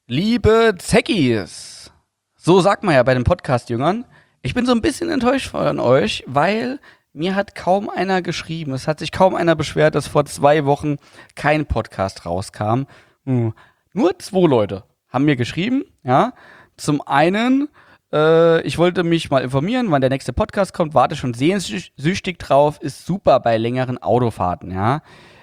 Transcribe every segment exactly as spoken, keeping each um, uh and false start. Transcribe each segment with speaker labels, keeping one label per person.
Speaker 1: Liebe Zeckis, so sagt man ja bei den Podcast-Jüngern, ich bin so ein bisschen enttäuscht von euch, weil mir hat kaum einer geschrieben, es hat sich kaum einer beschwert, dass vor zwei Wochen kein Podcast rauskam. Hm. Nur zwei Leute haben mir geschrieben, ja. Zum einen, äh, ich wollte mich mal informieren, wann der nächste Podcast kommt, warte schon sehnsüchtig drauf, ist super bei längeren Autofahrten, ja.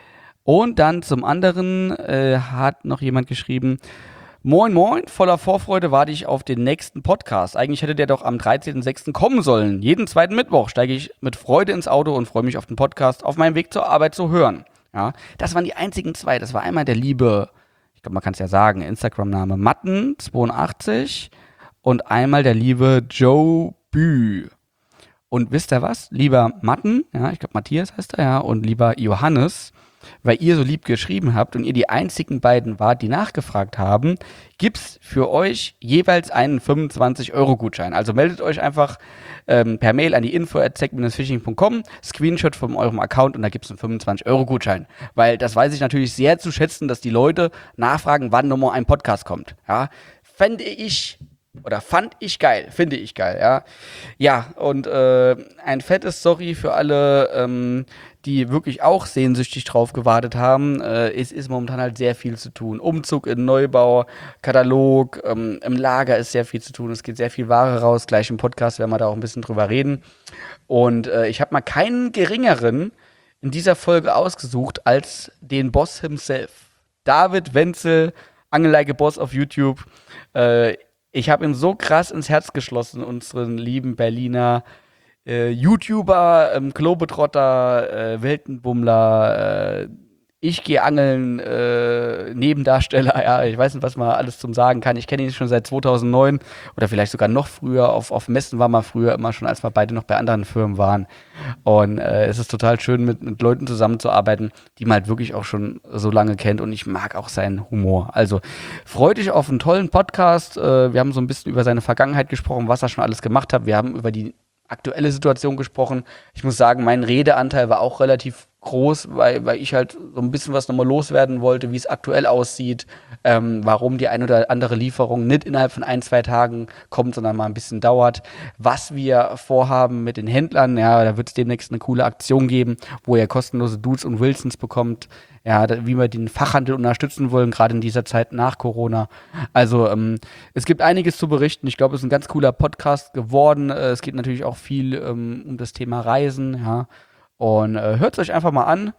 Speaker 1: Und dann zum anderen äh, hat noch jemand geschrieben, Moin Moin, voller Vorfreude warte ich auf den nächsten Podcast. Eigentlich hätte der doch am dreizehnten sechsten kommen sollen. Jeden zweiten Mittwoch steige ich mit Freude ins Auto und freue mich auf den Podcast auf meinem Weg zur Arbeit zu hören. Ja, das waren die einzigen zwei. Das war einmal der liebe, ich glaube, man kann es ja sagen, Instagram-Name Matten zweiundachtzig und einmal der liebe Joe Bü. Und wisst ihr was? Lieber Matten, ja, ich glaube Matthias heißt er, ja, und lieber Johannes, weil ihr so lieb geschrieben habt und ihr die einzigen beiden wart, die nachgefragt haben, gibt's für euch jeweils einen fünfundzwanzig-Euro-Gutschein. Also meldet euch einfach ähm, per Mail an die info at zeck dash fishing punkt com, Screenshot von eurem Account und da gibt's einen fünfundzwanzig-Euro-Gutschein. Weil das weiß ich natürlich sehr zu schätzen, dass die Leute nachfragen, wann nochmal ein Podcast kommt. Ja, fände ich Oder fand ich geil, finde ich geil, ja. Ja, und äh, ein fettes Sorry für alle, ähm, die wirklich auch sehnsüchtig drauf gewartet haben. Äh, es ist momentan halt sehr viel zu tun. Umzug in Neubau, Katalog, ähm, im Lager ist sehr viel zu tun. Es geht sehr viel Ware raus. Gleich im Podcast werden wir da auch ein bisschen drüber reden. Und äh, ich habe mal keinen geringeren in dieser Folge ausgesucht als den Boss himself. David Wenzel, Angeleike Boss auf YouTube. Äh, Ich habe ihn so krass ins Herz geschlossen, unseren lieben Berliner äh, YouTuber, ähm, Globetrotter, äh, Weltenbummler, äh, ich gehe angeln, äh, Nebendarsteller, ja, ich weiß nicht, was man alles zum sagen kann. Ich kenne ihn schon seit zweitausendneun oder vielleicht sogar noch früher. Auf, auf Messen war man früher immer schon, als wir beide noch bei anderen Firmen waren. Und äh, es ist total schön, mit, mit Leuten zusammenzuarbeiten, die man halt wirklich auch schon so lange kennt. Und ich mag auch seinen Humor. Also freut euch auf einen tollen Podcast. Äh, wir haben so ein bisschen über seine Vergangenheit gesprochen, was er schon alles gemacht hat. Wir haben über die aktuelle Situation gesprochen. Ich muss sagen, mein Redeanteil war auch relativ groß, weil, weil ich halt so ein bisschen was nochmal loswerden wollte, wie es aktuell aussieht, ähm, warum die ein oder andere Lieferung nicht innerhalb von ein, zwei Tagen kommt, sondern mal ein bisschen dauert, was wir vorhaben mit den Händlern, ja, da wird es demnächst eine coole Aktion geben, wo ihr kostenlose Dudes und Wilsons bekommt, ja, da, wie wir den Fachhandel unterstützen wollen, gerade in dieser Zeit nach Corona. Also ähm, es gibt einiges zu berichten. Ich glaube, es ist ein ganz cooler Podcast geworden. Äh, es geht natürlich auch viel ähm, um das Thema Reisen, ja. Und äh, hört es euch einfach mal an.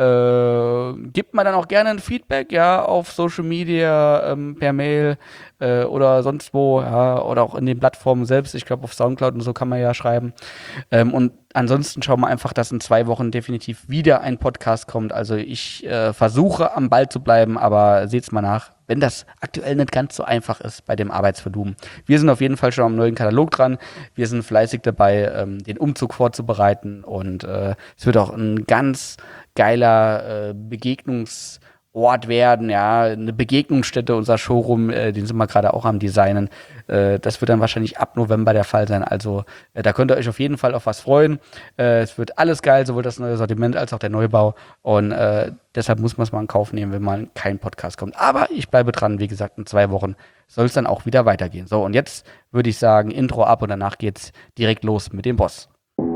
Speaker 1: Äh, gebt mir dann auch gerne ein Feedback, ja, auf Social Media, ähm, per Mail äh, oder sonst wo, ja, oder auch in den Plattformen selbst. Ich glaube, auf Soundcloud und so kann man ja schreiben. Ähm, und ansonsten schauen wir einfach, dass in zwei Wochen definitiv wieder ein Podcast kommt. Also ich äh, versuche am Ball zu bleiben, aber seht's mal nach, wenn das aktuell nicht ganz so einfach ist bei dem Arbeitsvolumen. Wir sind auf jeden Fall schon am neuen Katalog dran. Wir sind fleißig dabei, ähm, den Umzug vorzubereiten und äh, es wird auch ein ganz geiler äh, Begegnungsort werden, ja, eine Begegnungsstätte, unser Showroom, äh, den sind wir gerade auch am Designen. Äh, das wird dann wahrscheinlich ab November der Fall sein. Also äh, da könnt ihr euch auf jeden Fall auf was freuen. Äh, es wird alles geil, sowohl das neue Sortiment als auch der Neubau. Und äh, deshalb muss man es mal in Kauf nehmen, wenn mal kein Podcast kommt. Aber ich bleibe dran, wie gesagt, in zwei Wochen soll es dann auch wieder weitergehen. So, und jetzt würde ich sagen, Intro ab und danach geht's direkt los mit dem Boss.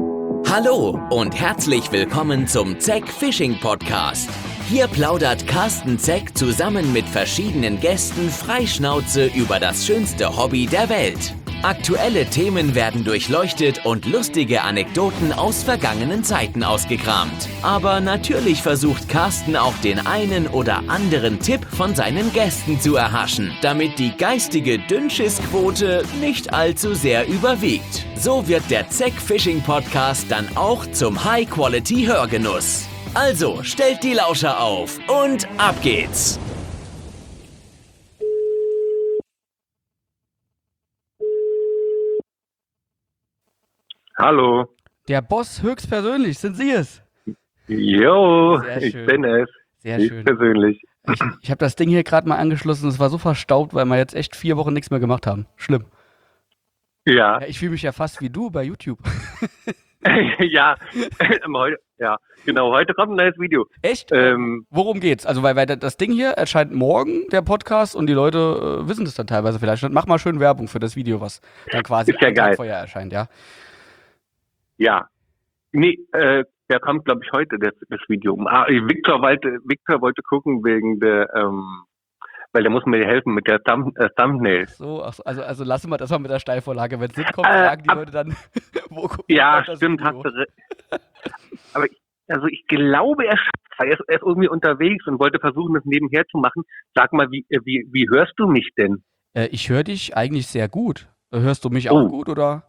Speaker 2: Hallo und herzlich willkommen zum Zeck Fishing Podcast. Hier plaudert Carsten Zeck zusammen mit verschiedenen Gästen freischnauze über das schönste Hobby der Welt. Aktuelle Themen werden durchleuchtet und lustige Anekdoten aus vergangenen Zeiten ausgekramt. Aber natürlich versucht Carsten auch den einen oder anderen Tipp von seinen Gästen zu erhaschen, damit die geistige Dünnschissquote nicht allzu sehr überwiegt. So wird der Zeck Fishing Podcast dann auch zum High-Quality-Hörgenuss. Also stellt die Lauscher auf und ab geht's!
Speaker 3: Hallo.
Speaker 1: Der Boss höchstpersönlich, sind Sie es?
Speaker 3: Jo,
Speaker 1: Sehr
Speaker 3: ich
Speaker 1: schön.
Speaker 3: bin es.
Speaker 1: Sehr
Speaker 3: Ich
Speaker 1: schön.
Speaker 3: persönlich.
Speaker 1: Ich, ich habe das Ding hier gerade mal angeschlossen, es war so verstaubt, weil wir jetzt echt vier Wochen nichts mehr gemacht haben. Schlimm.
Speaker 3: Ja,
Speaker 1: Ja, ich fühle mich ja fast wie du bei YouTube.
Speaker 3: ja. Heute, Ja, genau. Heute kommt ein neues Video.
Speaker 1: Echt?
Speaker 3: Ähm,
Speaker 1: Worum geht's? Also, weil, weil das Ding hier erscheint morgen, der Podcast, und die Leute äh, wissen das dann teilweise vielleicht schon. Mach mal schön Werbung für das Video, was dann quasi
Speaker 3: Ist ja
Speaker 1: einen Tag
Speaker 3: geil.
Speaker 1: vorher erscheint, ja?
Speaker 3: ja. Nee, äh, der kommt, glaube ich, heute, das, das Video. Ah, Victor wollte, Victor wollte gucken wegen der, ähm, weil der muss mir helfen mit der Thumb, äh, Thumbnail.
Speaker 1: So, ach so, also, also lassen wir das mal mit der Steilvorlage. Wenn es nicht kommt,
Speaker 3: Äh,
Speaker 1: fragen die
Speaker 3: ab-
Speaker 1: Leute dann, wo wo
Speaker 3: Ja,
Speaker 1: kommt das
Speaker 3: stimmt,
Speaker 1: Video?
Speaker 3: hast du recht. Aber ich, also ich glaube, er schafft es. Er ist, er ist irgendwie unterwegs und wollte versuchen, das nebenher zu machen. Sag mal, wie, äh, wie, wie hörst du mich denn?
Speaker 1: Äh, ich höre dich eigentlich sehr gut. Äh, Hörst du mich auch
Speaker 3: Oh.
Speaker 1: gut, oder?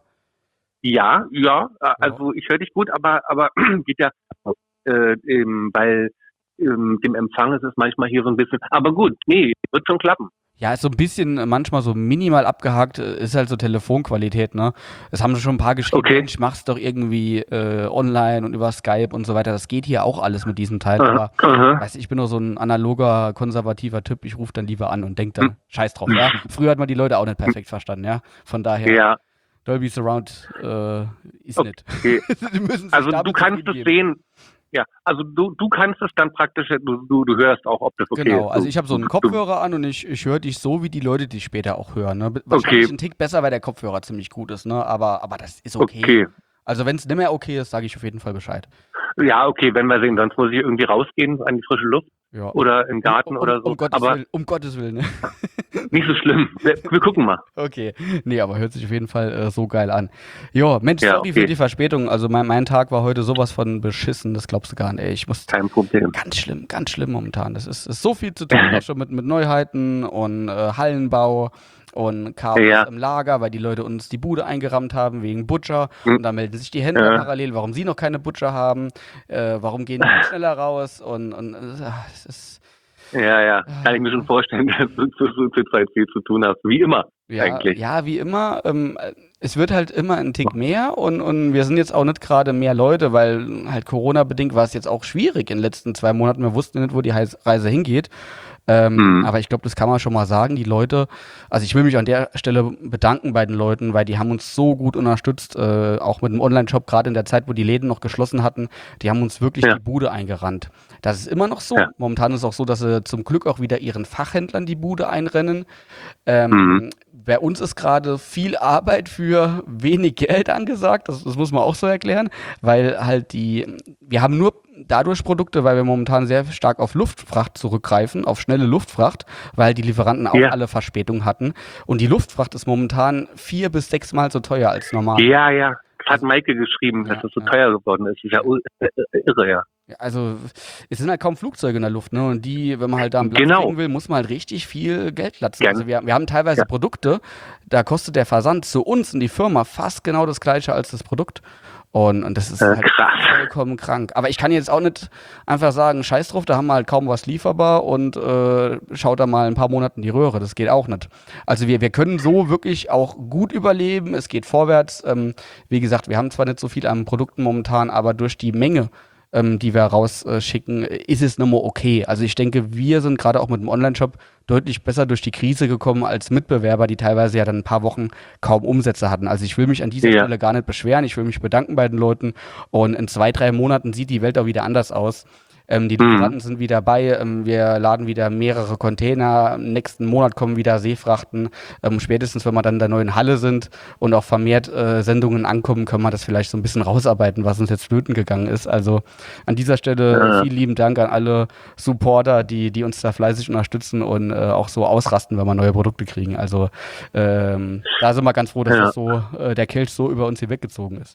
Speaker 3: Ja, ja, äh, also ich höre dich gut, aber aber geht ja, äh, ähm, weil ähm, dem Empfang ist es manchmal hier so ein bisschen. Aber gut, nee, wird schon klappen.
Speaker 1: Ja, ist so ein bisschen äh, manchmal so minimal abgehakt, äh, ist halt so Telefonqualität, ne? Es haben schon ein paar geschrieben,
Speaker 3: Okay.
Speaker 1: Mensch, mach's doch irgendwie äh, online und über Skype und so weiter. Das geht hier auch alles mit diesem Teil,
Speaker 3: Aha,
Speaker 1: aber
Speaker 3: aha.
Speaker 1: weißt du, ich bin nur so ein analoger, konservativer Typ. Ich rufe dann lieber an und denk dann,
Speaker 3: Hm.
Speaker 1: scheiß drauf, ja? Früher hat man die Leute auch nicht perfekt verstanden, ja? Von daher,
Speaker 3: Ja,
Speaker 1: Dolby Surround äh, ist
Speaker 3: Okay.
Speaker 1: nicht. Die müssen sich
Speaker 3: also
Speaker 1: damit
Speaker 3: du kannst
Speaker 1: zufrieden
Speaker 3: es
Speaker 1: geben.
Speaker 3: sehen. Ja, also du du kannst es dann praktisch, du du, du hörst auch, ob das okay
Speaker 1: Genau,
Speaker 3: ist.
Speaker 1: also
Speaker 3: Du-
Speaker 1: ich habe so einen
Speaker 3: du-
Speaker 1: Kopfhörer an und ich, ich höre dich so, wie die Leute dich später auch hören. Ne? Wahrscheinlich
Speaker 3: Okay.
Speaker 1: ein Tick besser, weil der Kopfhörer ziemlich gut ist, ne? Aber, aber das ist okay.
Speaker 3: Okay.
Speaker 1: Also wenn es nicht mehr okay ist, sage ich auf jeden Fall Bescheid.
Speaker 3: Ja, okay, wenn wir sehen, sonst muss ich irgendwie rausgehen an die frische Luft
Speaker 1: Ja.
Speaker 3: oder im Garten
Speaker 1: um, um,
Speaker 3: oder so.
Speaker 1: Um Gottes
Speaker 3: Aber
Speaker 1: Willen, um Gottes Willen. Ne?
Speaker 3: nicht so schlimm. Wir, wir gucken mal.
Speaker 1: Okay, nee, aber hört sich auf jeden Fall äh, so geil an. Jo, Mensch,
Speaker 3: Ja,
Speaker 1: sorry
Speaker 3: okay.
Speaker 1: für die Verspätung. Also mein, mein Tag war heute sowas von beschissen, das glaubst du gar nicht. Ey, ich muss
Speaker 3: Kein Problem.
Speaker 1: ganz schlimm, ganz schlimm momentan. Das ist, ist so viel zu tun, auch schon mit, mit Neuheiten und äh, Hallenbau und Chaos
Speaker 3: Ja.
Speaker 1: im Lager, weil die Leute uns die Bude eingerammt haben wegen Butcher.
Speaker 3: Hm.
Speaker 1: Und da melden sich die Händler
Speaker 3: Ja.
Speaker 1: parallel, warum sie noch keine Butcher haben, äh, warum gehen die nicht schneller raus und, und äh, es ist
Speaker 3: Ja, ja, kann ich mir schon vorstellen, dass du zu, zu, zu Zeit viel zu tun hast. Wie immer,
Speaker 1: Ja,
Speaker 3: eigentlich.
Speaker 1: ja, wie immer. Ähm, es wird halt immer ein Tick mehr und, und wir sind jetzt auch nicht gerade mehr Leute, weil halt Corona-bedingt war es jetzt auch schwierig in den letzten zwei Monaten. Wir wussten nicht, wo die Heis- Reise hingeht. Ähm,
Speaker 3: Mhm.
Speaker 1: Aber ich glaube, das kann man schon mal sagen. Die Leute, also ich will mich an der Stelle bedanken bei den Leuten, weil die haben uns so gut unterstützt, äh, auch mit dem Online-Shop, gerade in der Zeit, wo die Läden noch geschlossen hatten. Die haben uns wirklich
Speaker 3: Ja.
Speaker 1: die Bude eingerannt. Das ist immer noch so.
Speaker 3: Ja.
Speaker 1: Momentan ist es auch so, dass sie zum Glück auch wieder ihren Fachhändlern die Bude einrennen. Ähm,
Speaker 3: Mhm.
Speaker 1: Bei uns ist gerade viel Arbeit für wenig Geld angesagt, das, das muss man auch so erklären, weil halt die, wir haben nur dadurch Produkte, weil wir momentan sehr stark auf Luftfracht zurückgreifen, auf schnelle Luftfracht, weil die Lieferanten auch
Speaker 3: Ja.
Speaker 1: alle Verspätung hatten. Und die Luftfracht ist momentan vier bis sechs Mal so teuer als normal.
Speaker 3: Ja, ja. Das hat Maike geschrieben,
Speaker 1: Ja,
Speaker 3: dass es so
Speaker 1: ja.
Speaker 3: teuer geworden ist. Ist ja ul- äh, äh, irre, ja.
Speaker 1: Ja, Also es sind halt kaum Flugzeuge in der Luft, ne? Und die, wenn man halt da einen Platz
Speaker 3: Genau.
Speaker 1: kriegen will, muss man halt richtig viel Geld latzen.
Speaker 3: Ja.
Speaker 1: Also wir, wir haben teilweise
Speaker 3: Ja.
Speaker 1: Produkte, da kostet der Versand zu uns in die Firma fast genau das gleiche als das Produkt. Und, und das ist
Speaker 3: Äh,
Speaker 1: halt
Speaker 3: krass.
Speaker 1: vollkommen krank. Aber ich kann jetzt auch nicht einfach sagen, scheiß drauf, da haben wir halt kaum was lieferbar und äh, schaut da mal ein paar Monate in die Röhre. Das geht auch nicht. Also wir, wir können so wirklich auch gut überleben. Es geht vorwärts. Ähm, wie gesagt, wir haben zwar nicht so viel an Produkten momentan, aber durch die Menge, ähm, die wir rausschicken, ist es nochmal okay. Also ich denke, wir sind gerade auch mit dem Online-Shop deutlich besser durch die Krise gekommen als Mitbewerber, die teilweise ja dann ein paar Wochen kaum Umsätze hatten. Also ich will mich an dieser
Speaker 3: Ja.
Speaker 1: Stelle gar nicht beschweren. Ich will mich bedanken bei den Leuten. Und in zwei, drei Monaten sieht die Welt auch wieder anders aus. Ähm, die
Speaker 3: Mhm.
Speaker 1: Lieferanten sind wieder bei. Ähm, wir laden wieder mehrere Container. Im nächsten Monat kommen wieder Seefrachten. Ähm, spätestens, wenn wir dann in der neuen Halle sind und auch vermehrt äh, Sendungen ankommen, können wir das vielleicht so ein bisschen rausarbeiten, was uns jetzt flöten gegangen ist. Also an dieser Stelle
Speaker 3: Ja.
Speaker 1: vielen lieben Dank an alle Supporter, die, die uns da fleißig unterstützen und äh, auch so ausrasten, wenn wir neue Produkte kriegen. Also ähm, da sind wir ganz froh, dass
Speaker 3: Ja.
Speaker 1: das so, äh, der Kelch so über uns hier weggezogen ist.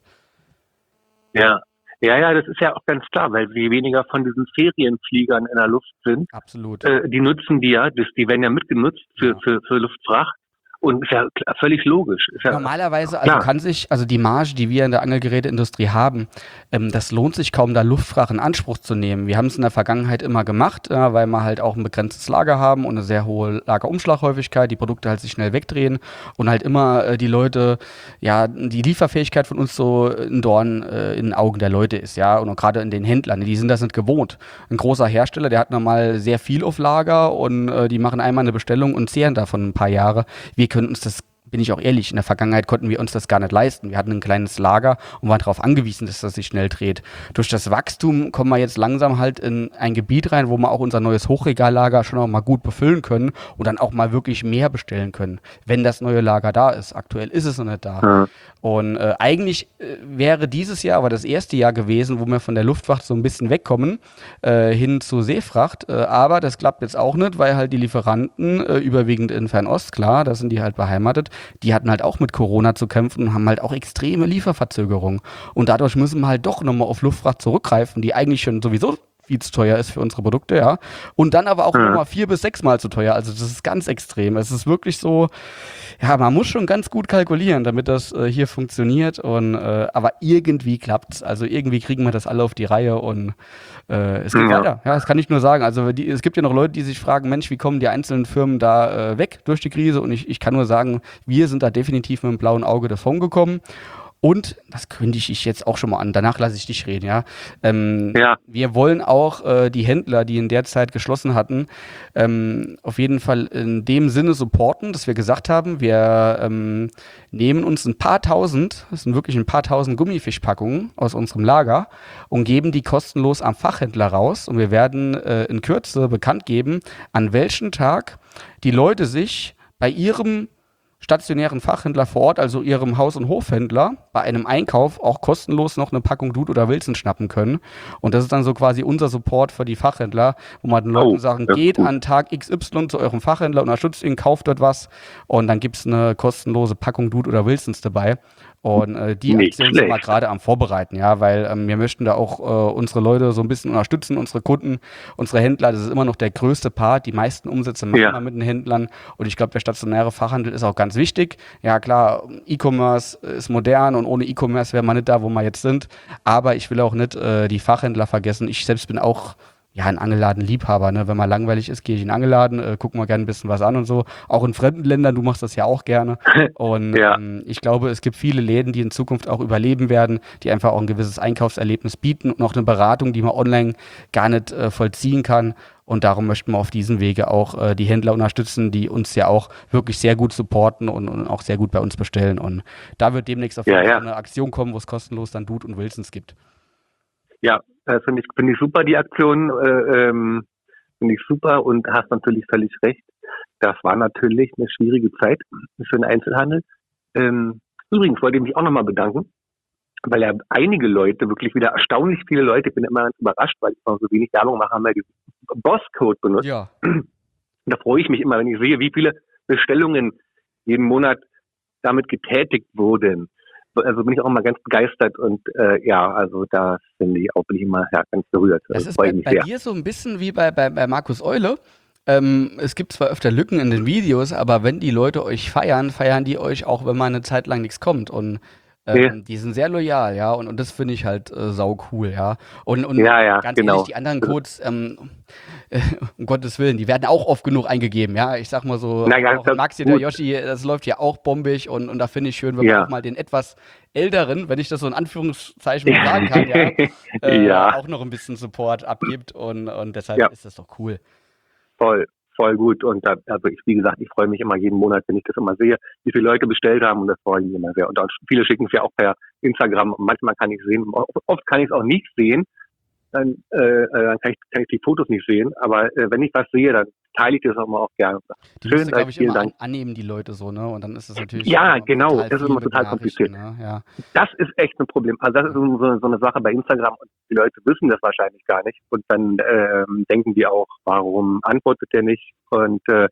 Speaker 3: Ja. Ja, ja, das ist ja auch ganz klar, weil je weniger von diesen Ferienfliegern in der Luft sind,
Speaker 1: Absolut.
Speaker 3: äh, die nutzen die ja, das, die werden ja mitgenutzt für,
Speaker 1: Ja.
Speaker 3: für, für Luftfracht. Und ist ja klar, völlig logisch. Ist ja,
Speaker 1: Normalerweise, also
Speaker 3: klar.
Speaker 1: kann sich, also die Marge, die wir in der Angelgeräteindustrie haben, ähm, das lohnt sich kaum, da Luftfracht in Anspruch zu nehmen. Wir haben es in der Vergangenheit immer gemacht, äh, weil wir halt auch ein begrenztes Lager haben und eine sehr hohe Lagerumschlaghäufigkeit, die Produkte halt sich schnell wegdrehen und halt immer äh, die Leute, ja, die Lieferfähigkeit von uns so ein Dorn äh, in den Augen der Leute ist, ja, und auch gerade in den Händlern, die sind das nicht gewohnt. Ein großer Hersteller, der hat normal sehr viel auf Lager und äh, die machen einmal eine Bestellung und zehren davon ein paar Jahre. Wir können uns das bin ich auch ehrlich, in der Vergangenheit konnten wir uns das gar nicht leisten. Wir hatten ein kleines Lager und waren darauf angewiesen, dass das sich schnell dreht. Durch das Wachstum kommen wir jetzt langsam halt in ein Gebiet rein, wo wir auch unser neues Hochregallager schon auch mal gut befüllen können und dann auch mal wirklich mehr bestellen können, wenn das neue Lager da ist. Aktuell ist es noch nicht da. Ja. Und äh, eigentlich äh, wäre dieses Jahr aber das erste Jahr gewesen, wo wir von der Luftfracht so ein bisschen wegkommen, äh, hin zu Seefracht. Äh, aber das klappt jetzt auch nicht, weil halt die Lieferanten, äh, überwiegend in Fernost, klar, da sind die halt beheimatet, die hatten halt auch mit Corona zu kämpfen und haben halt auch extreme Lieferverzögerungen. Und dadurch müssen wir halt doch nochmal auf Luftfracht zurückgreifen, die eigentlich schon sowieso viel zu teuer ist für unsere Produkte, ja. Und dann aber auch ja. nochmal vier bis sechs Mal zu teuer. Also das ist ganz extrem. Es ist wirklich so, ja, man muss schon ganz gut kalkulieren, damit das äh, hier funktioniert. Und äh, aber irgendwie klappt's. Also irgendwie kriegen wir das alle auf die Reihe und äh, es geht ja. weiter. Ja, das kann ich nur sagen. Also die, es gibt ja noch Leute, die sich fragen, Mensch, wie kommen die einzelnen Firmen da äh, weg durch die Krise? Und ich, ich kann nur sagen, wir sind da definitiv mit dem blauen Auge davon gekommen. Und, das kündige ich jetzt auch schon mal an, danach lasse ich dich reden, ja. Ähm, ja. Wir wollen auch äh, die Händler, die in der Zeit geschlossen hatten, ähm, auf jeden Fall in dem Sinne supporten, dass wir gesagt haben, wir ähm, nehmen uns ein paar tausend, das sind wirklich ein paar tausend Gummifischpackungen aus unserem Lager und geben die kostenlos am Fachhändler raus. Und wir werden äh, in Kürze bekannt geben, an welchem Tag die Leute sich bei ihrem stationären Fachhändler vor Ort, also ihrem Haus- und Hofhändler, bei einem Einkauf auch kostenlos noch eine Packung Dude oder Wilson schnappen können. Und das ist dann so quasi unser Support für die Fachhändler, wo man den Leuten
Speaker 3: oh,
Speaker 1: sagen, geht an Tag X Y zu eurem Fachhändler, unterstützt ihn, kauft dort was und dann gibt es eine kostenlose Packung Dude oder Wilsons dabei. Und äh, die
Speaker 3: Nicht
Speaker 1: Aktion
Speaker 3: schlecht.
Speaker 1: sind wir gerade am Vorbereiten, ja, weil ähm, wir möchten da auch äh, unsere Leute so ein bisschen unterstützen, unsere Kunden, unsere Händler, das ist immer noch der größte Part, die meisten Umsätze machen
Speaker 3: Ja.
Speaker 1: wir mit den Händlern und ich glaube, der stationäre Fachhandel ist auch ganz wichtig. Ja klar, E-Commerce ist modern und ohne E-Commerce wäre man nicht da, wo wir jetzt sind, aber ich will auch nicht äh, die Fachhändler vergessen. Ich selbst bin auch ja, ein Angelladen-Liebhaber, ne? Wenn mal langweilig ist, gehe ich in den Angelladen, äh, guck mal gerne ein bisschen was an und so. Auch in fremden Ländern, du machst das ja auch gerne. Und
Speaker 3: Ja.
Speaker 1: ähm, ich glaube, es gibt viele Läden, die in Zukunft auch überleben werden, die einfach auch ein gewisses Einkaufserlebnis bieten und auch eine Beratung, die man online gar nicht äh, vollziehen kann. Und darum möchten wir auf diesem Wege auch äh, die Händler unterstützen, die uns ja auch wirklich sehr gut supporten und, und auch sehr gut bei uns bestellen. Und da wird demnächst auf jeden
Speaker 3: Ja,
Speaker 1: Fall
Speaker 3: ja.
Speaker 1: eine Aktion kommen, wo es kostenlos dann Dude und Wilsons gibt.
Speaker 3: Ja, das finde ich, finde ich super, die Aktion, äh, ähm, finde ich super und hast natürlich völlig recht. Das war natürlich eine schwierige Zeit für den Einzelhandel. Ähm, übrigens wollte ich mich auch nochmal bedanken, weil ja einige Leute, wirklich wieder erstaunlich viele Leute, ich bin immer ganz überrascht, weil ich noch so wenig Werbung mache, haben wir diesen Boss-Code benutzt.
Speaker 1: Ja.
Speaker 3: Und da freue ich mich immer, wenn ich sehe, wie viele Bestellungen jeden Monat damit getätigt wurden. Also bin ich auch mal ganz begeistert und äh, ja, also da finde ich auch, bin ich immer ja, ganz berührt.
Speaker 1: Das
Speaker 3: Also
Speaker 1: ist
Speaker 3: freue
Speaker 1: bei,
Speaker 3: ich mich
Speaker 1: bei
Speaker 3: sehr.
Speaker 1: dir so ein bisschen wie bei, bei, bei Markus Eule. Ähm, es gibt zwar öfter Lücken in den Videos, aber wenn die Leute euch feiern, feiern die euch auch, wenn mal eine Zeit lang nichts kommt. Und ähm,
Speaker 3: Ja.
Speaker 1: die sind sehr loyal, ja, und, und das finde ich halt äh, sau cool, ja. Und, und
Speaker 3: Ja, ja,
Speaker 1: ganz
Speaker 3: genau.
Speaker 1: ehrlich, die anderen Codes, ähm, äh, um Gottes Willen, die werden auch oft genug eingegeben, ja. Ich sag mal so,
Speaker 3: Na ja,
Speaker 1: auch
Speaker 3: das
Speaker 1: Maxi,
Speaker 3: ist
Speaker 1: der
Speaker 3: gut.
Speaker 1: Yoshi, das läuft ja auch bombig und, und da finde ich schön, wenn
Speaker 3: Ja.
Speaker 1: man auch mal den etwas älteren, wenn ich das so in Anführungszeichen mal sagen kann, ja, äh,
Speaker 3: Ja.
Speaker 1: auch noch ein bisschen Support abgibt und, und deshalb
Speaker 3: Ja.
Speaker 1: ist das doch cool.
Speaker 3: Voll, voll gut. Und da, also ich, wie gesagt, ich freue mich immer jeden Monat, wenn ich das immer sehe, wie viele Leute bestellt haben und das freue ich mich immer sehr. Und auch viele schicken es ja auch per Instagram. Und manchmal kann ich sehen, oft kann ich es auch nicht sehen. Dann, äh, dann kann, ich, kann ich die Fotos nicht sehen. Aber äh, wenn ich was sehe, dann teile ich das auch mal auch gerne.
Speaker 1: Die
Speaker 3: Schön,
Speaker 1: musst du, glaube ich,
Speaker 3: vielen
Speaker 1: immer an,
Speaker 3: Dank.
Speaker 1: annehmen, die Leute so, ne? Und dann ist es natürlich
Speaker 3: Ja,
Speaker 1: immer
Speaker 3: genau.
Speaker 1: brutal
Speaker 3: Das ist
Speaker 1: viel
Speaker 3: immer
Speaker 1: mit
Speaker 3: total
Speaker 1: Nachrichten,
Speaker 3: kompliziert.
Speaker 1: ne? Ja.
Speaker 3: Das ist echt ein Problem. Also das ist so, so eine Sache bei Instagram und die Leute wissen das wahrscheinlich gar nicht. Und dann ähm, denken die auch, warum antwortet der nicht? Und äh,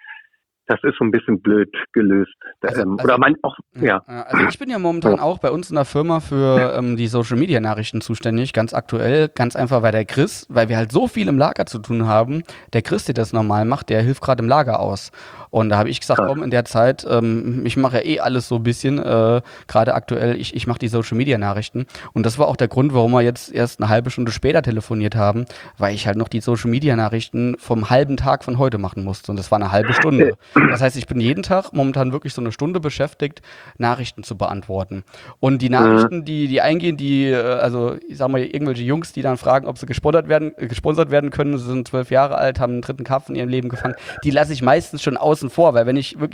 Speaker 3: das ist so ein bisschen blöd gelöst.
Speaker 1: Also-
Speaker 3: ähm,
Speaker 1: also-
Speaker 3: oder man auch, ja.
Speaker 1: Ja, also ich bin ja momentan auch bei uns in der Firma für ähm, die Social Media Nachrichten zuständig, ganz aktuell, ganz einfach, weil der Chris, weil wir halt so viel im Lager zu tun haben, der Chris, der das normal macht, der hilft gerade im Lager aus. Und da habe ich gesagt,
Speaker 3: Krass.
Speaker 1: komm, in der Zeit, ähm, ich mache ja eh alles so ein bisschen, äh, gerade aktuell, ich, ich mache die Social Media Nachrichten. Und das war auch der Grund, warum wir jetzt erst eine halbe Stunde später telefoniert haben, weil ich halt noch die Social Media Nachrichten vom halben Tag von heute machen musste. Und das war eine halbe Stunde. Das heißt, ich bin jeden Tag momentan wirklich so eine Stunde beschäftigt, Nachrichten zu beantworten. Und die Nachrichten, die, die eingehen, die, äh, also ich sag mal, irgendwelche Jungs, die dann fragen, ob sie gesponsert werden, äh, gesponsert werden können, sie sind zwölf Jahre alt, haben einen dritten Kampf in ihrem Leben gefangen, die lasse ich meistens schon außen vor, weil wenn ich wirklich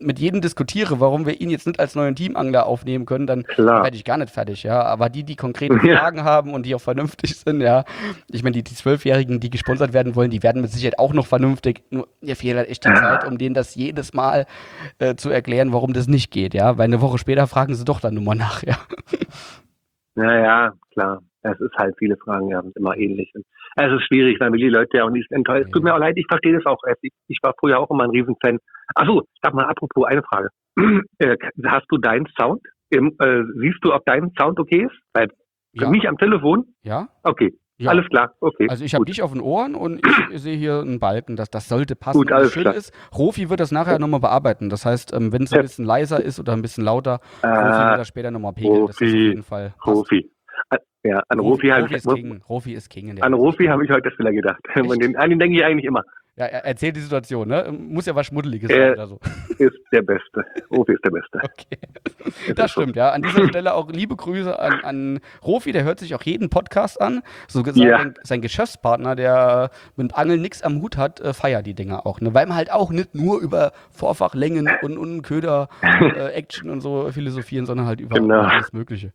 Speaker 1: mit jedem diskutiere, warum wir ihn jetzt nicht als neuen Teamangler aufnehmen können, dann
Speaker 3: Klar.
Speaker 1: werde ich gar nicht fertig, ja. Aber die, die konkrete
Speaker 3: Ja.
Speaker 1: Fragen haben und die auch vernünftig sind, ja. Ich meine, die, die Zwölfjährigen, die gesponsert werden wollen, die werden mit Sicherheit auch noch vernünftig. Nur mir fehlt halt echt die Zeit, um denen das jedes Mal äh, zu erklären, warum das nicht geht, ja. Weil eine Woche später fragen sie doch dann nur mal nach, ja.
Speaker 3: Naja, klar. Es ist halt, viele Fragen ja immer ähnlich. Und es ist schwierig, weil wir die Leute ja auch nicht enttäuscht. Es tut mir auch leid, ich verstehe das auch. Ich, ich war früher auch immer ein Riesenfan. Achso, sag mal, apropos eine Frage. Äh, Hast du deinen Sound? Im, äh, siehst du, ob dein Sound okay ist? Weil für
Speaker 1: Ja.
Speaker 3: mich am Telefon?
Speaker 1: Ja?
Speaker 3: Okay,
Speaker 1: Ja.
Speaker 3: alles klar, okay.
Speaker 1: Also ich habe
Speaker 3: gut.
Speaker 1: dich auf den Ohren und ich sehe hier einen Balken, das, das sollte passen.
Speaker 3: Gut,
Speaker 1: Und
Speaker 3: alles
Speaker 1: das Schöne
Speaker 3: klar.
Speaker 1: ist, Rofi wird das nachher nochmal bearbeiten. Das heißt, ähm, wenn es ein
Speaker 3: Ja.
Speaker 1: bisschen leiser ist oder ein bisschen lauter,
Speaker 3: Äh,
Speaker 1: Rofi wird das später nochmal pegeln. Das ist auf
Speaker 3: Rofi,
Speaker 1: jeden Fall passt.
Speaker 3: Rofi. An- Ja, an Rofi,
Speaker 1: Rofi
Speaker 3: habe
Speaker 1: ist
Speaker 3: ich,
Speaker 1: King. Rofi ist King in der
Speaker 3: an
Speaker 1: Hinsicht.
Speaker 3: Rofi habe ich heute das wieder gedacht. An den, an den denke ich eigentlich immer.
Speaker 1: Ja, er erzählt die Situation, ne? Muss ja was Schmuddeliges
Speaker 3: Äh,
Speaker 1: sein oder so.
Speaker 3: Ist der Beste. Rofi ist der Beste.
Speaker 1: Okay. Das stimmt, ja. An dieser Stelle auch liebe Grüße an, an Rofi, der hört sich auch jeden Podcast an. So gesagt,
Speaker 3: Ja.
Speaker 1: sein, sein Geschäftspartner, der mit Angeln nichts am Hut hat, äh, feiert die Dinger auch. Ne? Weil man halt auch nicht nur über Vorfachlängen und, und Köder, äh, Action und so philosophieren, sondern halt über
Speaker 3: Genau.
Speaker 1: alles Mögliche.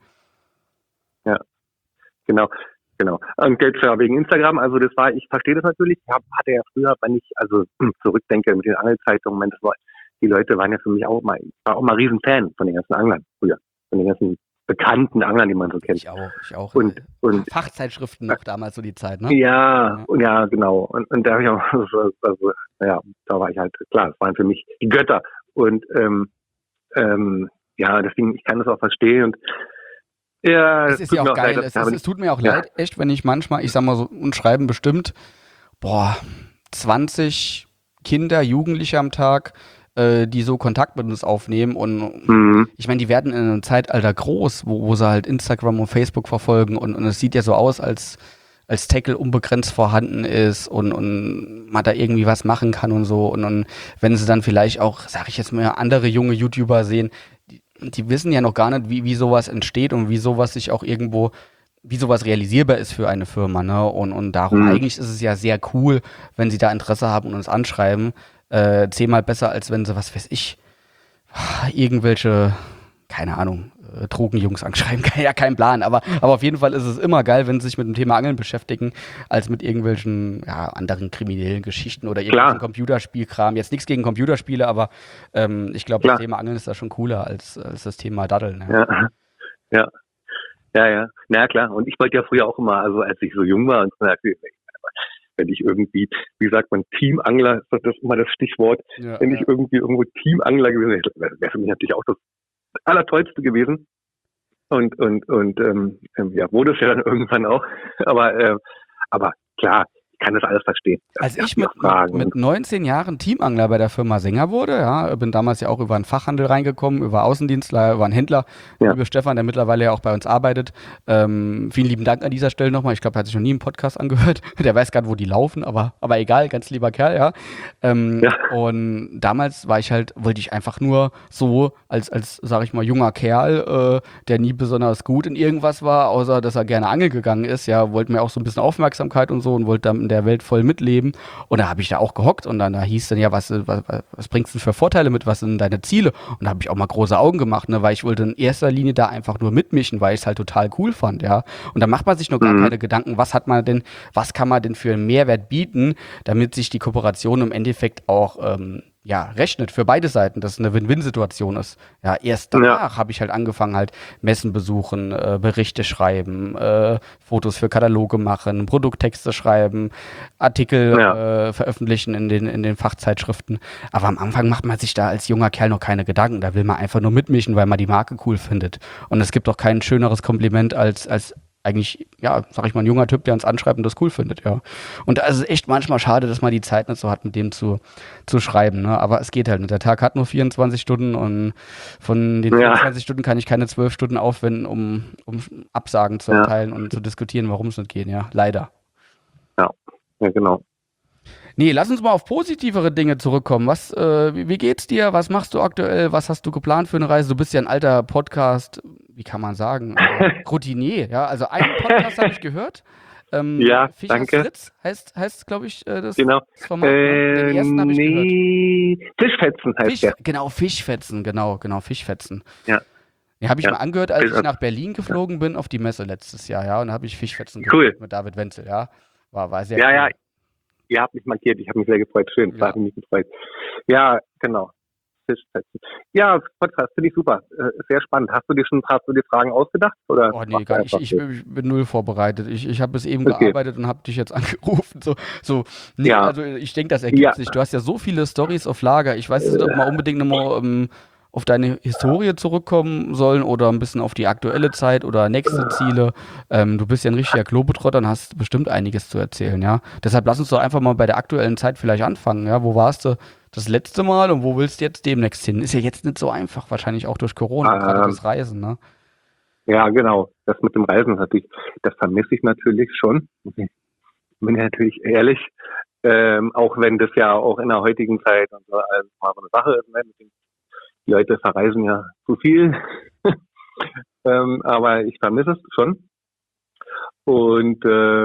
Speaker 3: Genau, genau. Und jetzt ja, wegen Instagram, also das war, ich verstehe das natürlich, ich hab, hatte ja früher, wenn ich also hm, zurückdenke mit den Angelzeitungen, mein, das war, die Leute waren ja für mich auch mal, ich war auch mal Riesenfan von den ganzen Anglern früher, von den ganzen bekannten Anglern, die man so kennt.
Speaker 1: Ich auch, ich auch.
Speaker 3: Und, und
Speaker 1: Fachzeitschriften noch damals so die Zeit, ne?
Speaker 3: ja, und ja, genau. Und, und da habe ich auch, also, also, ja, da war ich halt, klar, das waren für mich die Götter. Und ähm, ähm, ja, deswegen, ich kann das auch verstehen. Und ja,
Speaker 1: Es ist ja auch geil. Es, ist, es tut mir auch
Speaker 3: Ja.
Speaker 1: leid, echt, wenn ich manchmal, ich sag mal so, und schreiben bestimmt, boah, zwanzig Kinder, Jugendliche am Tag, äh, die so Kontakt mit uns aufnehmen. Und
Speaker 3: Mhm.
Speaker 1: ich meine, die werden in einem Zeitalter groß, wo, wo sie halt Instagram und Facebook verfolgen. Und, und es sieht ja so aus, als, als Tackle unbegrenzt vorhanden ist und, und man da irgendwie was machen kann und so. Und, und wenn sie dann vielleicht auch, sag ich jetzt mal, andere junge YouTuber sehen, die, die wissen ja noch gar nicht, wie, wie sowas entsteht und wie sowas sich auch irgendwo, wie sowas realisierbar ist für eine Firma, ne? Und, und darum
Speaker 3: Mhm.
Speaker 1: eigentlich ist es ja sehr cool, wenn sie da Interesse haben und uns anschreiben. Äh, zehnmal besser, als wenn sie, was weiß ich, irgendwelche, keine Ahnung, äh, Drogenjungs anschreiben. Ja, kein Plan, aber, aber auf jeden Fall ist es immer geil, wenn sie sich mit dem Thema Angeln beschäftigen, als mit irgendwelchen ja, anderen kriminellen Geschichten oder irgendwelchen
Speaker 3: Klar.
Speaker 1: Computerspielkram. Jetzt nichts gegen Computerspiele, aber ähm, ich glaube,
Speaker 3: Klar.
Speaker 1: das Thema Angeln ist da schon cooler als, als das Thema Daddeln. Ja.
Speaker 3: Ja, ja, ja, ja. Na klar. Und ich wollte ja früher auch immer, also als ich so jung war, und so, wenn ich irgendwie, wie sagt man, Teamangler, ist das immer das Stichwort,
Speaker 1: Ja,
Speaker 3: wenn
Speaker 1: ja.
Speaker 3: ich irgendwie irgendwo Teamangler gewesen wäre, wäre für mich natürlich auch das Allertollste gewesen. Und, und, und, ähm, ähm, ja, wurde es ja dann irgendwann auch. Aber, äh, aber klar, ich kann das alles verstehen.
Speaker 1: Als ich
Speaker 3: die
Speaker 1: mit,
Speaker 3: auch fragen.
Speaker 1: mit neunzehn Jahren Teamangler bei der Firma Sänger wurde, ja, bin damals ja auch über einen Fachhandel reingekommen, über Außendienstler, über einen Händler,
Speaker 3: Ja.
Speaker 1: liebe Stefan, der mittlerweile ja auch bei uns arbeitet. Ähm, vielen lieben Dank an dieser Stelle nochmal. Ich glaube, er hat sich noch nie einen Podcast angehört. Der weiß gar nicht, wo die laufen, aber, aber egal, ganz lieber Kerl, ja. Ähm,
Speaker 3: Ja.
Speaker 1: Und damals war ich halt, wollte ich einfach nur so als, als sag ich mal, junger Kerl, äh, der nie besonders gut in irgendwas war, außer dass er gerne angeln gegangen ist, ja, wollte mir auch so ein bisschen Aufmerksamkeit und so und wollte dann in der Welt voll mitleben. Und da habe ich da auch gehockt und dann da hieß dann ja, was, was, was bringst du denn für Vorteile mit, was sind deine Ziele? Und da habe ich auch mal große Augen gemacht, ne, weil ich wollte in erster Linie da einfach nur mitmischen, weil ich es halt total cool fand, ja. Und da macht man sich noch gar
Speaker 3: Mhm.
Speaker 1: keine Gedanken, was hat man denn, was kann man denn für einen Mehrwert bieten, damit sich die Kooperation im Endeffekt auch ähm, ja, rechnet für beide Seiten, dass es eine Win-Win-Situation ist. Ja, erst danach habe ich halt angefangen, halt Messen besuchen, äh, Berichte schreiben, äh, Fotos für Kataloge machen, Produkttexte schreiben, Artikel
Speaker 3: Ja.
Speaker 1: äh, veröffentlichen in den, in den Fachzeitschriften. Aber am Anfang macht man sich da als junger Kerl noch keine Gedanken. Da will man einfach nur mitmischen, weil man die Marke cool findet. Und es gibt doch kein schöneres Kompliment als, als eigentlich, ja, sag ich mal, ein junger Typ, der uns anschreibt und das cool findet, ja. Und da ist es echt manchmal schade, dass man die Zeit nicht so hat, mit dem zu, zu schreiben, ne? Aber es geht halt nicht. Der Tag hat nur vierundzwanzig Stunden und von den
Speaker 3: Ja.
Speaker 1: vierundzwanzig Stunden kann ich keine zwölf Stunden aufwenden, um, um Absagen zu
Speaker 3: Ja.
Speaker 1: erteilen und zu diskutieren, warum es nicht geht, ja. Leider.
Speaker 3: Ja, genau.
Speaker 1: Nee, lass uns mal auf positivere Dinge zurückkommen. Was, äh, wie, wie geht's dir? Was machst du aktuell? Was hast du geplant für eine Reise? Du bist ja ein alter Podcast, wie kann man sagen, äh, Routinier, ja. Also einen Podcast habe ich gehört. Ähm,
Speaker 3: Ja,
Speaker 1: Fischers
Speaker 3: danke.
Speaker 1: Fritz heißt, heißt glaube ich, äh, das,
Speaker 3: Genau.
Speaker 1: das Format. Ne? Den
Speaker 3: Äh,
Speaker 1: ersten habe ich gehört.
Speaker 3: nee, Fischfetzen heißt
Speaker 1: Fisch,
Speaker 3: der.
Speaker 1: genau, Fischfetzen, genau, genau, Fischfetzen.
Speaker 3: Ja,
Speaker 1: Den habe ich
Speaker 3: ja.
Speaker 1: mal angehört, als ich
Speaker 3: Also,
Speaker 1: nach Berlin geflogen bin auf die Messe letztes Jahr, ja, und da habe ich Fischfetzen
Speaker 3: Cool.
Speaker 1: gehört mit David Wenzel, ja. War, war sehr
Speaker 3: Ja,
Speaker 1: cool.
Speaker 3: ja, ihr habt mich markiert. Ich habe mich sehr gefreut. Schön,
Speaker 1: Ja.
Speaker 3: da habe ich mich gefreut. Ja, genau. Fischfetzen. Ja, Podcast finde ich super. Äh, sehr spannend. Hast du dir schon hast du dir Fragen ausgedacht? Oder
Speaker 1: Oh nee,
Speaker 3: machst du
Speaker 1: gar nicht.
Speaker 3: einfach
Speaker 1: Ich,
Speaker 3: so?
Speaker 1: ich bin null vorbereitet. Ich, ich habe bis eben
Speaker 3: Okay.
Speaker 1: gearbeitet und habe dich jetzt angerufen. So, so. Nee,
Speaker 3: Ja.
Speaker 1: also ich denke, das ergibt
Speaker 3: Ja.
Speaker 1: sich. Du hast ja so viele Stories auf Lager. Ich weiß nicht, ob wir unbedingt nochmal ähm, auf deine Historie zurückkommen sollen oder ein bisschen auf die aktuelle Zeit oder nächste Ziele. Ähm, du bist ja ein richtiger Globetrotter und hast bestimmt einiges zu erzählen, ja. Deshalb lass uns doch einfach mal bei der aktuellen Zeit vielleicht anfangen, ja. Wo warst du das letzte Mal und wo willst du jetzt demnächst hin? Ist ja jetzt nicht so einfach, wahrscheinlich auch durch Corona,
Speaker 3: Ähm,
Speaker 1: gerade das Reisen, ne?
Speaker 3: Ja, genau. Das mit dem Reisen natürlich, das vermisse ich natürlich schon. Bin ich natürlich ehrlich. Ähm, auch wenn das ja auch in der heutigen Zeit und so alles mal so eine Sache ist, ne? Die Leute verreisen ja zu viel. ähm, aber ich vermisse es schon. Und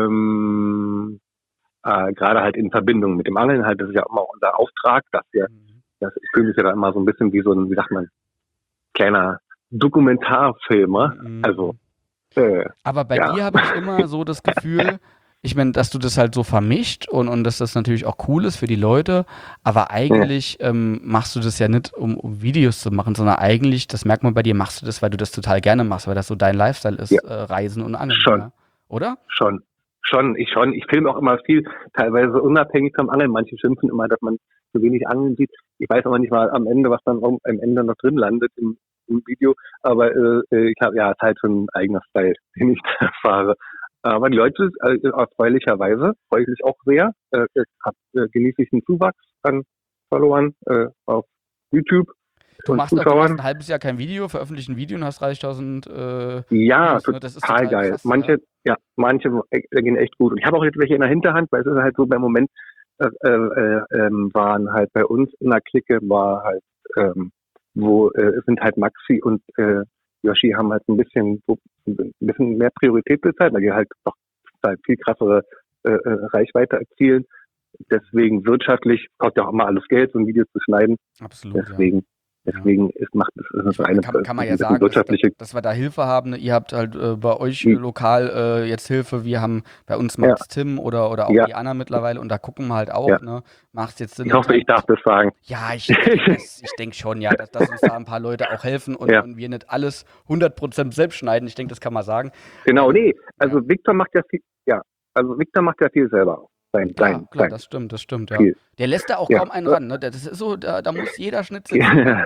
Speaker 3: ähm, äh, gerade halt in Verbindung mit dem Angeln halt, das ist ja immer auch unser Auftrag, dass wir, das, ich fühle mich ja da immer so ein bisschen wie so ein, wie sagt man, kleiner Dokumentarfilmer.
Speaker 1: Mhm.
Speaker 3: Also, äh,
Speaker 1: Aber bei
Speaker 3: ja.
Speaker 1: dir habe ich immer so das Gefühl, ich meine, dass du das halt so vermischt und, und dass das natürlich auch cool ist für die Leute, aber eigentlich ähm, machst du das ja nicht, um, um Videos zu machen, sondern eigentlich, das merkt man bei dir, machst du das, weil du das total gerne machst, weil das so dein Lifestyle ist,
Speaker 3: Ja.
Speaker 1: äh, Reisen und Angeln.
Speaker 3: Schon.
Speaker 1: Ja? Oder?
Speaker 3: Schon, schon, ich schon. Ich filme auch immer viel, teilweise unabhängig vom Angeln. Manche schimpfen immer, dass man zu wenig Angeln sieht. Ich weiß aber nicht mal am Ende, was dann am Ende noch drin landet im, im Video. Aber äh, ich habe ja, es ist halt schon ein eigener Style, den ich da fahre. Aber die Leute, äh, erfreulicherweise, freue ich mich auch sehr. Äh, hab, äh, genieße ich einen Zuwachs an Followern äh, auf YouTube.
Speaker 1: Du
Speaker 3: und
Speaker 1: machst, auch, du
Speaker 3: Zuschauern.
Speaker 1: machst ein halbes Jahr kein Video, veröffentlichst ein Video und hast dreißigtausend äh,
Speaker 3: Ja,
Speaker 1: Views, ne? Das ist
Speaker 3: total
Speaker 1: total
Speaker 3: geil.
Speaker 1: krass,
Speaker 3: manche,
Speaker 1: ja.
Speaker 3: ja, manche äh, gehen echt gut. Und ich habe auch jetzt welche in der Hinterhand, weil es ist halt so, beim Moment äh, äh, ähm, waren halt bei uns in der Clique, war halt, ähm, wo äh, es sind halt Maxi und äh, Yoshi haben halt ein bisschen so, ein bisschen mehr Priorität bezahlt, weil die halt doch halt viel krassere äh, äh, Reichweite erzielen. Deswegen wirtschaftlich kostet ja auch immer alles Geld, so ein Video zu schneiden.
Speaker 1: Absolut, ja.
Speaker 3: Deswegen Deswegen ist, macht es ist so eine
Speaker 1: kann, kann man ja
Speaker 3: ein bisschen
Speaker 1: sagen, dass,
Speaker 3: wirtschaftliche.
Speaker 1: dass wir da Hilfe haben. Ihr habt halt äh, bei euch
Speaker 3: Mhm.
Speaker 1: äh, lokal äh, jetzt Hilfe. Wir haben bei uns Max Tim oder, oder auch
Speaker 3: Ja.
Speaker 1: die Anna mittlerweile und da gucken wir halt auch.
Speaker 3: Ja.
Speaker 1: Ne? Macht jetzt Sinn.
Speaker 3: Ich hoffe, ich darf das sagen.
Speaker 1: Ja, ich, ich, ich denke schon, ja, dass, dass uns da ein paar Leute auch helfen und,
Speaker 3: Ja.
Speaker 1: und wir nicht alles hundert Prozent selbst schneiden. Ich denke, das kann man sagen.
Speaker 3: Genau,
Speaker 1: Ähm,
Speaker 3: nee. Also
Speaker 1: ja.
Speaker 3: Victor macht ja viel, ja, also Victor macht ja viel selber. Sein,
Speaker 1: Klar,
Speaker 3: sein,
Speaker 1: klar,
Speaker 3: sein.
Speaker 1: das stimmt, das stimmt, ja.
Speaker 3: Viel.
Speaker 1: Der lässt da auch
Speaker 3: Ja.
Speaker 1: kaum einen ran. Ne? Das ist so, da, da muss jeder Schnitzel.
Speaker 3: Ja.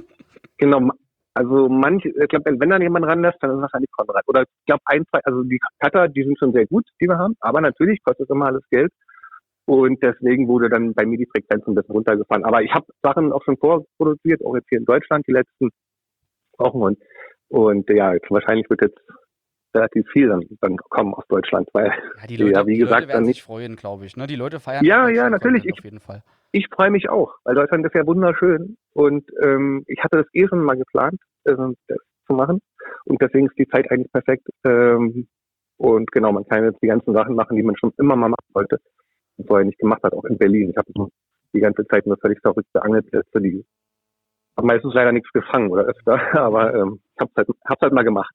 Speaker 3: Genau, also manche, ich glaube, wenn, wenn dann jemand ranlässt, dann ist es wahrscheinlich Konrad. Oder ich glaube, ein, zwei, also die Cutter, die sind schon sehr gut, die wir haben, aber natürlich kostet es immer alles Geld. Und deswegen wurde dann bei mir die Frequenz ein bisschen runtergefahren. Aber ich habe Sachen auch schon vorproduziert, auch jetzt hier in Deutschland die letzten Wochen. Und, und ja, jetzt wahrscheinlich wird jetzt relativ viel dann, dann kommen aus Deutschland, weil
Speaker 1: Ja, die Leute,
Speaker 3: ja, wie
Speaker 1: die
Speaker 3: gesagt,
Speaker 1: Leute werden
Speaker 3: dann
Speaker 1: sich
Speaker 3: nicht.
Speaker 1: freuen, glaube ich. Ne? Die Leute feiern
Speaker 3: Ja,
Speaker 1: Deutschland
Speaker 3: ja, natürlich.
Speaker 1: Content
Speaker 3: Ich,
Speaker 1: auf jeden Fall.
Speaker 3: ich freue mich auch, weil Deutschland ist ja wunderschön. Und ähm, ich hatte das eh schon mal geplant, äh, das zu machen. Und deswegen ist die Zeit eigentlich perfekt. Ähm, und genau, man kann jetzt die ganzen Sachen machen, die man schon immer mal machen wollte und vorher nicht gemacht hat, auch in Berlin. Ich habe die ganze Zeit nur völlig verrückte Angelplätze, die habe meistens leider nichts gefangen oder öfter, aber ähm, ich habe halt, hab's halt mal gemacht.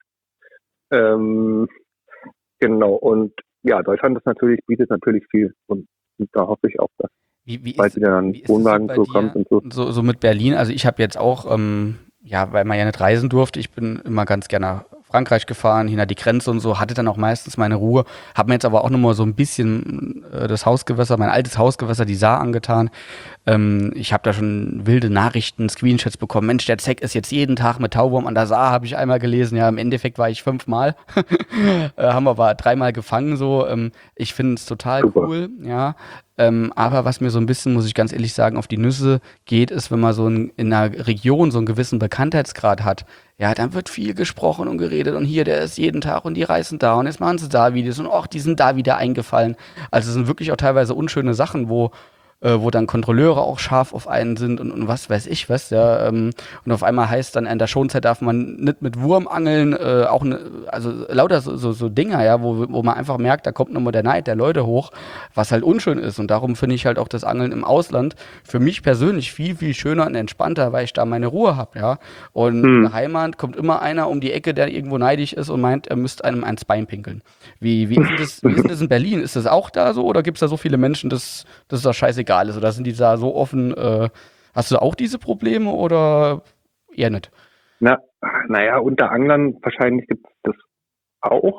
Speaker 3: Ähm, genau, und ja, Deutschland ist natürlich, bietet natürlich viel und, und da hoffe ich auch, dass
Speaker 1: Wie, wie
Speaker 3: bald
Speaker 1: ist,
Speaker 3: wieder ein
Speaker 1: wie ist es so
Speaker 3: Wohnwagen
Speaker 1: bei
Speaker 3: so
Speaker 1: dir,
Speaker 3: kommt und so.
Speaker 1: so, so mit Berlin? Also ich habe jetzt auch, ähm, ja, weil man ja nicht reisen durfte, ich bin immer ganz gerne nach Frankreich gefahren, hinter die Grenze und so, hatte dann auch meistens meine Ruhe, habe mir jetzt aber auch nochmal so ein bisschen äh, das Hausgewässer, mein altes Hausgewässer, die Saar angetan. Ähm, ich habe da schon wilde Nachrichten, Screenshots bekommen. Mensch, der Zeck ist jetzt jeden Tag mit Tauwurm an der Saar, habe ich einmal gelesen. Ja, im Endeffekt war ich fünfmal, äh, haben wir aber dreimal gefangen so. Ähm, ich finde es total
Speaker 3: Super.
Speaker 1: cool, ja. Ähm, aber was mir so ein bisschen, muss ich ganz ehrlich sagen, auf die Nüsse geht, ist, wenn man so ein, in einer Region so einen gewissen Bekanntheitsgrad hat, ja, dann wird viel gesprochen und geredet und hier, der ist jeden Tag und die reisen da und jetzt machen sie da Videos und auch die sind da wieder eingefallen. Also es sind wirklich auch teilweise unschöne Sachen, wo äh, wo dann Kontrolleure auch scharf auf einen sind und, und was weiß ich was, ja. Ähm, und auf einmal heißt dann, in der Schonzeit darf man nicht mit Wurm angeln, äh, auch ne, also lauter so, so, so Dinger, ja, wo, wo man einfach merkt, da kommt nochmal der Neid der Leute hoch, was halt unschön ist. Und darum finde ich halt auch das Angeln im Ausland für mich persönlich viel, viel schöner und entspannter, weil ich da meine Ruhe habe, ja. Und
Speaker 3: Hm.
Speaker 1: in der Heimat kommt immer einer um die Ecke, der irgendwo neidisch ist und meint, er müsste einem ans Bein pinkeln. Wie, wie, ist denn das, wie ist denn das in Berlin? Ist das auch da so oder gibt es da so viele Menschen, dass, dass das scheißegal ist? Oder sind die da so offen? Äh, hast du auch diese Probleme oder eher nicht?
Speaker 3: Na, naja, unter Anglern wahrscheinlich gibt es das auch.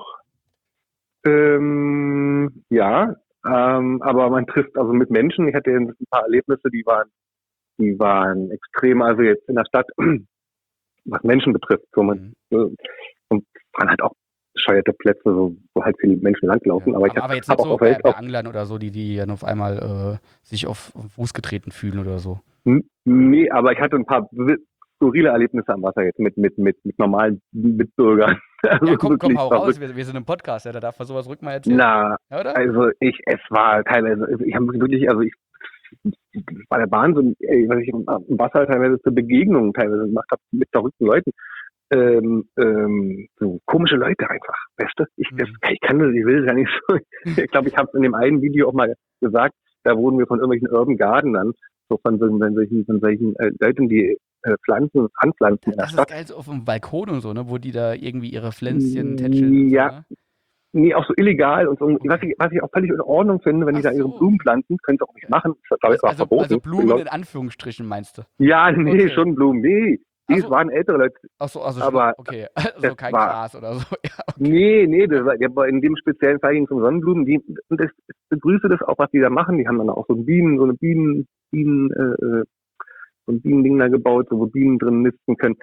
Speaker 3: Ähm, ja, ähm, aber man trifft also mit Menschen. Ich hatte ein paar Erlebnisse, die waren, die waren extrem. Also jetzt in der Stadt, was Menschen betrifft, wo man
Speaker 1: Mhm.
Speaker 3: und waren halt auch bescheuerte Plätze, so, wo halt viele Menschen langlaufen.
Speaker 1: Ja.
Speaker 3: Aber ich
Speaker 1: Aber,
Speaker 3: habe
Speaker 1: aber jetzt
Speaker 3: hab
Speaker 1: nicht
Speaker 3: auch
Speaker 1: so
Speaker 3: auf
Speaker 1: bei,
Speaker 3: Welt
Speaker 1: bei
Speaker 3: auch
Speaker 1: Anglern oder so, die, die dann auf einmal äh, sich auf, auf den Fuß getreten fühlen oder so.
Speaker 3: N- Nee, aber ich hatte ein paar wi- skurrile Erlebnisse am Wasser jetzt mit, mit, mit, mit normalen Mitbürgern. Also
Speaker 1: Ja, komm, komm,
Speaker 3: wirklich
Speaker 1: hau raus.
Speaker 3: verrückt.
Speaker 1: Wir, wir sind im Podcast, ja, da darf man sowas ruhig mal erzählen.
Speaker 3: Na,
Speaker 1: Ja, oder?
Speaker 3: also ich, es war teilweise, also ich habe wirklich, also ich, das war der Wahnsinn, ey, was ich im, im Wasser teilweise für Begegnungen teilweise gemacht habe mit verrückten Leuten. Ähm, ähm, so komische Leute einfach, weißt du? Ich, das,
Speaker 1: Mhm.
Speaker 3: ich kann das, ich will das ja nicht so. Ich glaube, ich habe es in dem einen Video auch mal gesagt, da wurden wir von irgendwelchen Urban Gardenern, so von, so, von solchen, von solchen äh, Leuten, die äh, Pflanzen, anpflanzen in der
Speaker 1: Das ist
Speaker 3: Stadt.
Speaker 1: geil, so auf dem Balkon und so, ne, wo die da irgendwie ihre Pflänzchen tätscheln und so,
Speaker 3: Ja,
Speaker 1: ne?
Speaker 3: nee, auch so illegal und so.
Speaker 1: Okay.
Speaker 3: Was ich, was ich auch völlig in Ordnung finde, wenn die
Speaker 1: Ach
Speaker 3: da ihre
Speaker 1: so.
Speaker 3: Blumen pflanzen, können sie auch nicht machen. Das ist, glaube ich,
Speaker 1: Also,
Speaker 3: auch
Speaker 1: also,
Speaker 3: verboten.
Speaker 1: also Blumen
Speaker 3: Genau.
Speaker 1: in Anführungsstrichen meinst du?
Speaker 3: Ja, nee,
Speaker 1: Okay.
Speaker 3: schon Blumen. Nee,
Speaker 1: Ach
Speaker 3: die
Speaker 1: so.
Speaker 3: waren ältere Leute.
Speaker 1: Ach so, also schon,
Speaker 3: Aber
Speaker 1: okay. Also
Speaker 3: das
Speaker 1: kein
Speaker 3: war-
Speaker 1: Gras oder so. Ja, okay.
Speaker 3: Nee, nee, das war, der war in dem speziellen Fall ging es um Sonnenblumen. Die, und das, ich begrüße das auch, was die da machen. Die haben dann auch so ein Bienen, so eine Bienen, Bienen, äh, so ein Bienending da gebaut, so wo Bienen drin nisten können.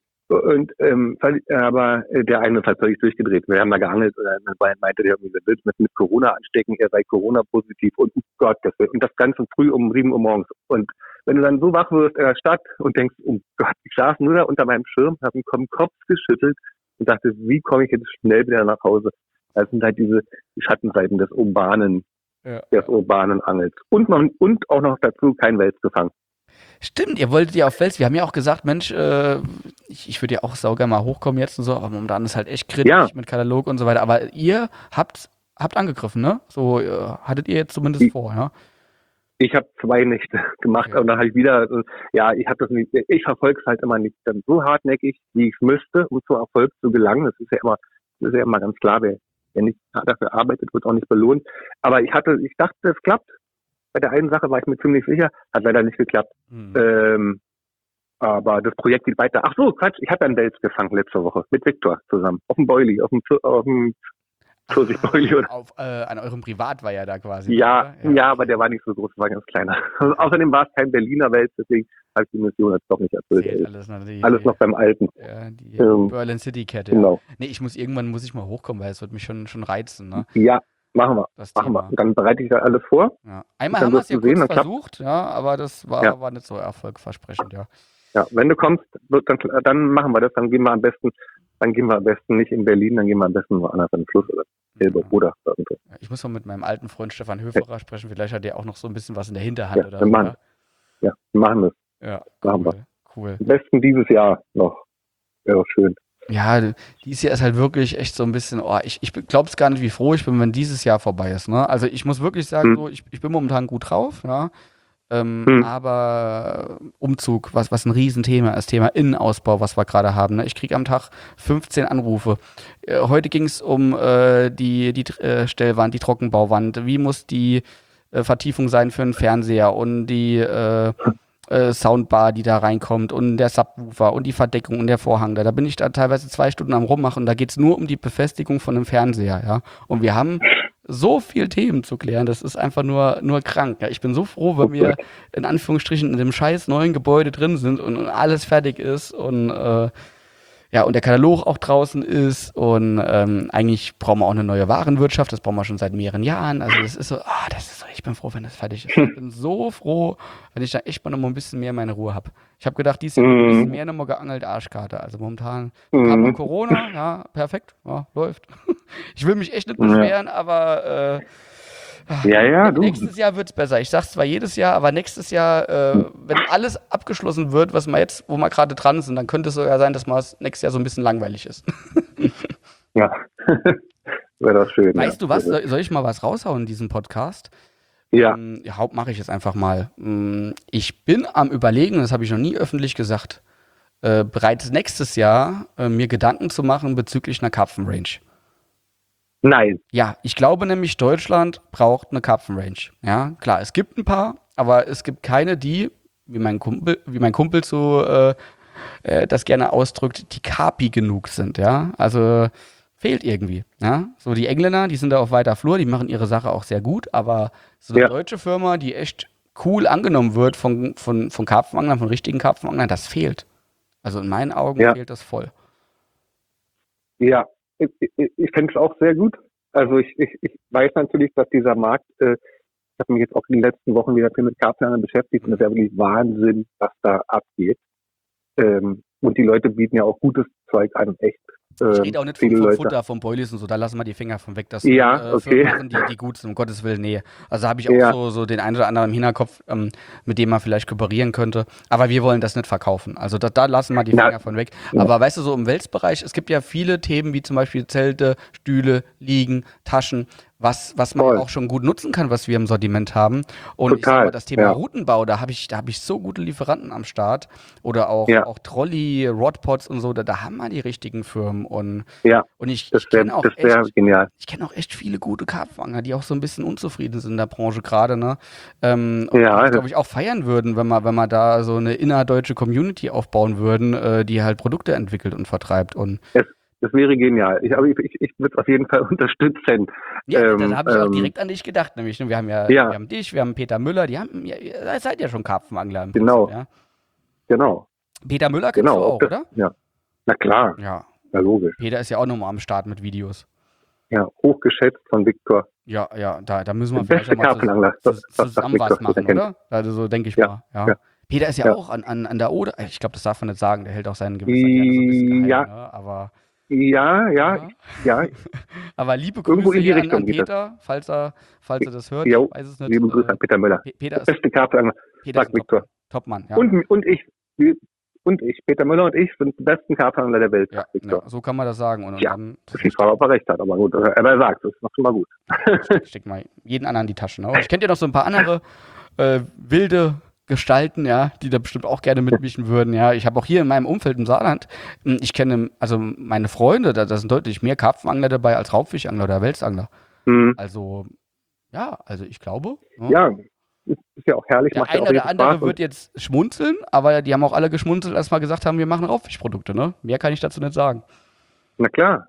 Speaker 3: Und ähm, weil- aber äh, der eine ist halt völlig durchgedreht. Wir haben da geangelt und dann meinte der irgendwie, wir willst mit, mit Corona anstecken, er sei Corona-positiv und oh Gott, das will, und das Ganze früh um sieben Uhr morgens. Und wenn du dann so wach wirst in der Stadt und denkst, oh Gott, ich saß nur da unter meinem Schirm, habe den Kopf geschüttelt und dachte, wie komme ich jetzt schnell wieder nach Hause? Das sind halt diese die Schattenseiten des urbanen,
Speaker 1: Ja.
Speaker 3: des urbanen Angels. Und man und auch noch dazu kein Wels gefangen.
Speaker 1: Stimmt, ihr wolltet ja auf Wels. Wir haben ja auch gesagt, Mensch, äh, ich, ich würde ja auch sauger mal hochkommen jetzt und so, aber momentan ist halt echt kritisch
Speaker 3: Ja.
Speaker 1: mit Katalog und so weiter. Aber ihr habt, habt angegriffen, ne? So äh, hattet ihr jetzt zumindest
Speaker 3: Ich-
Speaker 1: vor, ja?
Speaker 3: Ich habe zwei Nächte gemacht
Speaker 1: Okay.
Speaker 3: und dann habe ich wieder, äh, ja, ich habe das nicht, ich verfolge es halt immer nicht dann so hartnäckig, wie ich es müsste, um zum Erfolg zu gelangen. Das ist ja immer, das ist ja immer ganz klar, wer, wer nicht dafür arbeitet, wird auch nicht belohnt. Aber ich hatte, ich dachte, es klappt. Bei der einen Sache war ich mir ziemlich sicher, hat leider nicht geklappt.
Speaker 1: Hm.
Speaker 3: Ähm, aber das Projekt geht weiter. Ach so, Quatsch, ich habe einen Wels gefangen letzte Woche mit Viktor zusammen. Auf dem Boilie, auf dem, Pf- auf dem Pfirsichboilie. oder-
Speaker 1: Auf, äh, an eurem Privat war ja da quasi.
Speaker 3: Ja,
Speaker 1: oder?
Speaker 3: ja, aber der war nicht so groß, war ganz kleiner. Außerdem war es kein Berliner Wels, deswegen habe ich die Mission jetzt doch nicht erfüllt.
Speaker 1: Zählt alles, noch die,
Speaker 3: Alles noch beim Alten.
Speaker 1: Ja, die
Speaker 3: Ähm,
Speaker 1: Berlin City Kette. Ja.
Speaker 3: Genau.
Speaker 1: Nee, ich muss irgendwann muss ich mal hochkommen, weil es wird mich schon, schon reizen, ne?
Speaker 3: Ja, machen wir.
Speaker 1: Das
Speaker 3: Machen wir.
Speaker 1: Thema.
Speaker 3: Und dann bereite ich da alles vor.
Speaker 1: Ja. Einmal
Speaker 3: Dann
Speaker 1: haben wir es
Speaker 3: wirst
Speaker 1: ja
Speaker 3: du sehen,
Speaker 1: kurz
Speaker 3: dann klappt-
Speaker 1: versucht, ja, aber das war,
Speaker 3: Ja.
Speaker 1: war nicht so erfolgversprechend, ja.
Speaker 3: Ja, wenn du kommst, wird dann, dann machen wir das. Dann gehen wir am besten, dann gehen wir am besten nicht in Berlin, dann gehen wir am besten woanders an den Fluss oder Elbe
Speaker 1: Ja.
Speaker 3: oder irgendwo.
Speaker 1: Ja, ich muss mal mit meinem alten Freund Stefan Höferer sprechen. Vielleicht hat der auch noch so ein bisschen was in der Hinterhand
Speaker 3: Ja,
Speaker 1: oder
Speaker 3: wir
Speaker 1: so.
Speaker 3: machen Ja, wir machen das.
Speaker 1: Ja,
Speaker 3: Machen
Speaker 1: cool. cool.
Speaker 3: Am besten dieses Jahr noch. Wäre doch schön.
Speaker 1: Ja, dieses Jahr ist halt wirklich echt so ein bisschen, oh, ich, ich glaube es gar nicht, wie froh ich bin, wenn dieses Jahr vorbei ist. Ne? Also ich muss wirklich sagen,
Speaker 3: Hm.
Speaker 1: so, ich, ich bin momentan gut drauf, ja. Ähm,
Speaker 3: Hm.
Speaker 1: Aber Umzug, was, was ein Riesenthema ist, Thema Innenausbau, was wir gerade haben. Ne? Ich kriege am Tag fünfzehn Anrufe. Äh, heute ging es um äh, die, die äh, Stellwand, die Trockenbauwand. Wie muss die äh, Vertiefung sein für einen Fernseher und die äh, äh, Soundbar, die da reinkommt und der Subwoofer und die Verdeckung und der Vorhang da. Da bin ich da teilweise zwei Stunden am Rummachen. Da geht es nur um die Befestigung von einem Fernseher, ja. Und wir haben so viel Themen zu klären, das ist einfach nur, nur krank. Ja. Ich bin so froh, wenn wir in Anführungsstrichen in dem scheiß neuen Gebäude drin sind und, und alles fertig ist und äh, ja, und der Katalog auch draußen ist und ähm, eigentlich brauchen wir auch eine neue Warenwirtschaft, das brauchen wir schon seit mehreren Jahren. Also das ist so, ah, das ist so, ich bin froh, wenn das fertig ist. Ich bin so froh, wenn ich da echt mal noch mal ein bisschen mehr meine Ruhe habe. Ich habe gedacht, dies Jahr ein bisschen mehr noch mal geangelt, Arschkarte. Also momentan kam noch Corona, ja, perfekt, ja, läuft. Ich will mich echt nicht beschweren, aber äh,
Speaker 3: Ja, ja, du.
Speaker 1: Nächstes Jahr wird's besser. Ich sag's zwar jedes Jahr, aber nächstes Jahr, äh, wenn alles abgeschlossen wird, was wir jetzt, wo wir gerade dran sind, dann könnte es sogar sein, dass mal nächstes Jahr so ein bisschen langweilig ist.
Speaker 3: Ja, wäre das schön.
Speaker 1: Weißt
Speaker 3: ja.
Speaker 1: du was? Soll, soll ich mal was raushauen in diesem Podcast?
Speaker 3: Ja,
Speaker 1: Ähm, ja, Haupt mache ich jetzt einfach mal. Mm, Ich bin am Überlegen, das habe ich noch nie öffentlich gesagt, äh, bereits nächstes Jahr äh, mir Gedanken zu machen bezüglich einer Karpfenrange.
Speaker 3: nein.
Speaker 1: Ja, ich glaube nämlich, Deutschland braucht eine Karpfenrange. Ja, klar, es gibt ein paar, aber es gibt keine, die, wie mein Kumpel, wie mein Kumpel so äh, äh, das gerne ausdrückt, die Karpi genug sind. Ja, also fehlt irgendwie. Ja, so die Engländer, die sind da auf weiter Flur, die machen ihre Sache auch sehr gut, aber so eine
Speaker 3: Ja.
Speaker 1: deutsche Firma, die echt cool angenommen wird von, von, von Karpfenanglern, von richtigen Karpfenanglern, das fehlt. Also in meinen Augen
Speaker 3: Ja.
Speaker 1: fehlt das voll.
Speaker 3: Ja, ich, ich, ich fände es auch sehr gut. Also ich, ich, ich weiß natürlich, dass dieser Markt, äh, ich habe mich jetzt auch in den letzten Wochen wieder viel mit Karpfenangeln beschäftigt und das ist ja wirklich Wahnsinn, was da abgeht. Ähm, und die Leute bieten ja auch gutes Zeug an, echt.
Speaker 1: Ich
Speaker 3: Ähm,
Speaker 1: rede auch nicht vom,
Speaker 3: viele
Speaker 1: vom
Speaker 3: Leute.
Speaker 1: Futter, vom Boilies und so, da lassen wir die Finger von weg. Das
Speaker 3: Ja,
Speaker 1: sind äh,
Speaker 3: okay.
Speaker 1: Firmen machen, die, die gut sind, um Gottes Willen, nee. Also habe ich auch
Speaker 3: Ja.
Speaker 1: so, so den einen oder anderen im Hinterkopf, ähm, mit dem man vielleicht kooperieren könnte. Aber wir wollen das nicht verkaufen. Also da, da lassen wir die
Speaker 3: Na,
Speaker 1: Finger von weg.
Speaker 3: ja.
Speaker 1: Aber weißt du, so im Welsbereich, es gibt ja viele Themen, wie zum Beispiel Zelte, Stühle, Liegen, Taschen, was, was man
Speaker 3: Voll.
Speaker 1: auch schon gut nutzen kann, was wir im Sortiment haben. Und ich sag
Speaker 3: Total,
Speaker 1: mal, das Thema
Speaker 3: ja.
Speaker 1: Routenbau, da habe ich, da habe ich so gute Lieferanten am Start. Oder auch,
Speaker 3: Ja.
Speaker 1: auch Trolley, Rodpods und so, da, da haben wir die richtigen Firmen. Und,
Speaker 3: Ja,
Speaker 1: und ich,
Speaker 3: das
Speaker 1: ich
Speaker 3: wäre
Speaker 1: kenne auch
Speaker 3: das wär
Speaker 1: echt
Speaker 3: genial.
Speaker 1: ich kenne auch echt viele gute Karpfenangler, die auch so ein bisschen unzufrieden sind in der Branche gerade, ne? Ähm, und
Speaker 3: Ja,
Speaker 1: die,
Speaker 3: das-
Speaker 1: glaube ich, auch feiern würden, wenn wir, wenn wir da so eine innerdeutsche Community aufbauen würden, äh, die halt Produkte entwickelt und vertreibt. Und
Speaker 3: Es, das wäre genial. Ich, aber ich, ich, ich würde es auf jeden Fall unterstützen.
Speaker 1: ja,
Speaker 3: Ähm,
Speaker 1: da habe ich auch
Speaker 3: ähm,
Speaker 1: direkt an dich gedacht, nämlich. Ne? Wir haben ja,
Speaker 3: Ja.
Speaker 1: wir haben dich, wir haben Peter Müller, die haben, ja, ihr seid ja schon Karpfenangler im
Speaker 3: Genau.
Speaker 1: Prinzip, ja?
Speaker 3: Genau,
Speaker 1: Peter Müller kennst
Speaker 3: genau.
Speaker 1: du auch,
Speaker 3: Das-
Speaker 1: oder?
Speaker 3: Ja. Na klar,
Speaker 1: Ja.
Speaker 3: na logisch.
Speaker 1: Peter ist ja auch nochmal am Start mit Videos.
Speaker 3: Ja, hochgeschätzt von Viktor.
Speaker 1: Ja, ja, da, da müssen wir
Speaker 3: Der
Speaker 1: vielleicht
Speaker 3: beste
Speaker 1: auch mal
Speaker 3: Karpfenangler,
Speaker 1: zus-
Speaker 3: das- das- das
Speaker 1: zusammen
Speaker 3: Victor,
Speaker 1: was
Speaker 3: das er
Speaker 1: machen,
Speaker 3: kennt.
Speaker 1: oder? Also so denke ich
Speaker 3: Ja,
Speaker 1: mal. Ja.
Speaker 3: ja.
Speaker 1: Peter ist ja,
Speaker 3: Ja.
Speaker 1: auch an, an, an der Oder. Ich glaube, das darf man nicht sagen. Der hält auch seinen Gewissen gerne so ein bisschen geheim.
Speaker 3: Ja.
Speaker 1: Ne? Aber,
Speaker 3: Ja, ja,
Speaker 1: ja.
Speaker 3: ja,
Speaker 1: Aber liebe
Speaker 3: Irgendwo
Speaker 1: Grüße
Speaker 3: in die
Speaker 1: hier an,
Speaker 3: Richtung
Speaker 1: an
Speaker 3: geht das.
Speaker 1: Peter, falls er, falls er das hört.
Speaker 3: Jo,
Speaker 1: Ich weiß es nicht.
Speaker 3: liebe Grüße
Speaker 1: Äh,
Speaker 3: an Peter Müller.
Speaker 1: Pe- Peter
Speaker 3: Der
Speaker 1: ist,
Speaker 3: beste Karpfenangler,
Speaker 1: Peter ist
Speaker 3: sagt
Speaker 1: ein
Speaker 3: Viktor.
Speaker 1: Top, Topmann. Ja.
Speaker 3: Und, und ich, wir- und ich, Peter Müller und ich sind die besten Karpfenangler der Welt,
Speaker 1: ja,
Speaker 3: sagt Viktor.
Speaker 1: ja, so kann man das sagen. Und, und
Speaker 3: Ja,
Speaker 1: dann
Speaker 3: Dass die Frau aber recht hat, aber gut, aber er sagt, das ist noch schon mal gut.
Speaker 1: steck, steck mal jeden anderen in die Taschen. Ne? Ich kenne ja noch so ein paar andere äh, wilde Gestalten, ja, die da bestimmt auch gerne mitmischen würden, ja. Ich habe auch hier in meinem Umfeld im Saarland, mh, ich kenne, also meine Freunde, da, da sind deutlich mehr Karpfenangler dabei als Raubfischangler oder Welsangler.
Speaker 3: Hm.
Speaker 1: Also, ja, also ich glaube, ne?
Speaker 3: Ja, ist, ist ja auch herrlich,
Speaker 1: Der
Speaker 3: macht ja
Speaker 1: eine
Speaker 3: auch
Speaker 1: oder
Speaker 3: richtig
Speaker 1: andere
Speaker 3: Spaß.
Speaker 1: wird jetzt schmunzeln, aber die haben auch alle geschmunzelt, als wir gesagt haben, wir machen Raubfischprodukte, ne? Mehr kann ich dazu nicht sagen.
Speaker 3: Na klar.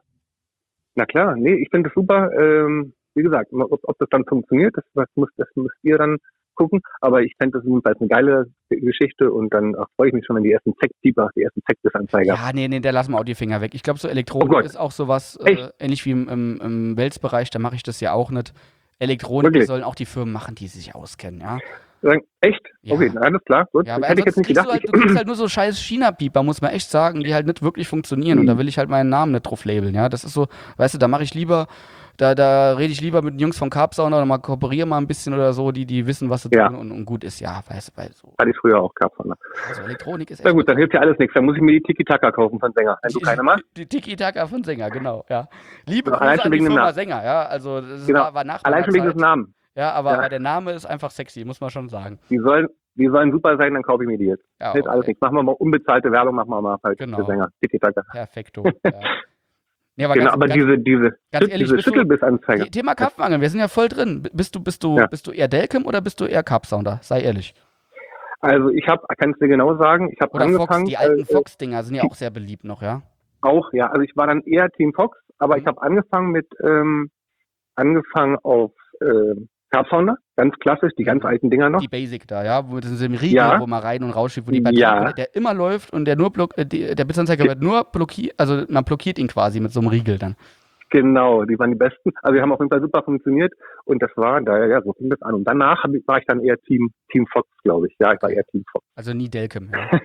Speaker 3: Na klar, nee, ich finde das super. Ähm, wie gesagt, ob, ob das dann funktioniert, das, das, muss, das müsst ihr dann gucken. Aber ich fände das jedenfalls eine geile Geschichte und dann ach, freue ich mich schon, wenn die ersten Zeck-Keeper, die ersten Zeck-Anzeiger.
Speaker 1: Ja, nee, nee, da lassen wir auch die Finger weg. Ich glaube, so Elektronik
Speaker 3: Oh Gott.
Speaker 1: ist auch sowas, äh,
Speaker 3: Echt?
Speaker 1: ähnlich wie im, im, im Welsbereich, da mache ich das ja auch nicht. Elektronik, die
Speaker 3: Wirklich?
Speaker 1: sollen auch die Firmen machen, die sich auskennen, ja.
Speaker 3: Sagen, echt?
Speaker 1: Ja.
Speaker 3: Okay, na, alles klar, gut.
Speaker 1: Ja,
Speaker 3: das
Speaker 1: aber
Speaker 3: hätte ich jetzt
Speaker 1: ansonsten
Speaker 3: nicht
Speaker 1: kriegst du,
Speaker 3: gedacht.
Speaker 1: halt, du kriegst halt nur so scheiß China-Pieper, muss man echt sagen, die halt nicht wirklich funktionieren. Und da will ich halt meinen Namen nicht drauf labeln, ja. Das ist so, weißt du, da mache ich lieber, da, da rede ich lieber mit den Jungs von Carpsauna oder mal kooperiere mal ein bisschen oder so, die, die wissen, was sie
Speaker 3: Ja.
Speaker 1: tun und, und gut ist, ja, weißt du, weil so.
Speaker 3: Hatte ich früher auch gehabt. Ne?
Speaker 1: Also Elektronik ist echt.
Speaker 3: Na gut, dann hilft ja alles nichts. Dann muss ich mir die Tiki-Taka kaufen von Sänger. Wenn du keine machst.
Speaker 1: Die Tiki-Taka von Sänger, genau, ja. Liebe
Speaker 3: Ja,
Speaker 1: Grüße
Speaker 3: allein schon
Speaker 1: an die
Speaker 3: wegen dem
Speaker 1: Firma
Speaker 3: Namen.
Speaker 1: Sänger, ja. Also, das
Speaker 3: Genau.
Speaker 1: war, war nach
Speaker 3: Allein
Speaker 1: meiner
Speaker 3: schon wegen des
Speaker 1: Zeit.
Speaker 3: Namens.
Speaker 1: Ja, aber,
Speaker 3: Ja.
Speaker 1: aber der Name ist einfach sexy, muss man schon sagen.
Speaker 3: Die sollen, die sollen super sein, dann kaufe ich mir die jetzt.
Speaker 1: Ja,
Speaker 3: Hilft alles
Speaker 1: okay.
Speaker 3: nichts. Machen wir mal unbezahlte Werbung, machen wir mal halt
Speaker 1: Genau.
Speaker 3: für Sänger. Tiki-Taka.
Speaker 1: Perfekto. Ja. Nee, aber
Speaker 3: Genau,
Speaker 1: ganz,
Speaker 3: aber
Speaker 1: ganz,
Speaker 3: diese, diese,
Speaker 1: ganz ehrlich,
Speaker 3: diese
Speaker 1: bist du-
Speaker 3: Schüttelbissanzeiger.
Speaker 1: The- Thema Karpfenangeln, wir sind ja voll drin. B- Bist du, bist du,
Speaker 3: Ja.
Speaker 1: bist du eher Delcam oder bist du eher Carpsounder? Sei ehrlich.
Speaker 3: Also ich habe, kann es dir genau sagen, ich habe
Speaker 1: Oder Fox,
Speaker 3: angefangen,
Speaker 1: die alten
Speaker 3: äh,
Speaker 1: Fox-Dinger sind ja auch sehr beliebt noch, ja?
Speaker 3: auch, ja, also ich war dann eher Team Fox, aber
Speaker 1: Mhm.
Speaker 3: ich habe angefangen mit, ähm, angefangen auf äh, Carpsounder, ganz klassisch, die ganz
Speaker 1: Mhm.
Speaker 3: alten Dinger noch.
Speaker 1: Die Basic da, ja? Wo das ist im Riegel,
Speaker 3: Ja.
Speaker 1: wo man rein und rausschiebt, wo die Batterie,
Speaker 3: Ja.
Speaker 1: der immer läuft und der nur block, äh, die, der Blitzanzeiger wird nur blockiert, also man blockiert ihn quasi mit so einem Riegel dann.
Speaker 3: Genau, die waren die besten. Also die haben auf jeden Fall super funktioniert und das war, da ja, so fing das an. Und danach hab ich, war ich dann eher Team Team Fox, glaube ich. Ja, ich war eher Team Fox.
Speaker 1: Also nie Delcam, ja.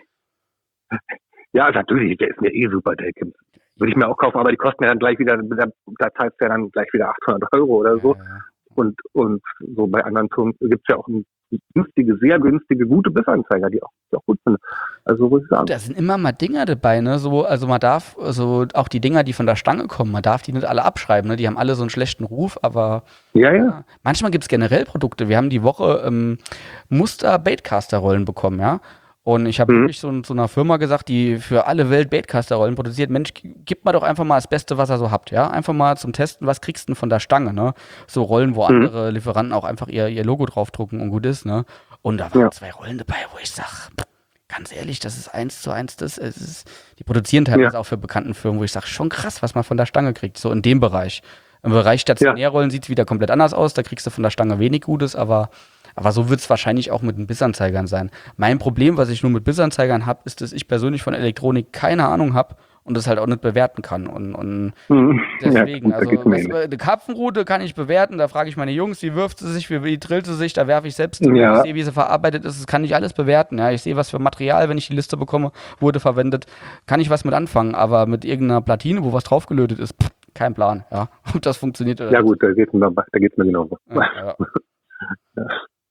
Speaker 3: Ja, natürlich, der ist mir eh super, der Kim. Würde ich mir auch kaufen, aber die kosten ja dann gleich wieder, da, da zahlst du ja dann gleich wieder achthundert Euro oder so.
Speaker 1: Ja, ja.
Speaker 3: Und, und so bei anderen Firmen gibt es ja auch ein günstige, sehr günstige, gute Bissanzeiger, die auch, die auch gut sind. Also muss ich sagen.
Speaker 1: Da sind immer mal Dinger dabei, ne? So, also man darf, also auch die Dinger, die von der Stange kommen, man darf die nicht alle abschreiben, ne? Die haben alle so einen schlechten Ruf, aber
Speaker 3: Ja, ja.
Speaker 1: ja. Manchmal gibt es generell Produkte. Wir haben die Woche ähm, Muster-Baitcaster-Rollen bekommen, ja. Und ich habe
Speaker 3: Mhm.
Speaker 1: wirklich so, so einer Firma gesagt, die für alle Welt Baitcaster-Rollen produziert, Mensch, gib mal doch einfach mal das Beste, was ihr so habt, ja. Einfach mal zum Testen, was kriegst du denn von der Stange, ne? So Rollen, wo
Speaker 3: Mhm.
Speaker 1: andere Lieferanten auch einfach ihr, ihr Logo draufdrucken und gut ist, ne? Und da waren
Speaker 3: Ja.
Speaker 1: zwei Rollen dabei, wo ich sag, ganz ehrlich, das ist eins zu eins das. Es ist, die produzieren teilweise
Speaker 3: Ja.
Speaker 1: auch für bekannten Firmen, wo ich sage, schon krass, was man von der Stange kriegt, so in dem Bereich. Im Bereich Stationärrollen sieht es wieder komplett anders aus, da kriegst du von der Stange wenig Gutes, aber, aber so wird es wahrscheinlich auch mit den Bissanzeigern sein. Mein Problem, was ich nur mit Bissanzeigern habe, ist, dass ich persönlich von Elektronik keine Ahnung habe und das halt auch nicht bewerten kann. Und, und
Speaker 3: Mhm.
Speaker 1: deswegen,
Speaker 3: ja, gut, da
Speaker 1: also
Speaker 3: geht's mir
Speaker 1: weißt du,
Speaker 3: ähnlich.
Speaker 1: eine Karpfenrute kann ich bewerten, da frage ich meine Jungs, wie wirft sie sich, wie, wie drillt sie sich, da werfe ich selbst drüber,
Speaker 3: Ja.
Speaker 1: ich sehe, wie sie verarbeitet ist, das kann ich alles bewerten, ja, ich sehe, was für Material, wenn ich die Liste bekomme, wurde verwendet, kann ich was mit anfangen, aber mit irgendeiner Platine, wo was draufgelötet ist, pff, kein Plan, ja, ob das funktioniert oder
Speaker 3: Ja
Speaker 1: nicht.
Speaker 3: gut, da geht's mir, da geht's mir genauso.
Speaker 1: Ja, ja.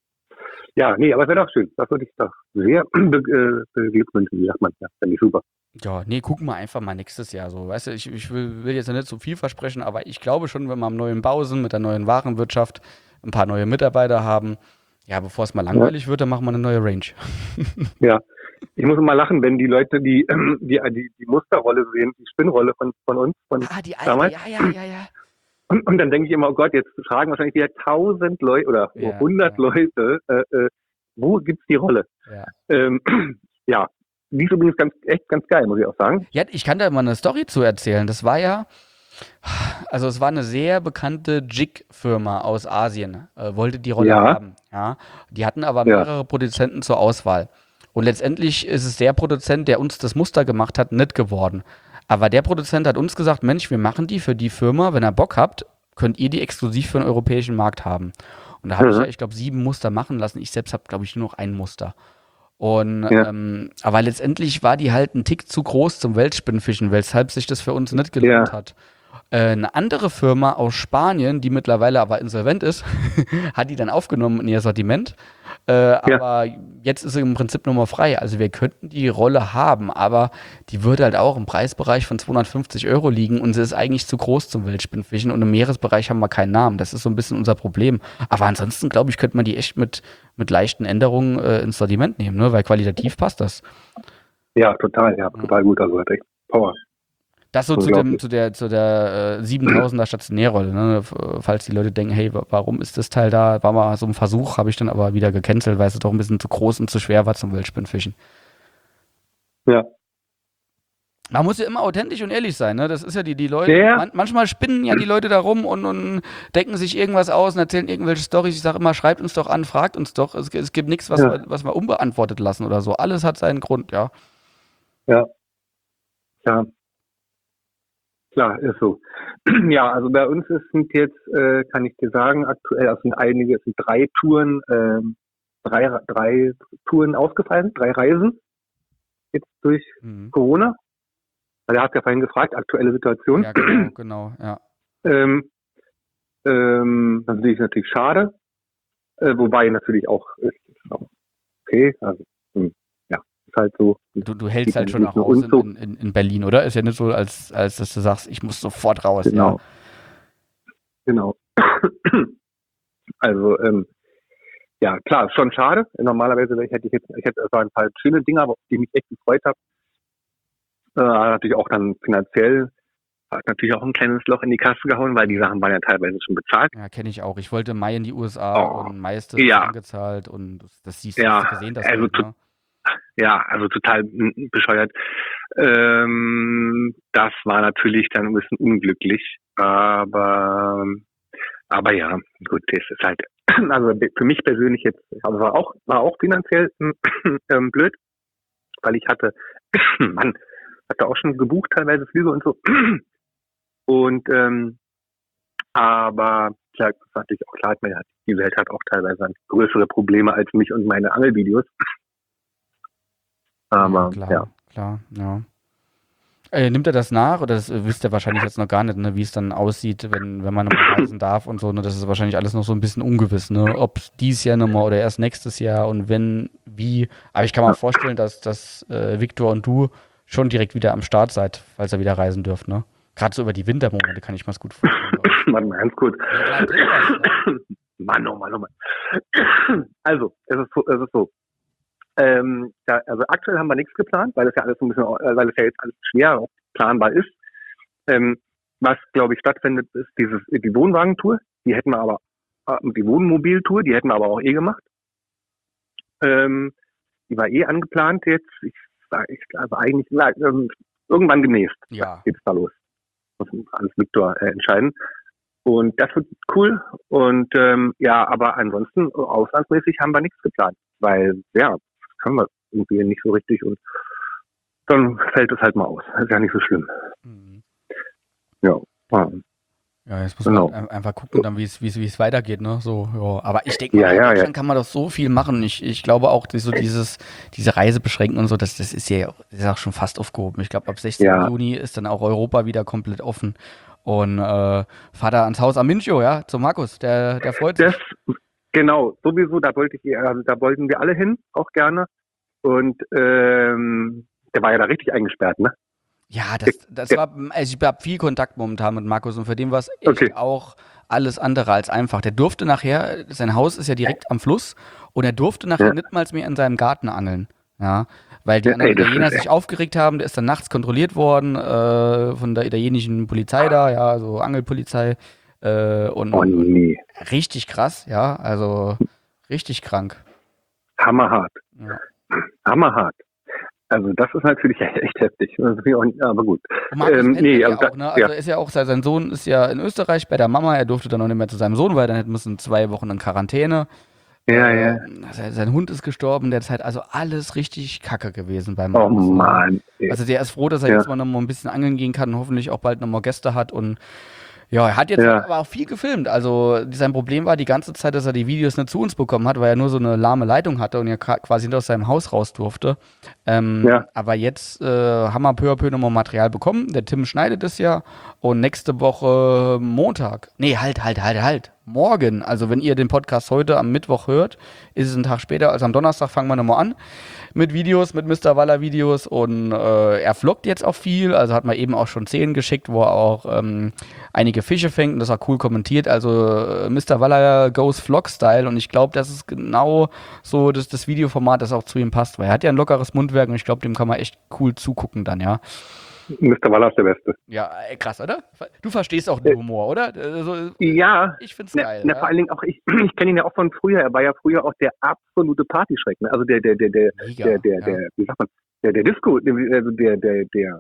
Speaker 3: Ja, nee, aber es wäre doch schön. Das würde ich doch sehr be äh, beglückwünschen, wie sagt man. Ja, finde ich super.
Speaker 1: Ja, nee, gucken wir einfach mal nächstes Jahr so. Weißt du, ich, ich will, will jetzt noch nicht so viel versprechen, aber ich glaube schon, wenn wir am neuen Bau sind, mit der neuen Warenwirtschaft, ein paar neue Mitarbeiter haben, ja, bevor es mal langweilig wird, dann machen wir eine neue Range.
Speaker 3: Ja, ich muss immer lachen, wenn die Leute die, die, die, die Musterrolle sehen, die Spinnrolle von, von uns, von
Speaker 1: Ah, die alte,
Speaker 3: damals.
Speaker 1: ja, ja, ja, ja.
Speaker 3: Und, und dann denke ich immer, oh Gott, jetzt fragen wahrscheinlich wieder tausend Leute oder
Speaker 1: Ja,
Speaker 3: hundert
Speaker 1: ja.
Speaker 3: Leute, äh, äh, wo gibt's die Rolle?
Speaker 1: Ja.
Speaker 3: Ähm, ja, die ist übrigens ganz, echt ganz geil, muss ich auch sagen.
Speaker 1: Ja, ich kann da mal eine Story zu erzählen. Das war ja, also es war eine sehr bekannte Jig-Firma aus Asien, äh, wollte die Rolle
Speaker 3: Ja.
Speaker 1: haben. Ja. Die hatten aber
Speaker 3: Ja.
Speaker 1: mehrere Produzenten zur Auswahl. Und letztendlich ist es der Produzent, der uns das Muster gemacht hat, nicht geworden. Aber der Produzent hat uns gesagt, Mensch, wir machen die für die Firma, wenn ihr Bock habt, könnt ihr die exklusiv für den europäischen Markt haben. Und da habe ich
Speaker 3: Mhm.
Speaker 1: ja, ich glaube, sieben Muster machen lassen. Ich selbst habe, glaube ich, nur noch ein Muster. Und
Speaker 3: Ja.
Speaker 1: ähm, aber letztendlich war die halt ein Tick zu groß zum Weltspinnfischen, weshalb sich das für uns nicht gelohnt
Speaker 3: Ja.
Speaker 1: hat. Äh, eine andere Firma aus Spanien, die mittlerweile aber insolvent ist, hat die dann aufgenommen in ihr Sortiment. Äh, aber jetzt ist sie im Prinzip nur mal frei. Also wir könnten die Rolle haben, aber die würde halt auch im Preisbereich von zweihundertfünfzig Euro liegen und sie ist eigentlich zu groß zum Weltspinnfischen und im Meeresbereich haben wir keinen Namen. Das ist so ein bisschen unser Problem. Aber ansonsten, glaube ich, könnte man die echt mit, mit leichten Änderungen äh, ins Sortiment nehmen, ne? Weil qualitativ passt das.
Speaker 3: Ja, total, ja, total gut. Also hat echt Power.
Speaker 1: Das so zu,
Speaker 3: Unglaublich.
Speaker 1: dem, zu der, zu der äh, siebentausender Stationärrolle, ne? F- Falls die Leute denken, hey, wa- warum ist das Teil da? War mal so ein Versuch, habe ich dann aber wieder gecancelt, weil es doch ein bisschen zu groß und zu schwer war zum Weltspinnfischen.
Speaker 3: Ja.
Speaker 1: Man muss ja immer authentisch und ehrlich sein, ne? Das ist ja die, die Leute,
Speaker 3: Ja.
Speaker 1: man, manchmal spinnen ja die Leute da rum und, und denken sich irgendwas aus und erzählen irgendwelche Storys. Ich sage immer, schreibt uns doch an, fragt uns doch. Es, es gibt nichts, was,
Speaker 3: Ja.
Speaker 1: wir, was wir unbeantwortet lassen oder so. Alles hat seinen Grund, ja.
Speaker 3: Ja. Ja. Klar, ist so. Ja, also bei uns ist- sind jetzt, äh, kann ich dir sagen, aktuell, also sind einige, es sind drei Touren, ähm, drei, drei Touren ausgefallen, drei Reisen jetzt durch
Speaker 1: Mhm.
Speaker 3: Corona. Weil er hat ja vorhin gefragt, aktuelle Situation.
Speaker 1: Ja, genau, genau, ja.
Speaker 3: Ähm, ähm, das ist natürlich schade, äh, wobei natürlich auch ist, ist auch okay, also hm, ja, ist halt so.
Speaker 1: Du, du hältst
Speaker 3: Sieht
Speaker 1: halt
Speaker 3: man
Speaker 1: schon
Speaker 3: nicht
Speaker 1: auch
Speaker 3: nur
Speaker 1: raus
Speaker 3: uns so.
Speaker 1: in, in, in Berlin, oder? Ist ja nicht so, als, als dass du sagst, ich muss sofort raus,
Speaker 3: Genau.
Speaker 1: ja.
Speaker 3: Genau. Also, ähm, ja, klar, schon schade. Normalerweise hätte ich jetzt, ich hätte, es waren ein paar schöne Dinge, aber auf die ich mich echt gefreut habe. Äh, natürlich auch dann finanziell, hat natürlich auch ein kleines Loch in die Kasse gehauen, weil die Sachen waren ja teilweise schon bezahlt.
Speaker 1: Ja, kenne ich auch. Ich wollte im Mai in die U S A
Speaker 3: Oh,
Speaker 1: und Mai ist das
Speaker 3: ja.
Speaker 1: angezahlt und das, das siehst
Speaker 3: Ja,
Speaker 1: hast du gesehen, das
Speaker 3: also
Speaker 1: Geld,
Speaker 3: zu-
Speaker 1: ne?
Speaker 3: Ja, also total mm, bescheuert. Ähm, das war natürlich dann ein bisschen unglücklich, aber aber ja, gut, das ist halt, also für mich persönlich jetzt, also war auch war auch finanziell ähm, blöd, weil ich hatte, Mann, hatte auch schon gebucht teilweise Flüge und so und ähm, aber klar, das ist natürlich auch klar, ich meine, die Welt hat auch teilweise größere Probleme als mich und meine Angelvideos. Aber
Speaker 1: ja, klar,
Speaker 3: ja.
Speaker 1: klar, ja. Äh, nimmt er das nach oder das äh, wisst ihr wahrscheinlich jetzt noch gar nicht, ne, wie es dann aussieht, wenn, wenn man nochmal reisen darf und so, ne, das ist wahrscheinlich alles noch so ein bisschen ungewiss, ne, ob dieses Jahr nochmal oder erst nächstes Jahr und wenn, wie, aber ich kann mir vorstellen, dass, dass äh, Viktor und du schon direkt wieder am Start seid, falls ihr wieder reisen dürft, ne, gerade so über die Wintermonate kann ich mir das gut vorstellen.
Speaker 3: Warte mal ganz kurz.
Speaker 1: Ja, bringt was, ne?
Speaker 3: Mann, oh Mann, oh Mann. Also, es ist so, es ist so. Ähm, ja, also aktuell haben wir nichts geplant, weil es ja alles so ein bisschen, äh, weil es ja jetzt alles schwer auch planbar ist. Ähm, was, glaube ich, stattfindet, ist dieses, die Wohnwagentour. Die hätten wir aber, äh, die Wohnmobiltour, die hätten wir aber auch eh gemacht. Ähm, die war eh angeplant jetzt. Ich sage, ich, also eigentlich, na, ähm, irgendwann demnächst
Speaker 1: Ja.
Speaker 3: geht's da los. Muss alles Viktor äh, entscheiden. Und das wird cool. Und ähm, ja, aber ansonsten auslandsmäßig haben wir nichts geplant, weil ja, können wir irgendwie nicht so richtig und dann fällt es halt mal aus. Das ist ja nicht so schlimm.
Speaker 1: Mhm.
Speaker 3: Ja. ja.
Speaker 1: Ja, jetzt muss
Speaker 3: Genau.
Speaker 1: man ein- einfach gucken, dann wie es wie es wie es weitergeht, ne? So, ja. Aber ich denke
Speaker 3: Ja,
Speaker 1: mal, in
Speaker 3: ja,
Speaker 1: Deutschland
Speaker 3: ja.
Speaker 1: kann man doch so viel machen. Ich, ich glaube auch, dass so dieses diese Reisebeschränkungen und so, das, das ist ja das ist auch schon fast aufgehoben. Ich glaube, ab sechzehnten
Speaker 3: Ja.
Speaker 1: Juni ist dann auch Europa wieder komplett offen. Und äh, Vater ans Haus am Mincho, ja, zum Markus, der, der freut sich.
Speaker 3: Das, genau, sowieso, da wollte ich, also da wollten wir alle hin, auch gerne. Und ähm, der war ja da richtig eingesperrt, ne?
Speaker 1: Ja, das, das war, also ich habe viel Kontakt momentan mit Markus und für den war es echt
Speaker 3: Okay.
Speaker 1: auch alles andere als einfach. Der durfte nachher, sein Haus ist ja direkt am Fluss und er durfte nachher
Speaker 3: Ja.
Speaker 1: nicht mal mehr in seinem Garten angeln. Ja, weil die
Speaker 3: Ja,
Speaker 1: anderen
Speaker 3: ey, das
Speaker 1: Italiener
Speaker 3: ist
Speaker 1: sich
Speaker 3: echt-
Speaker 1: aufgeregt haben, der ist dann nachts kontrolliert worden äh, von der italienischen Polizei da, ja, so Angelpolizei äh, und,
Speaker 3: Oh
Speaker 1: und
Speaker 3: nee,
Speaker 1: richtig krass, ja, also richtig krank.
Speaker 3: hammerhart,
Speaker 1: Ja.
Speaker 3: hammerhart. Also das ist natürlich echt heftig, das ist ja auch nicht- aber gut.
Speaker 1: Und Markus
Speaker 3: Ähm,
Speaker 1: pendelt
Speaker 3: nee,
Speaker 1: ja
Speaker 3: also da-
Speaker 1: auch, ne? Also
Speaker 3: ja.
Speaker 1: er ist ja auch, sein Sohn ist ja in Österreich bei der Mama, er durfte dann noch nicht mehr zu seinem Sohn, weil dann hätte müssen zwei Wochen in Quarantäne.
Speaker 3: Ja,
Speaker 1: Äh,
Speaker 3: ja.
Speaker 1: sein, sein Hund ist gestorben derzeit, also alles richtig kacke gewesen beim
Speaker 3: Oh
Speaker 1: Markus, ne?
Speaker 3: Mann. ey.
Speaker 1: Also der ist froh, dass er
Speaker 3: Ja.
Speaker 1: jetzt mal noch mal ein bisschen angeln gehen kann und hoffentlich auch bald noch mal Gäste hat und ja, er hat jetzt
Speaker 3: Ja.
Speaker 1: aber auch viel gefilmt. Also sein Problem war die ganze Zeit, dass er die Videos nicht zu uns bekommen hat, weil er nur so eine lahme Leitung hatte und er ka- quasi nicht aus seinem Haus raus durfte. Ähm,
Speaker 3: Ja.
Speaker 1: Aber jetzt äh, haben wir peu à peu nochmal Material bekommen. Der Tim schneidet es ja und nächste Woche Montag, nee, halt, halt, halt, halt, morgen, also wenn ihr den Podcast heute am Mittwoch hört, ist es ein Tag später, also am Donnerstag fangen wir nochmal an mit Videos, mit Mister Waller Videos und äh, er vloggt jetzt auch viel, also hat man eben auch schon Szenen geschickt, wo er auch ähm, einige Fische fängt und das auch cool kommentiert, also äh, Mister Waller goes Vlog-Style und ich glaube, das ist genau so das, das Videoformat, das auch zu ihm passt, weil er hat ja ein lockeres Mundwerk und ich glaube, dem kann man echt cool zugucken dann, ja.
Speaker 3: Mister Waller ist der Beste.
Speaker 1: Ja, ey, krass, oder? Du verstehst auch den Humor, oder? Also,
Speaker 3: Ja,
Speaker 1: ich find's
Speaker 3: na,
Speaker 1: geil.
Speaker 3: na,
Speaker 1: ja.
Speaker 3: vor allen Dingen auch, ich, ich kenne ihn ja auch von früher, er war ja früher auch der absolute Partyschreck, ne? Also der, der, der, der,
Speaker 1: Mega,
Speaker 3: der, der,
Speaker 1: ja.
Speaker 3: der, wie sagt man, der, der Disco, der, also der, der, der,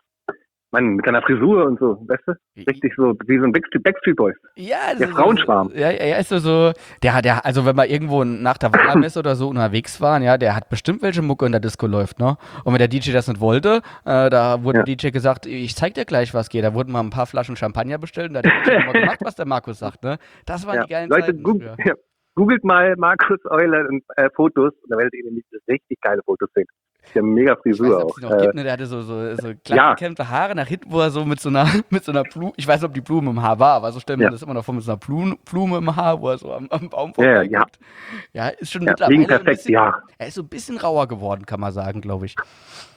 Speaker 3: Mann, mit seiner Frisur und so, weißt du? Richtig so, wie so ein Backstreet, Backstreet Boys.
Speaker 1: Ja,
Speaker 3: Der
Speaker 1: so-
Speaker 3: Frauenschwarm.
Speaker 1: Ja, er ist so, so der, der, also wenn wir irgendwo nach der Wallermesse oder so unterwegs waren, ja, der hat bestimmt welche Mucke in der Disco läuft, ne? Und wenn der D J das nicht wollte, äh, da wurde
Speaker 3: Ja.
Speaker 1: der D J gesagt, ich zeig dir gleich, was geht. Da wurden mal ein paar Flaschen Champagner bestellt und da hat der D J mal gemacht, was der Markus sagt, ne? Das waren
Speaker 3: Ja.
Speaker 1: die geilen
Speaker 3: Leute,
Speaker 1: Zeiten
Speaker 3: goog,
Speaker 1: früher.
Speaker 3: ja, googelt mal Markus Euler und äh, Fotos und da werdet ihr nämlich richtig geile Fotos sehen. Der hat mega
Speaker 1: Ich weiß
Speaker 3: Frisur
Speaker 1: nicht, ob
Speaker 3: auch.
Speaker 1: es die noch
Speaker 3: Äh,
Speaker 1: gibt, ne? Der hatte so, so, so glatt
Speaker 3: Ja.
Speaker 1: gekämmte Haare nach hinten, wo er so mit so einer, mit so einer Blume, ich weiß nicht, ob die Blume im Haar war, aber so stellen wir
Speaker 3: Ja.
Speaker 1: das immer noch vor, mit so einer Blume, Blume im Haar, wo er so am, am Baum
Speaker 3: Ja,
Speaker 1: vorbei
Speaker 3: ja.
Speaker 1: guckt. Ja, ist schon
Speaker 3: ja,
Speaker 1: mittlerweile
Speaker 3: wegen
Speaker 1: ein
Speaker 3: perfekt,
Speaker 1: bisschen,
Speaker 3: ja.
Speaker 1: er ist so ein bisschen rauer geworden, kann man sagen, glaube ich.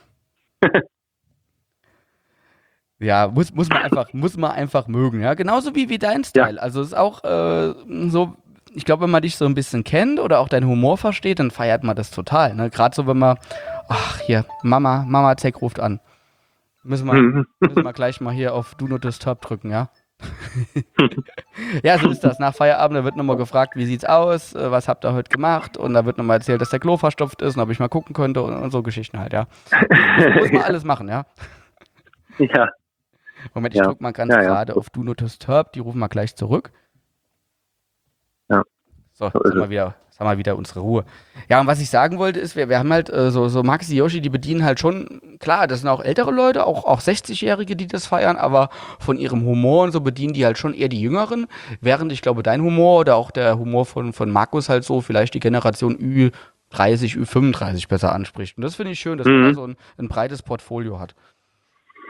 Speaker 1: Ja, muss, muss man einfach, muss man einfach mögen, ja. Genauso wie, wie dein Style. Also es ist auch äh, so, ich glaube, wenn man dich so ein bisschen kennt oder auch deinen Humor versteht, dann feiert man das total. Ne? Gerade so, wenn man, ach hier, Mama, Mama Zeck ruft an. Müssen wir,
Speaker 3: Mhm.
Speaker 1: müssen wir gleich mal hier auf Do Not Disturb drücken, ja? Ja, so ist das. Nach Feierabend, da wird nochmal gefragt, wie sieht's aus, äh, was habt ihr heute gemacht? Und da wird nochmal erzählt, dass der Klo verstopft ist und ob ich mal gucken könnte und, und so Geschichten halt, ja. Das muss man alles machen, ja.
Speaker 3: Ja,
Speaker 1: Moment, ich
Speaker 3: Ja.
Speaker 1: drücke mal ganz
Speaker 3: Ja, ja.
Speaker 1: gerade auf Do Not Disturb, die rufen wir gleich zurück.
Speaker 3: Ja.
Speaker 1: So,
Speaker 3: So
Speaker 1: jetzt
Speaker 3: ist
Speaker 1: haben wir
Speaker 3: es.
Speaker 1: wieder, jetzt haben wir wieder unsere Ruhe. Ja, und was ich sagen wollte, ist, wir, wir haben halt äh, so, so Maxi Yoshi, die bedienen halt schon, klar, das sind auch ältere Leute, auch, auch sechzig-Jährige, die das feiern, aber von ihrem Humor und so bedienen die halt schon eher die Jüngeren, während ich glaube, dein Humor oder auch der Humor von, von Markus halt so vielleicht die Generation Ü dreißig, Ü fünfunddreißig besser anspricht. Und das finde ich schön, dass man
Speaker 3: Mhm.
Speaker 1: da so ein, ein breites Portfolio hat.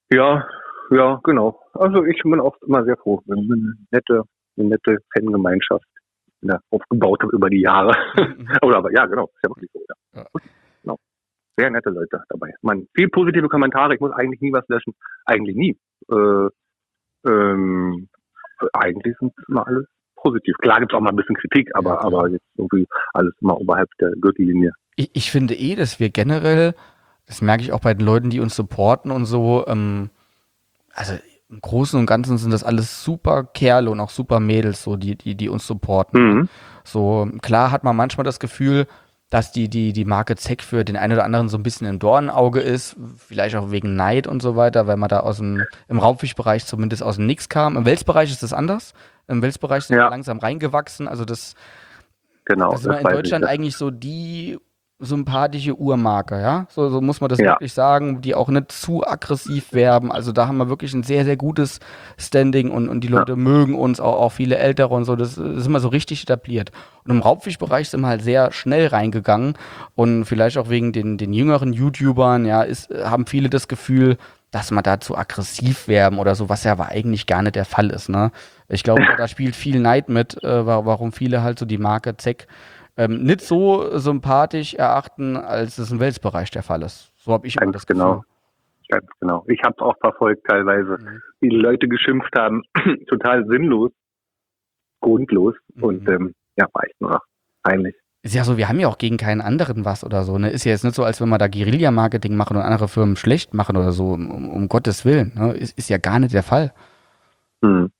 Speaker 3: Ja, ja, genau. Also ich bin auch immer sehr froh. Eine nette, eine nette Fangemeinschaft ja, aufgebaut habe über die Jahre. Oder aber ja, genau, ist ja wirklich so. Ja.
Speaker 1: Ja.
Speaker 3: Genau. Sehr nette Leute dabei. Man, viel positive Kommentare, ich muss eigentlich nie was löschen. Eigentlich nie. Äh, ähm, eigentlich sind immer alles positiv. Klar gibt es auch mal ein bisschen Kritik, aber,
Speaker 1: Ja,
Speaker 3: aber jetzt irgendwie alles immer oberhalb der Gürtellinie.
Speaker 1: Ich, ich finde eh, dass wir generell, das merke ich auch bei den Leuten, die uns supporten und so, ähm, also im Großen und Ganzen sind das alles super Kerle und auch super Mädels, so die, die, die uns supporten.
Speaker 3: Mhm.
Speaker 1: So, klar hat man manchmal das Gefühl, dass die, die, die Marke Zeck für den einen oder anderen so ein bisschen im Dornenauge ist, vielleicht auch wegen Neid und so weiter, weil man da aus dem, im Raubfischbereich zumindest aus dem Nix kam. Im Welsbereich ist das anders. Im Welsbereich sind
Speaker 3: Ja.
Speaker 1: wir langsam reingewachsen, also das,
Speaker 3: Genau.
Speaker 1: da sind wir in
Speaker 3: weiß ich,
Speaker 1: Deutschland
Speaker 3: das-
Speaker 1: eigentlich so die sympathische Urmarke, ja? So, so muss man das
Speaker 3: Ja.
Speaker 1: wirklich sagen, die auch nicht zu aggressiv werben. Also da haben wir wirklich ein sehr, sehr gutes Standing und, und die Leute mögen uns, auch, auch viele Ältere und so. Das ist immer so richtig etabliert. Und im Raubfischbereich sind wir halt sehr schnell reingegangen und vielleicht auch wegen den, den jüngeren YouTubern, ja, ist, haben viele das Gefühl, dass man da zu aggressiv werben oder so, was ja aber eigentlich gar nicht der Fall ist, ne? Ich glaube, da spielt viel Neid mit, äh, wa- warum viele halt so die Marke Zeck ähm, nicht so sympathisch erachten, als es im Welsbereich der Fall ist. So habe ich immer
Speaker 3: Ganz
Speaker 1: das Gefühl.
Speaker 3: genau. Ganz genau. Ich habe es auch verfolgt teilweise,
Speaker 1: Mhm.
Speaker 3: wie die Leute geschimpft haben, total sinnlos, grundlos
Speaker 1: Mhm.
Speaker 3: und ähm, ja, war echt nur noch peinlich.
Speaker 1: Ist ja so, wir haben ja auch gegen keinen anderen was oder so. Ne? Ist ja jetzt nicht so, als wenn wir da Guerilla-Marketing machen und andere Firmen schlecht machen oder so, um, um, um Gottes Willen. Ne? Ist, ist ja gar nicht der Fall.
Speaker 3: Hm.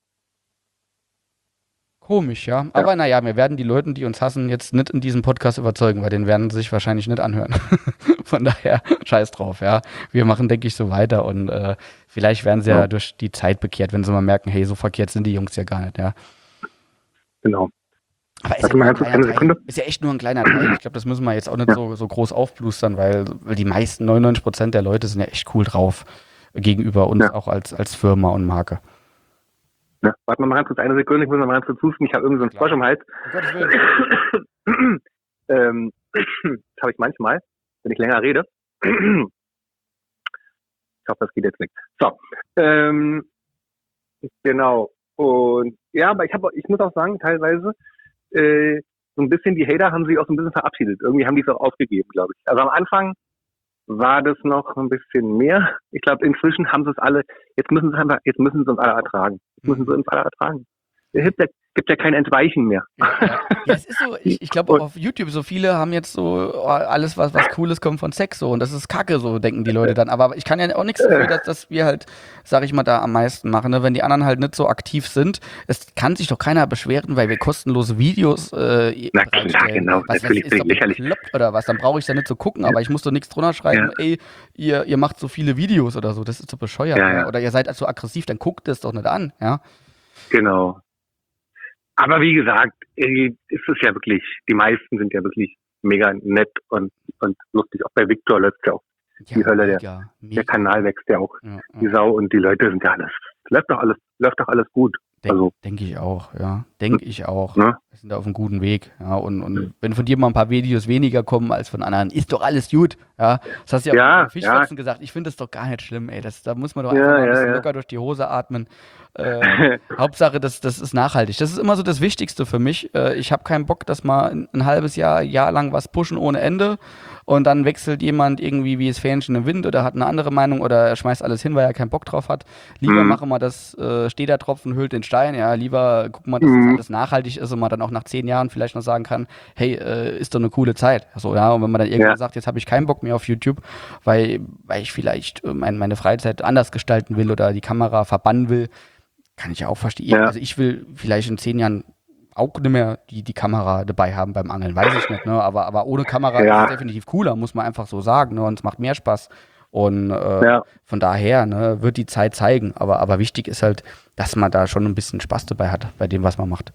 Speaker 1: Komisch, ja. Aber naja, wir werden die Leute, die uns hassen, jetzt nicht in diesem Podcast überzeugen, weil den werden sie sich wahrscheinlich nicht anhören. Von daher, scheiß drauf, ja. Wir machen, denke ich, so weiter und äh, vielleicht werden sie ja.
Speaker 3: Ja.
Speaker 1: durch die Zeit bekehrt, wenn sie mal merken, hey, so verkehrt sind die Jungs ja gar nicht, ja.
Speaker 3: Genau.
Speaker 1: Aber ist
Speaker 3: Warte
Speaker 1: ja,
Speaker 3: mal
Speaker 1: nur ein
Speaker 3: ganz kurz,
Speaker 1: kleiner
Speaker 3: eine
Speaker 1: Teil.
Speaker 3: Sekunde.
Speaker 1: Ist ja echt nur ein kleiner Teil. Ich glaube, das müssen wir jetzt auch nicht
Speaker 3: Ja.
Speaker 1: so, so groß aufblustern, weil, weil die meisten, neunundneunzig Prozent der Leute sind ja echt cool drauf gegenüber uns,
Speaker 3: Ja.
Speaker 1: auch als, als Firma und Marke.
Speaker 3: Ja, warte mal ganz kurz eine Sekunde, ich muss noch mal ganz kurz husten, ich habe irgendwie so einen
Speaker 1: Klar.
Speaker 3: Frosch im Hals.
Speaker 1: Um Gottes Willen.
Speaker 3: ähm, das habe ich manchmal, wenn ich länger rede. Ich hoffe, das geht jetzt weg. So, ähm, genau. Und ja, aber ich habe, ich muss auch sagen, teilweise äh, so ein bisschen die Hater haben sich auch so ein bisschen verabschiedet. Irgendwie haben die es auch aufgegeben, glaube ich. Also am Anfang war das noch ein bisschen mehr. Ich glaube, inzwischen haben sie es alle. Jetzt müssen sie einfach, jetzt müssen sie uns alle ertragen. Jetzt müssen sie uns alle ertragen. Es gibt ja, gibt ja kein Entweichen mehr.
Speaker 1: Ja, ja. ja, es ist so, ich, ich glaube auch auf YouTube, so viele haben jetzt so, oh, alles, was, was Cooles kommt von Sex so und das ist Kacke, so denken die Leute dann. Aber ich kann ja auch nichts dafür, dass, dass wir halt, sag ich mal, da am meisten machen, ne? Wenn die anderen halt nicht so aktiv sind. Es kann sich doch keiner beschweren, weil wir kostenlose Videos äh,
Speaker 3: Na klar,
Speaker 1: bereitstellen.
Speaker 3: genau.
Speaker 1: Was,
Speaker 3: Natürlich
Speaker 1: was ist doch
Speaker 3: lächerlich.
Speaker 1: bekloppt oder was? Dann brauche ich da nicht zu gucken, aber ich muss doch nichts drunter schreiben, ey, ihr, ihr macht so viele Videos oder so, das ist so bescheuert.
Speaker 3: Ja,
Speaker 1: Ja.
Speaker 3: ja.
Speaker 1: Oder ihr seid so aggressiv, dann guckt es doch nicht an, ja.
Speaker 3: Genau. Aber wie gesagt, irgendwie ist es ja wirklich, die meisten sind ja wirklich mega nett und, und lustig. Auch bei Victor läuft ja auch
Speaker 1: Ja,
Speaker 3: die Hölle, der,
Speaker 1: mega, mega.
Speaker 3: der Kanal wächst ja auch
Speaker 1: Ja,
Speaker 3: die
Speaker 1: ja.
Speaker 3: Sau und die Leute sind ja alles, läuft doch alles, läuft doch alles gut.
Speaker 1: Denk,
Speaker 3: Also,
Speaker 1: denke ich auch, ja. Denke ich auch.
Speaker 3: ne?
Speaker 1: Wir sind da auf einem guten Weg. Ja, und, und wenn von dir mal ein paar Videos weniger kommen als von anderen, ist doch alles gut. Ja, das hast du ja,
Speaker 3: Ja,
Speaker 1: auch bei Fischfetzen gesagt. Ich finde das doch gar nicht schlimm, ey. Das, da muss man doch
Speaker 3: Ja,
Speaker 1: einfach mal ein
Speaker 3: ja,
Speaker 1: bisschen
Speaker 3: ja.
Speaker 1: locker durch die Hose atmen. Äh, Hauptsache, das, das ist nachhaltig. Das ist immer so das Wichtigste für mich. Äh, ich habe keinen Bock, dass mal ein, ein halbes Jahr, Jahr lang was pushen ohne Ende und dann wechselt jemand irgendwie wie das Fähnchen im Wind oder hat eine andere Meinung oder er schmeißt alles hin, weil er keinen Bock drauf hat. Lieber
Speaker 3: Mhm.
Speaker 1: machen wir das, äh, steht der Tropfen, hüllt den Stein. Ja, lieber gucken wir, dass das
Speaker 3: Mhm.
Speaker 1: alles nachhaltig ist und man dann auch nach zehn Jahren vielleicht noch sagen kann, hey, äh, ist doch eine coole Zeit. So, ja, und wenn man dann irgendwann
Speaker 3: Ja.
Speaker 1: sagt, jetzt habe ich keinen Bock mehr auf YouTube, weil, weil ich vielleicht äh, mein, meine Freizeit anders gestalten will oder die Kamera verbannen will, kann ich ja auch verstehen.
Speaker 3: Ja.
Speaker 1: Also ich will vielleicht in zehn Jahren auch nicht mehr die, die Kamera dabei haben beim Angeln, weiß ich nicht, ne? Aber, aber ohne Kamera
Speaker 3: Ja.
Speaker 1: ist es definitiv cooler, muss man einfach so sagen, ne? Und es macht mehr Spaß. Und äh,
Speaker 3: Ja.
Speaker 1: von daher, ne, wird die Zeit zeigen. Aber, aber wichtig ist halt, dass man da schon ein bisschen Spaß dabei hat, bei dem, was man macht.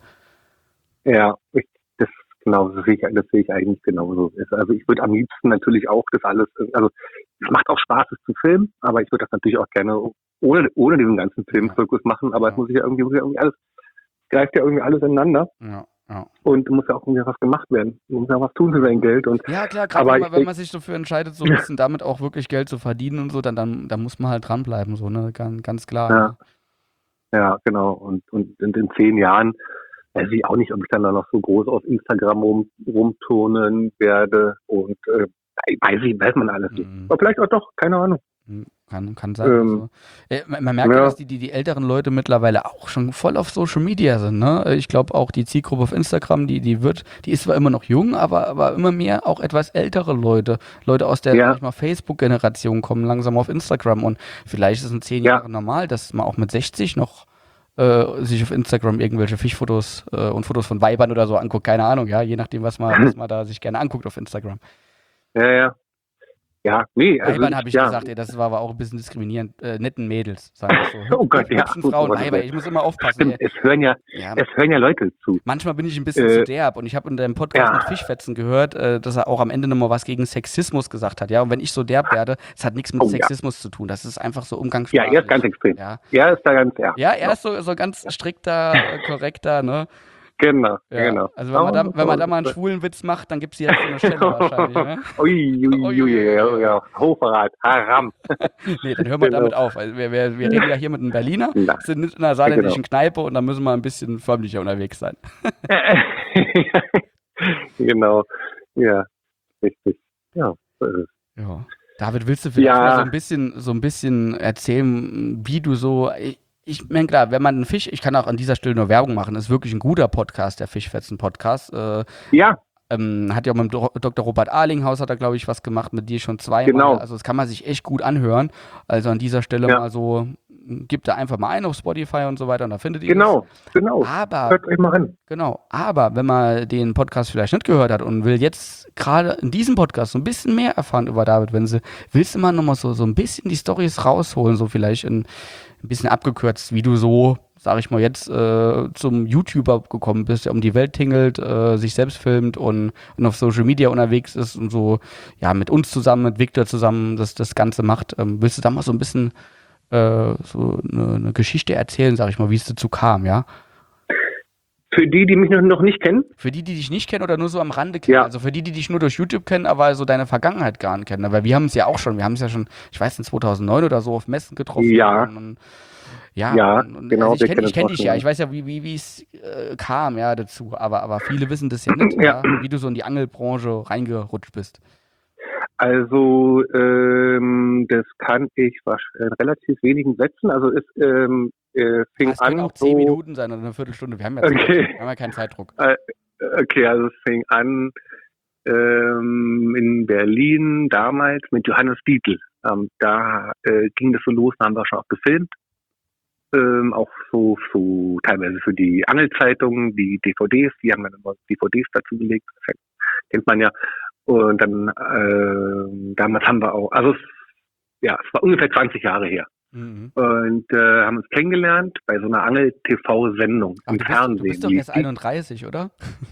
Speaker 3: Ja, ich, das genau, das sehe ich, das sehe ich eigentlich genauso. Es- Also ich würde am liebsten natürlich auch das alles, also es macht auch Spaß, es zu filmen, aber ich würde das natürlich auch gerne ohne, ohne diesen ganzen Filmzirkus machen, aber
Speaker 1: Ja.
Speaker 3: es muss sich ja irgendwie, irgendwie alles, greift ja irgendwie alles ineinander.
Speaker 1: Ja. Ja.
Speaker 3: Und muss ja auch irgendwie was gemacht werden. Muss ja was tun für sein Geld. Und,
Speaker 1: Ja, klar, gerade
Speaker 3: aber
Speaker 1: wenn,
Speaker 3: ich
Speaker 1: man- wenn
Speaker 3: denk-
Speaker 1: man sich dafür entscheidet, so ein bisschen damit auch wirklich Geld zu verdienen und so, dann, dann, dann muss man halt dranbleiben, so, ne? Ganz, ganz klar.
Speaker 3: Ja.
Speaker 1: ne?
Speaker 3: Ja, genau. Und, und in, in zehn Jahren weiß ich auch nicht, ob ich dann da noch so groß auf Instagram rum, rumturnen werde. Und äh, weiß ich, weiß man alles nicht.
Speaker 1: Mhm.
Speaker 3: Aber vielleicht auch doch, keine Ahnung.
Speaker 1: Hm, Kann, kann sein.
Speaker 3: Ähm,
Speaker 1: also. Äh, man, man merkt ja,
Speaker 3: ja.
Speaker 1: dass die, die, die älteren Leute mittlerweile auch schon voll auf Social Media sind. Ne? Ich glaube auch die Zielgruppe auf Instagram, die, die wird, die ist zwar immer noch jung, aber, aber immer mehr auch etwas ältere Leute. Leute aus der
Speaker 3: Ja.
Speaker 1: sag ich mal, Facebook-Generation kommen langsam auf Instagram und vielleicht ist es in zehn
Speaker 3: Ja.
Speaker 1: Jahren normal, dass man auch mit sechzig noch äh, sich auf Instagram irgendwelche Fischfotos äh, und Fotos von Weibern oder so anguckt. Keine Ahnung, ja, je nachdem, was man, was man da sich gerne anguckt auf Instagram.
Speaker 3: Ja, ja. Ja, nee, also
Speaker 1: Weibern habe ich
Speaker 3: ja.
Speaker 1: gesagt, ey, das war aber auch ein bisschen diskriminierend. Äh, netten Mädels, sagen wir so.
Speaker 3: Oh Gott, ja.
Speaker 1: Hübschen Frauen,
Speaker 3: Gut,
Speaker 1: Weiber, ich muss immer aufpassen.
Speaker 3: Stimmt,
Speaker 1: Ey.
Speaker 3: es hören ja,
Speaker 1: Ja,
Speaker 3: es hören ja Leute zu.
Speaker 1: manchmal bin ich ein bisschen
Speaker 3: Äh,
Speaker 1: zu derb und ich habe in deinem Podcast
Speaker 3: ja.
Speaker 1: mit Fischfetzen gehört, äh, dass er auch am Ende nochmal was gegen Sexismus gesagt hat. Ja, und wenn ich so derb werde, es hat nichts mit
Speaker 3: Oh, ja.
Speaker 1: Sexismus zu tun. Das ist einfach so
Speaker 3: Ja,
Speaker 1: umgangssprachlich.
Speaker 3: er ist ganz extrem.
Speaker 1: Ja,
Speaker 3: Er ist da ganz, ja.
Speaker 1: ja er ist so, so ganz strikter, äh, korrekter, ne?
Speaker 3: Genau,
Speaker 1: Ja.
Speaker 3: genau.
Speaker 1: Also wenn man, da, wenn man da mal einen
Speaker 3: Oh,
Speaker 1: schwulen Witz macht, dann gibt es die jetzt so eine Stelle wahrscheinlich, ne?
Speaker 3: Ui, ui, ui, ui, ja, ja. Hochverrat, Haram.
Speaker 1: Nee, dann hören wir
Speaker 3: Genau.
Speaker 1: damit auf. Also wir, wir, wir reden ja hier mit einem Berliner,
Speaker 3: Ja.
Speaker 1: sind nicht in einer saarländischen Kneipe und da müssen wir ein bisschen förmlicher unterwegs sein.
Speaker 3: Genau, ja, richtig. Ja, so ist es.
Speaker 1: Ja. David, willst du vielleicht
Speaker 3: Ja.
Speaker 1: mal so ein bisschen, so ein bisschen erzählen, wie du so. Ich, ich meine, klar, wenn man einen Fisch, ich kann auch an dieser Stelle nur Werbung machen, ist wirklich ein guter Podcast, der Fischfetzen-Podcast. Äh,
Speaker 3: Ja,
Speaker 1: ähm, hat ja auch mit dem Do- Doktor Robert Arlinghaus hat er, glaube ich, was gemacht, mit dir schon zweimal.
Speaker 3: Genau.
Speaker 1: Also das kann man sich echt gut anhören. Also an dieser Stelle
Speaker 3: Ja.
Speaker 1: mal so, gibt da einfach mal ein auf Spotify und so weiter und da findet ihr
Speaker 3: genau, genau.
Speaker 1: das. Aber
Speaker 3: Hört euch mal an.
Speaker 1: Genau, aber wenn man den Podcast vielleicht nicht gehört hat und will jetzt gerade in diesem Podcast so ein bisschen mehr erfahren über David Wenzel, willst du mal nochmal so, so ein bisschen die Storys rausholen, so vielleicht in, ein bisschen abgekürzt, wie du so, sag ich mal, jetzt äh, zum YouTuber gekommen bist, der um die Welt tingelt, äh, sich selbst filmt und, und auf Social Media unterwegs ist und so, ja, mit uns zusammen, mit Victor zusammen das, das Ganze macht. Ähm, willst du da mal so ein bisschen äh, so eine, eine Geschichte erzählen, sag ich mal, wie es dazu kam, ja?
Speaker 3: Für die, die mich noch- noch nicht kennen,
Speaker 1: Für die, die dich nicht kennen oder nur so am Rande kennen,
Speaker 3: Ja.
Speaker 1: also für die, die dich nur durch YouTube kennen, aber so deine Vergangenheit gar nicht kennen, weil wir haben es ja auch schon, wir haben es ja schon, ich weiß, in zweitausendneun oder so auf Messen getroffen.
Speaker 3: Ja.
Speaker 1: Und, und, ja,
Speaker 3: Ja,
Speaker 1: und, und,
Speaker 3: genau,
Speaker 1: also
Speaker 3: wir
Speaker 1: ich kenne
Speaker 3: kennen
Speaker 1: ich kenn
Speaker 3: uns
Speaker 1: dich
Speaker 3: auch
Speaker 1: ja,
Speaker 3: schon.
Speaker 1: ich weiß ja, wie wie wie es äh, kam, ja, dazu, aber, aber viele wissen das ja nicht,
Speaker 3: Ja.
Speaker 1: ja, wie du so in die Angelbranche reingerutscht bist.
Speaker 3: also ähm, das kann ich wahrsch- in relativ wenigen Sätzen. Also es ähm, äh, fing
Speaker 1: Es können
Speaker 3: an
Speaker 1: auch zehn
Speaker 3: so,
Speaker 1: Minuten sein oder eine Viertelstunde, wir haben ja,
Speaker 3: Okay.
Speaker 1: Zeit, wir haben ja keinen Zeitdruck.
Speaker 3: Okay, also es fing an ähm, in Berlin damals mit Johannes Dietl. Ähm, da äh, ging das so los, da haben wir schon auch gefilmt. Ähm, auch so, so teilweise für die Angelzeitungen, die D V Ds, die haben dann immer D V Ds dazu gelegt, das kennt man ja. Und dann ähm, damals haben wir auch, also es, ja, es war ungefähr zwanzig Jahre her.
Speaker 1: Mhm.
Speaker 3: Und äh, haben uns kennengelernt bei so einer Angel-T V-Sendung
Speaker 1: Aber
Speaker 3: im
Speaker 1: du bist,
Speaker 3: Fernsehen.
Speaker 1: du bist doch
Speaker 3: Die-
Speaker 1: erst einunddreißig, oder?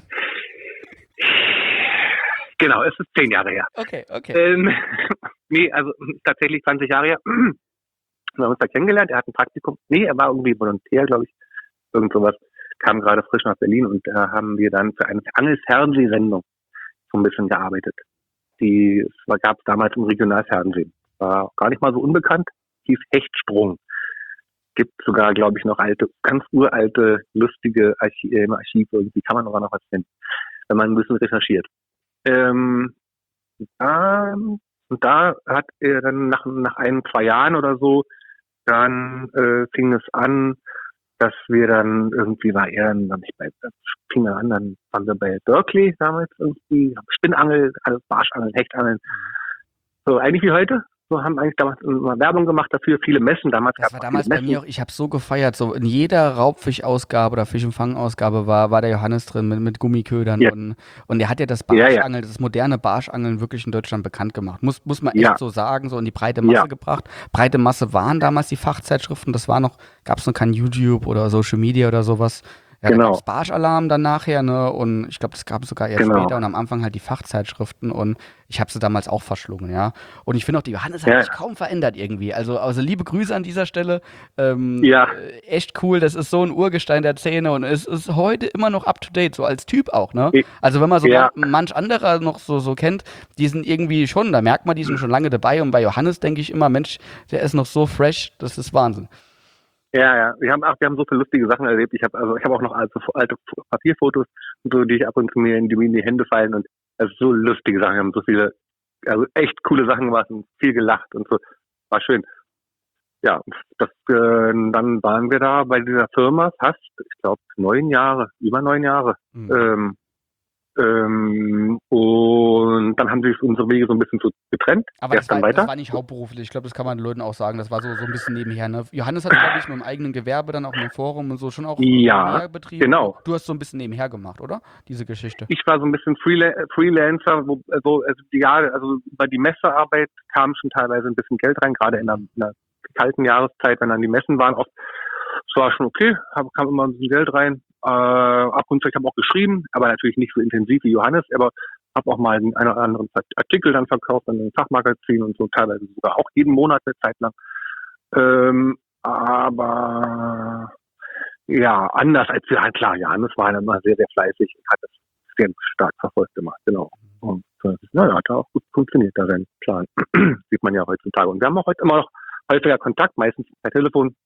Speaker 3: Genau, es ist zehn Jahre her.
Speaker 1: Okay, okay.
Speaker 3: Ähm, nee, also tatsächlich zwanzig Jahre her. Wir haben uns da kennengelernt. Er hat ein Praktikum. Nee, er war irgendwie Volontär, glaube ich. Irgend sowas. Kam gerade frisch nach Berlin und da haben wir dann für eine Angelfernsehsendung so ein bisschen gearbeitet. Die es gab es damals im Regionalfernsehen. War gar nicht mal so unbekannt. Hieß Hechtsprung. Gibt sogar, glaube ich, noch alte, ganz uralte, lustige Archi äh, im Archiv. Irgendwie kann man aber noch was finden, wenn man ein bisschen recherchiert. Ähm, da, und da hat er dann nach, nach ein, zwei Jahren oder so, dann äh, fing es an, dass wir dann irgendwie, war er dann nicht bei, das fing er an, dann waren wir bei Berkeley damals irgendwie, Spinnangel, alles Barschangeln, Hechtangeln. So eigentlich wie heute. So haben eigentlich damals immer Werbung gemacht dafür, viele Messen. Damals
Speaker 1: Das
Speaker 3: gab's
Speaker 1: war
Speaker 3: auch
Speaker 1: damals
Speaker 3: viele
Speaker 1: bei
Speaker 3: Messen.
Speaker 1: mir auch, ich habe so gefeiert, so in jeder Raubfischausgabe oder Fisch- und Fangausgabe war, war der Johannes drin mit, mit Gummiködern
Speaker 3: Ja.
Speaker 1: und, und der hat ja das
Speaker 3: Ja, ja.
Speaker 1: Barschangeln, das moderne Barschangeln wirklich in Deutschland bekannt gemacht. Muss, muss man echt
Speaker 3: Ja.
Speaker 1: so sagen, so in die breite Masse
Speaker 3: Ja.
Speaker 1: gebracht. Breite Masse waren damals die Fachzeitschriften, das war noch, gab es noch kein YouTube oder Social Media oder sowas. Ja, da
Speaker 3: Genau.
Speaker 1: gab's Barsch-Alarm dann nachher, ne? Und ich glaube, das gab es sogar erst
Speaker 3: Genau.
Speaker 1: später und am Anfang halt die Fachzeitschriften und ich habe sie damals auch verschlungen, ja. Und ich finde auch, die Johannes hat
Speaker 3: Ja.
Speaker 1: sich kaum verändert irgendwie. Also, also liebe Grüße an dieser Stelle. Ähm,
Speaker 3: Ja.
Speaker 1: äh, echt cool, das ist so ein Urgestein der Szene und es ist heute immer noch up to date, so als Typ auch, ne?
Speaker 3: I-
Speaker 1: Also wenn man so
Speaker 3: Ja.
Speaker 1: man, manch anderer noch so, so kennt, die sind irgendwie schon, da merkt man, die sind schon lange dabei und bei Johannes denke ich immer, Mensch, der ist noch so fresh, das ist Wahnsinn.
Speaker 3: Ja, ja. Wir haben, ach, wir haben so viele lustige Sachen erlebt. Ich habe also ich habe auch noch alte, alte Papierfotos, so, die ich ab und zu mir in die, in die Hände fallen und also so lustige Sachen. Wir haben so viele, also echt coole Sachen gemacht und viel gelacht und so. War schön. Ja, das, äh, dann waren wir da bei dieser Firma fast, ich glaube, neun Jahre, über neun Jahre.
Speaker 1: Mhm.
Speaker 3: Ähm, ähm, und dann haben sich unsere Wege so ein bisschen so getrennt.
Speaker 1: Aber
Speaker 3: Erst
Speaker 1: das war,
Speaker 3: dann weiter.
Speaker 1: das war nicht hauptberuflich. Ich glaube, das kann man den Leuten auch sagen. Das war so, so ein bisschen nebenher. Ne? Johannes hat, glaube ich, mit einem eigenen Gewerbe, dann auch mit dem Forum und so schon auch
Speaker 3: Ja,
Speaker 1: nebenher betrieben.
Speaker 3: genau.
Speaker 1: Du hast so ein bisschen nebenher gemacht, oder? Diese Geschichte.
Speaker 3: Ich war so ein bisschen Freela- Freelancer, wo, also, also, ja, also über die Messearbeit kam schon teilweise ein bisschen Geld rein, gerade in der, in der kalten Jahreszeit, wenn dann die Messen waren. Oft, es war schon okay, hab, kam immer ein bisschen Geld rein. Äh, ab und zu, ich habe auch geschrieben, aber natürlich nicht so intensiv wie Johannes, aber habe auch mal einen oder anderen Artikel dann verkauft an einem Fachmagazin und so, teilweise sogar auch jeden Monat eine Zeit lang. Ähm, aber ja, anders als ja klar, Johannes war dann immer sehr, sehr fleißig und hat das sehr stark verfolgt gemacht, genau. Und äh, naja, hat auch gut funktioniert, da sein Plan. Sieht man ja heutzutage. Und wir haben auch heute immer noch häufiger Kontakt, meistens per Telefon.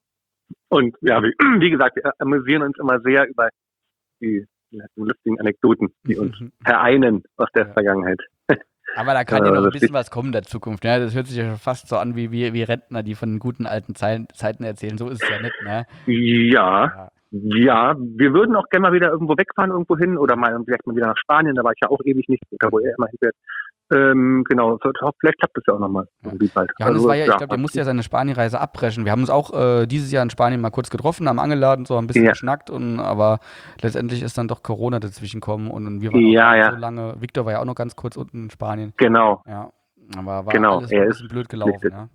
Speaker 3: Und ja, wie, wie gesagt, wir amüsieren uns immer sehr über die lustigen Anekdoten, die uns vereinen aus der
Speaker 1: Ja.
Speaker 3: Vergangenheit.
Speaker 1: Aber da kann
Speaker 3: Äh,
Speaker 1: ja noch ein
Speaker 3: das
Speaker 1: bisschen
Speaker 3: ist-
Speaker 1: was kommen in der Zukunft. Ne? Das hört sich ja schon fast so an wie, wie, wie Rentner, die von guten alten Zeiten, Zeiten erzählen. So ist es ja nicht, ne?
Speaker 3: Ja,
Speaker 1: Ja.
Speaker 3: ja, wir würden auch gerne mal wieder irgendwo wegfahren, irgendwo hin oder mal vielleicht mal wieder nach Spanien, da war ich ja auch ewig nicht, da wo er immer hinfährt. Ähm, genau, so, vielleicht klappt das ja auch nochmal irgendwie bald.
Speaker 1: Johannes
Speaker 3: Also,
Speaker 1: war ja, ich glaube, der musste ja seine Spanienreise abbrechen. Wir haben uns auch äh, dieses Jahr in Spanien mal kurz getroffen, haben angeladen, so ein bisschen
Speaker 3: Ja.
Speaker 1: geschnackt, und, aber letztendlich ist dann doch Corona dazwischen gekommen und, und wir waren
Speaker 3: Ja,
Speaker 1: auch gar nicht
Speaker 3: ja.
Speaker 1: so lange. Victor war ja auch noch ganz kurz unten in Spanien.
Speaker 3: Genau,
Speaker 1: Ja, aber war
Speaker 3: Genau,
Speaker 1: alles
Speaker 3: er
Speaker 1: ein
Speaker 3: ist
Speaker 1: bisschen blöd gelaufen.
Speaker 3: flüchtet.
Speaker 1: Ja.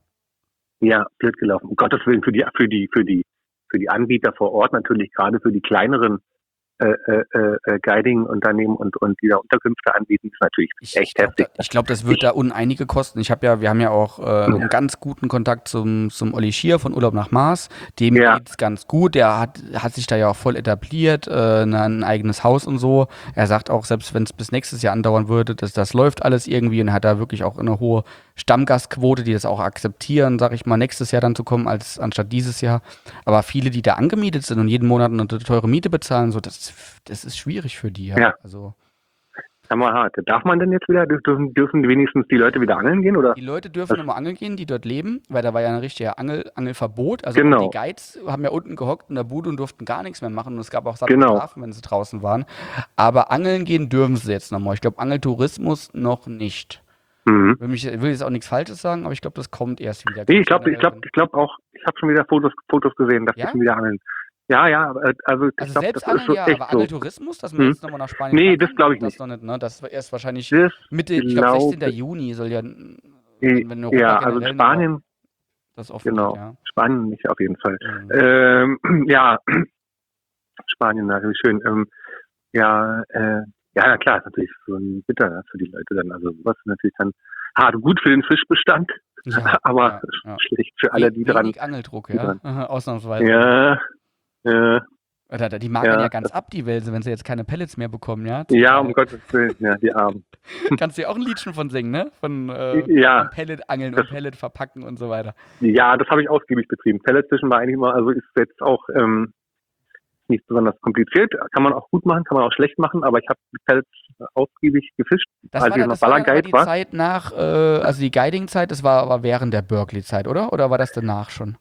Speaker 3: ja, blöd gelaufen. Um Gottes Willen für die, für die, für die, für die Anbieter vor Ort natürlich, gerade für die kleineren äh, äh, äh, Guiding-Unternehmen und, und die da Unterkünfte anbieten, ist natürlich
Speaker 1: Ich,
Speaker 3: echt
Speaker 1: ich glaube,
Speaker 3: heftig.
Speaker 1: da, ich glaub, das wird da uneinige kosten. Ich habe ja, wir haben ja auch äh, einen ganz guten Kontakt zum, zum Olli Schier von Urlaub nach Mars. Dem
Speaker 3: Ja.
Speaker 1: geht's ganz gut. Der hat, hat sich da ja auch voll etabliert, äh, ein eigenes Haus und so. Er sagt auch, selbst wenn es bis nächstes Jahr andauern würde, dass das läuft alles irgendwie, und hat da wirklich auch eine hohe Stammgastquote, die das auch akzeptieren, sag ich mal, nächstes Jahr dann zu kommen, als anstatt dieses Jahr. Aber viele, die da angemietet sind und jeden Monat eine teure Miete bezahlen, so, das, das ist schwierig für die. Ja.
Speaker 3: Ja.
Speaker 1: Also
Speaker 3: Hammerhart. Darf man denn jetzt wieder, dürfen, dürfen wenigstens die Leute wieder angeln gehen, oder?
Speaker 1: die Leute dürfen immer angeln gehen, die dort leben, weil da war ja ein richtiger Angel, Angelverbot. Also
Speaker 3: Genau.
Speaker 1: auch die Guides haben ja unten gehockt in der Bude und durften gar nichts mehr machen. Und es gab auch satte
Speaker 3: Genau.
Speaker 1: Strafen, wenn sie draußen waren. Aber angeln gehen dürfen sie jetzt nochmal. Ich glaube, Angeltourismus noch nicht.
Speaker 3: Mhm.
Speaker 1: Will, mich, will jetzt auch nichts Falsches sagen, aber ich glaube, das kommt erst wieder.
Speaker 3: Nee, ich glaube, ich glaube, ich glaube auch, ich habe schon wieder Fotos, Fotos gesehen, dass
Speaker 1: Ja?
Speaker 3: die schon wieder angeln. Ja, ja, aber, äh, also ich
Speaker 1: Also
Speaker 3: glaube,
Speaker 1: selbst
Speaker 3: das ist
Speaker 1: angeln,
Speaker 3: schon
Speaker 1: ja,
Speaker 3: echt
Speaker 1: aber
Speaker 3: so.
Speaker 1: Angeltourismus, dass man
Speaker 3: Hm.
Speaker 1: jetzt nochmal nach Spanien
Speaker 3: Nee,
Speaker 1: fahren
Speaker 3: das
Speaker 1: kann,
Speaker 3: glaube ich
Speaker 1: das
Speaker 3: nicht.
Speaker 1: noch nicht. Ne? Das war erst wahrscheinlich
Speaker 3: Das
Speaker 1: Mitte, ich glaube,
Speaker 3: glaub-
Speaker 1: sechzehnten Juni soll ja, wenn, wenn Europa
Speaker 3: ja, also
Speaker 1: generell
Speaker 3: Spanien,
Speaker 1: noch das offen
Speaker 3: genau.
Speaker 1: geht, ja.
Speaker 3: Spanien nicht auf jeden Fall.
Speaker 1: Mhm.
Speaker 3: Ähm, ja, Spanien natürlich schön. Ähm, ja, äh, ja, na klar, ist natürlich so ein bitter für die Leute dann. Also was natürlich dann hart gut für den Fischbestand,
Speaker 1: Ja,
Speaker 3: aber
Speaker 1: ja, ja.
Speaker 3: schlecht für alle, die dran.
Speaker 1: Wenig Angeldruck,
Speaker 3: die
Speaker 1: ja,
Speaker 3: dran-
Speaker 1: ausnahmsweise.
Speaker 3: Ja, ja,
Speaker 1: Oder, die machen
Speaker 3: Ja,
Speaker 1: ja ganz
Speaker 3: das-
Speaker 1: ab, die Welse, wenn sie jetzt keine Pellets mehr bekommen, ja.
Speaker 3: ja,
Speaker 1: Zum
Speaker 3: um Gottes Willen, ja, die Armen.
Speaker 1: Teil. Kannst du ja auch ein Liedchen von singen, ne? Von, äh,
Speaker 3: Ja.
Speaker 1: von Pellet angeln
Speaker 3: Das-
Speaker 1: und Pellet verpacken und so weiter.
Speaker 3: Ja, das habe ich ausgiebig betrieben. Pelletfischen war eigentlich immer, also ist jetzt auch ähm, nicht besonders kompliziert. Kann man auch gut machen, kann man auch schlecht machen, aber ich habe die Pellets ausgiebig gefischt,
Speaker 1: Das
Speaker 3: als
Speaker 1: war,
Speaker 3: ich
Speaker 1: dann,
Speaker 3: noch
Speaker 1: das war dann aber
Speaker 3: Ballerguide
Speaker 1: die
Speaker 3: war.
Speaker 1: Zeit nach, äh, also die Guiding-Zeit, das war aber während der Berkeley-Zeit, oder? Oder war das danach schon?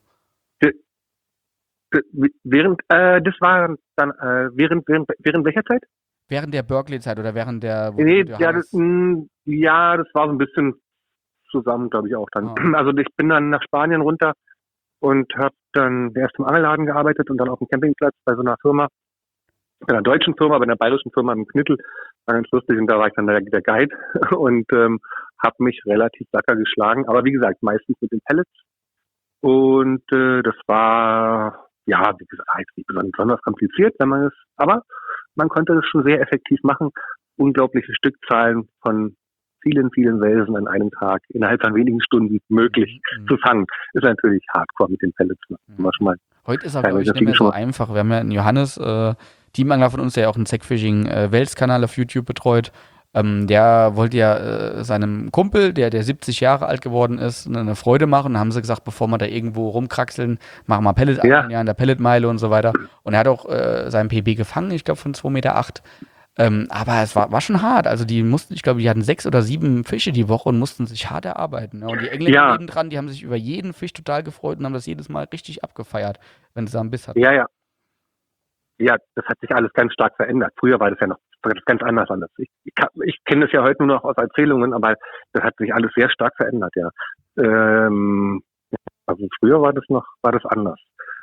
Speaker 3: Während, äh, das war dann, äh, während, während, während welcher Zeit?
Speaker 1: Während der Berkeley-Zeit oder während der... wo-
Speaker 3: Nee,
Speaker 1: wo
Speaker 3: ja
Speaker 1: Johannes-
Speaker 3: das, mh, ja, das war so ein bisschen zusammen, glaube ich, auch dann.
Speaker 1: Ah.
Speaker 3: Also ich bin dann nach Spanien runter und habe dann erst im Angelladen gearbeitet und dann auf dem Campingplatz bei so einer Firma, bei einer deutschen Firma, bei einer bayerischen Firma im Knittel, war ganz lustig, und da war ich dann der, der Guide und ähm, habe mich relativ wacker geschlagen, aber wie gesagt, meistens mit den Pellets. Und äh, das war, ja, wie gesagt, jetzt nicht besonders, besonders kompliziert, wenn man es, aber man konnte es schon sehr effektiv machen. Unglaubliche Stückzahlen von vielen, vielen Welsen an einem Tag innerhalb von wenigen Stunden möglich mhm. zu fangen. Ist natürlich hardcore mit den Pellets. Mhm. Schon mal
Speaker 1: Heute ist auch, glaube ich, nicht mehr so einfach. Wir haben ja einen Johannes, äh, Teamangler von uns, der ja auch einen Zackfishing-Wels-Kanal auf YouTube betreut. Ähm, der wollte ja äh, seinem Kumpel, der, der siebzig Jahre alt geworden ist, eine Freude machen. Da haben sie gesagt, bevor wir da irgendwo rumkraxeln, machen wir Pellet
Speaker 3: ja.
Speaker 1: ja, in der Pelletmeile und so weiter. Und er hat auch äh, seinen P B gefangen, ich glaube von zwei Komma acht Meter. Ähm, aber es war, war schon hart. Also die mussten, ich glaube, die hatten sechs oder sieben Fische die Woche und mussten sich hart erarbeiten. Ne? Und die Engländer
Speaker 3: ja.
Speaker 1: neben dran, die haben sich über jeden Fisch total gefreut und haben das jedes Mal richtig abgefeiert, wenn es da einen Biss hat.
Speaker 3: Ja, ja. Ja, das hat sich alles ganz stark verändert. Früher war das ja noch ganz anders anders. Ich, ich, ich kenne das ja heute nur noch aus Erzählungen, aber das hat sich alles sehr stark verändert, ja. Ähm, also früher war das noch, war das anders.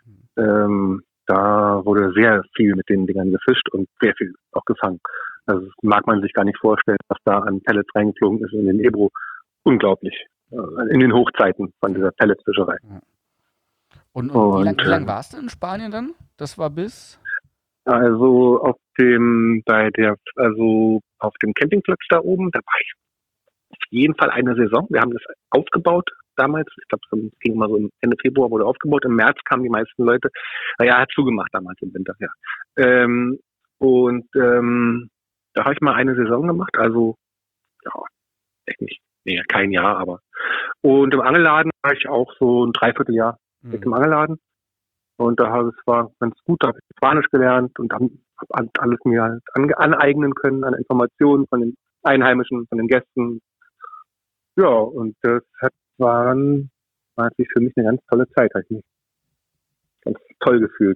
Speaker 3: Ähm, da wurde sehr viel mit den Dingern gefischt und sehr viel auch gefangen. Also das mag man sich gar nicht vorstellen, was da an Pellets reingeflogen ist in den Ebro. Unglaublich. In den Hochzeiten von dieser Pelletfischerei.
Speaker 1: Und, und wie lange lang warst du in Spanien dann? Das war bis?
Speaker 3: Also auf dem, bei der, also auf dem Campingplatz da oben, da war ich auf jeden Fall eine Saison. Wir haben das aufgebaut damals. Ich glaube, es ging mal so Ende Februar wurde aufgebaut. Im März kamen die meisten Leute. Naja, hat zugemacht damals im Winter, ja. Ähm, und ähm, da habe ich mal eine Saison gemacht. Also, ja, echt nicht. Nee, kein Jahr, aber. Und im Angelladen war ich auch so ein Dreivierteljahr mhm. mit dem Angelladen. Und da habe es war ganz gut, da habe ich Spanisch gelernt und habe alles mir halt an, aneignen können an Informationen von den Einheimischen, von den Gästen. Ja, und das hat, war, dann, war natürlich für mich eine ganz tolle Zeit. Habe ich mich ganz toll gefühlt.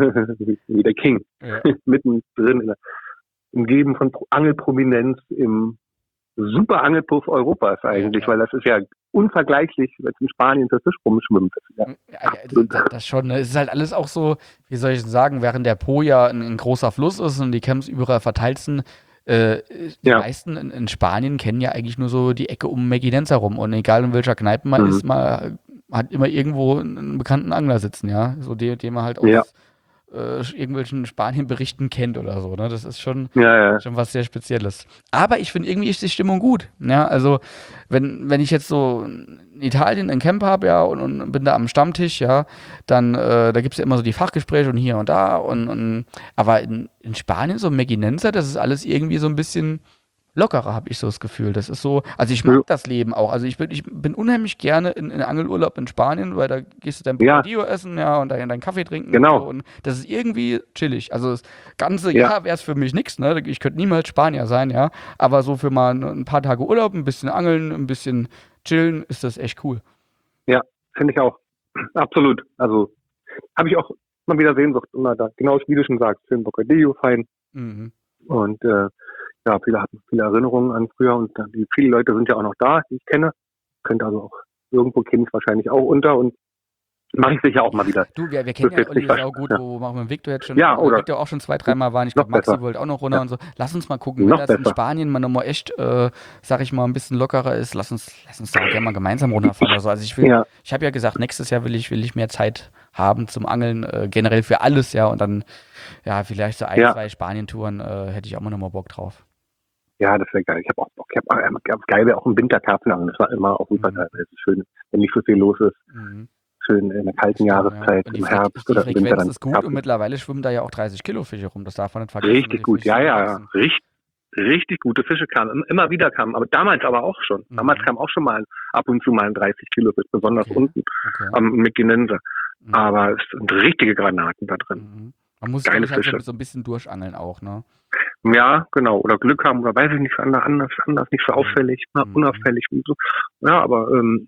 Speaker 3: Wie der King. Ja. Mittendrin, in der, umgeben von Angelprominenz im super Angelpuff Europas eigentlich, ja, ja. Weil das ist ja unvergleichlich, wenn es in Spanien der Fisch rumschwimmt. Das, ist ja
Speaker 1: ja, das, das schon, ne? Es ist halt alles auch so, wie soll ich sagen, während der Po ja ein, ein großer Fluss ist und die Camps überall verteilt sind, äh, die ja. meisten in, in Spanien kennen ja eigentlich nur so die Ecke um Mequinenza rum und egal in welcher Kneipe man mhm. ist, man hat immer irgendwo einen bekannten Angler sitzen, ja, so den, den man halt aus
Speaker 3: ja.
Speaker 1: äh, irgendwelchen Spanien-Berichten kennt oder so, ne, das ist schon,
Speaker 3: ja, ja.
Speaker 1: schon was sehr Spezielles. Aber ich finde, irgendwie ist die Stimmung gut, ja, also wenn, wenn ich jetzt so in Italien ein Camp habe, ja, und, und bin da am Stammtisch, ja, dann, äh, da gibt es ja immer so die Fachgespräche und hier und da und, und aber in, in Spanien, so Mequinenza, das ist alles irgendwie so ein bisschen lockerer, habe ich so das Gefühl. Das ist so, also ich mag ja. das Leben auch. Also ich bin, ich bin unheimlich gerne in, in Angelurlaub in Spanien, weil da gehst du dein Bocadillo ja. essen, ja, und dann deinen Kaffee trinken.
Speaker 3: Genau.
Speaker 1: Und, so, und das ist irgendwie chillig. Also das ganze ja. Jahr wäre es für mich nichts, ne? Ich könnte niemals Spanier sein, ja. Aber so für mal ein paar Tage Urlaub, ein bisschen angeln, ein bisschen chillen, ist das echt cool.
Speaker 3: Ja, finde ich auch. Absolut. Also habe ich auch mal wieder Sehnsucht. Immer da. Genau wie du schon sagst, schön Bocadillo, fein. Mhm. Und äh, ja, viele hatten viele Erinnerungen an früher und die, viele Leute sind ja auch noch da, die ich kenne. Könnte also auch irgendwo kenne ich wahrscheinlich auch unter und mache ich sicher auch mal wieder.
Speaker 1: Du, wir, wir kennen ja Olli auch gut, ja. wo machen wir Victor jetzt schon,
Speaker 3: ja, oder
Speaker 1: Victor auch schon zwei, dreimal waren. Ich glaube, Maxi besser. wollte auch noch runter ja. und so. Lass uns mal gucken,
Speaker 3: noch
Speaker 1: wenn das
Speaker 3: besser.
Speaker 1: in Spanien mal nochmal echt, äh, sag ich mal, ein bisschen lockerer ist, lass uns, lass uns da gerne mal gemeinsam runterfahren oder so. Also ich will,
Speaker 3: ja.
Speaker 1: ich habe ja gesagt, nächstes Jahr will ich, will ich mehr Zeit haben zum Angeln, äh, generell für alles, ja, und dann, ja, vielleicht so ein,
Speaker 3: ja.
Speaker 1: zwei Spanien-Touren äh, hätte ich auch mal nochmal Bock drauf.
Speaker 3: Ja, das wäre geil. Ich habe auch Bock. Ich habe hab, geil wäre auch im Winter Karpfen. Das war immer auch super geil. Es ist schön, wenn nicht so viel los ist. Mhm. Schön in der kalten
Speaker 1: ja,
Speaker 3: Jahreszeit,
Speaker 1: ja.
Speaker 3: im Herbst
Speaker 1: die
Speaker 3: oder im Winter. Die
Speaker 1: Frequenz ist gut Karpfen. Und mittlerweile schwimmen da ja auch dreißig Kilo Fische rum. Das darf man nicht vergessen.
Speaker 3: Richtig gut. Ja, ja. Richtig, richtig gute Fische kamen. Immer wieder kamen. Aber damals aber auch schon. Mhm. Damals kam auch schon mal ein, ab und zu mal ein dreißig Kilo Fisch, besonders okay. unten okay. am Mequinenza. Mhm. Aber es sind richtige Granaten da drin.
Speaker 1: Mhm. Man muss sich halt so, so ein bisschen durchangeln auch, ne?
Speaker 3: Ja, genau. Oder Glück haben, oder weiß ich nicht, anders, anders nicht so auffällig, mhm. unauffällig und so. Ja, aber ähm,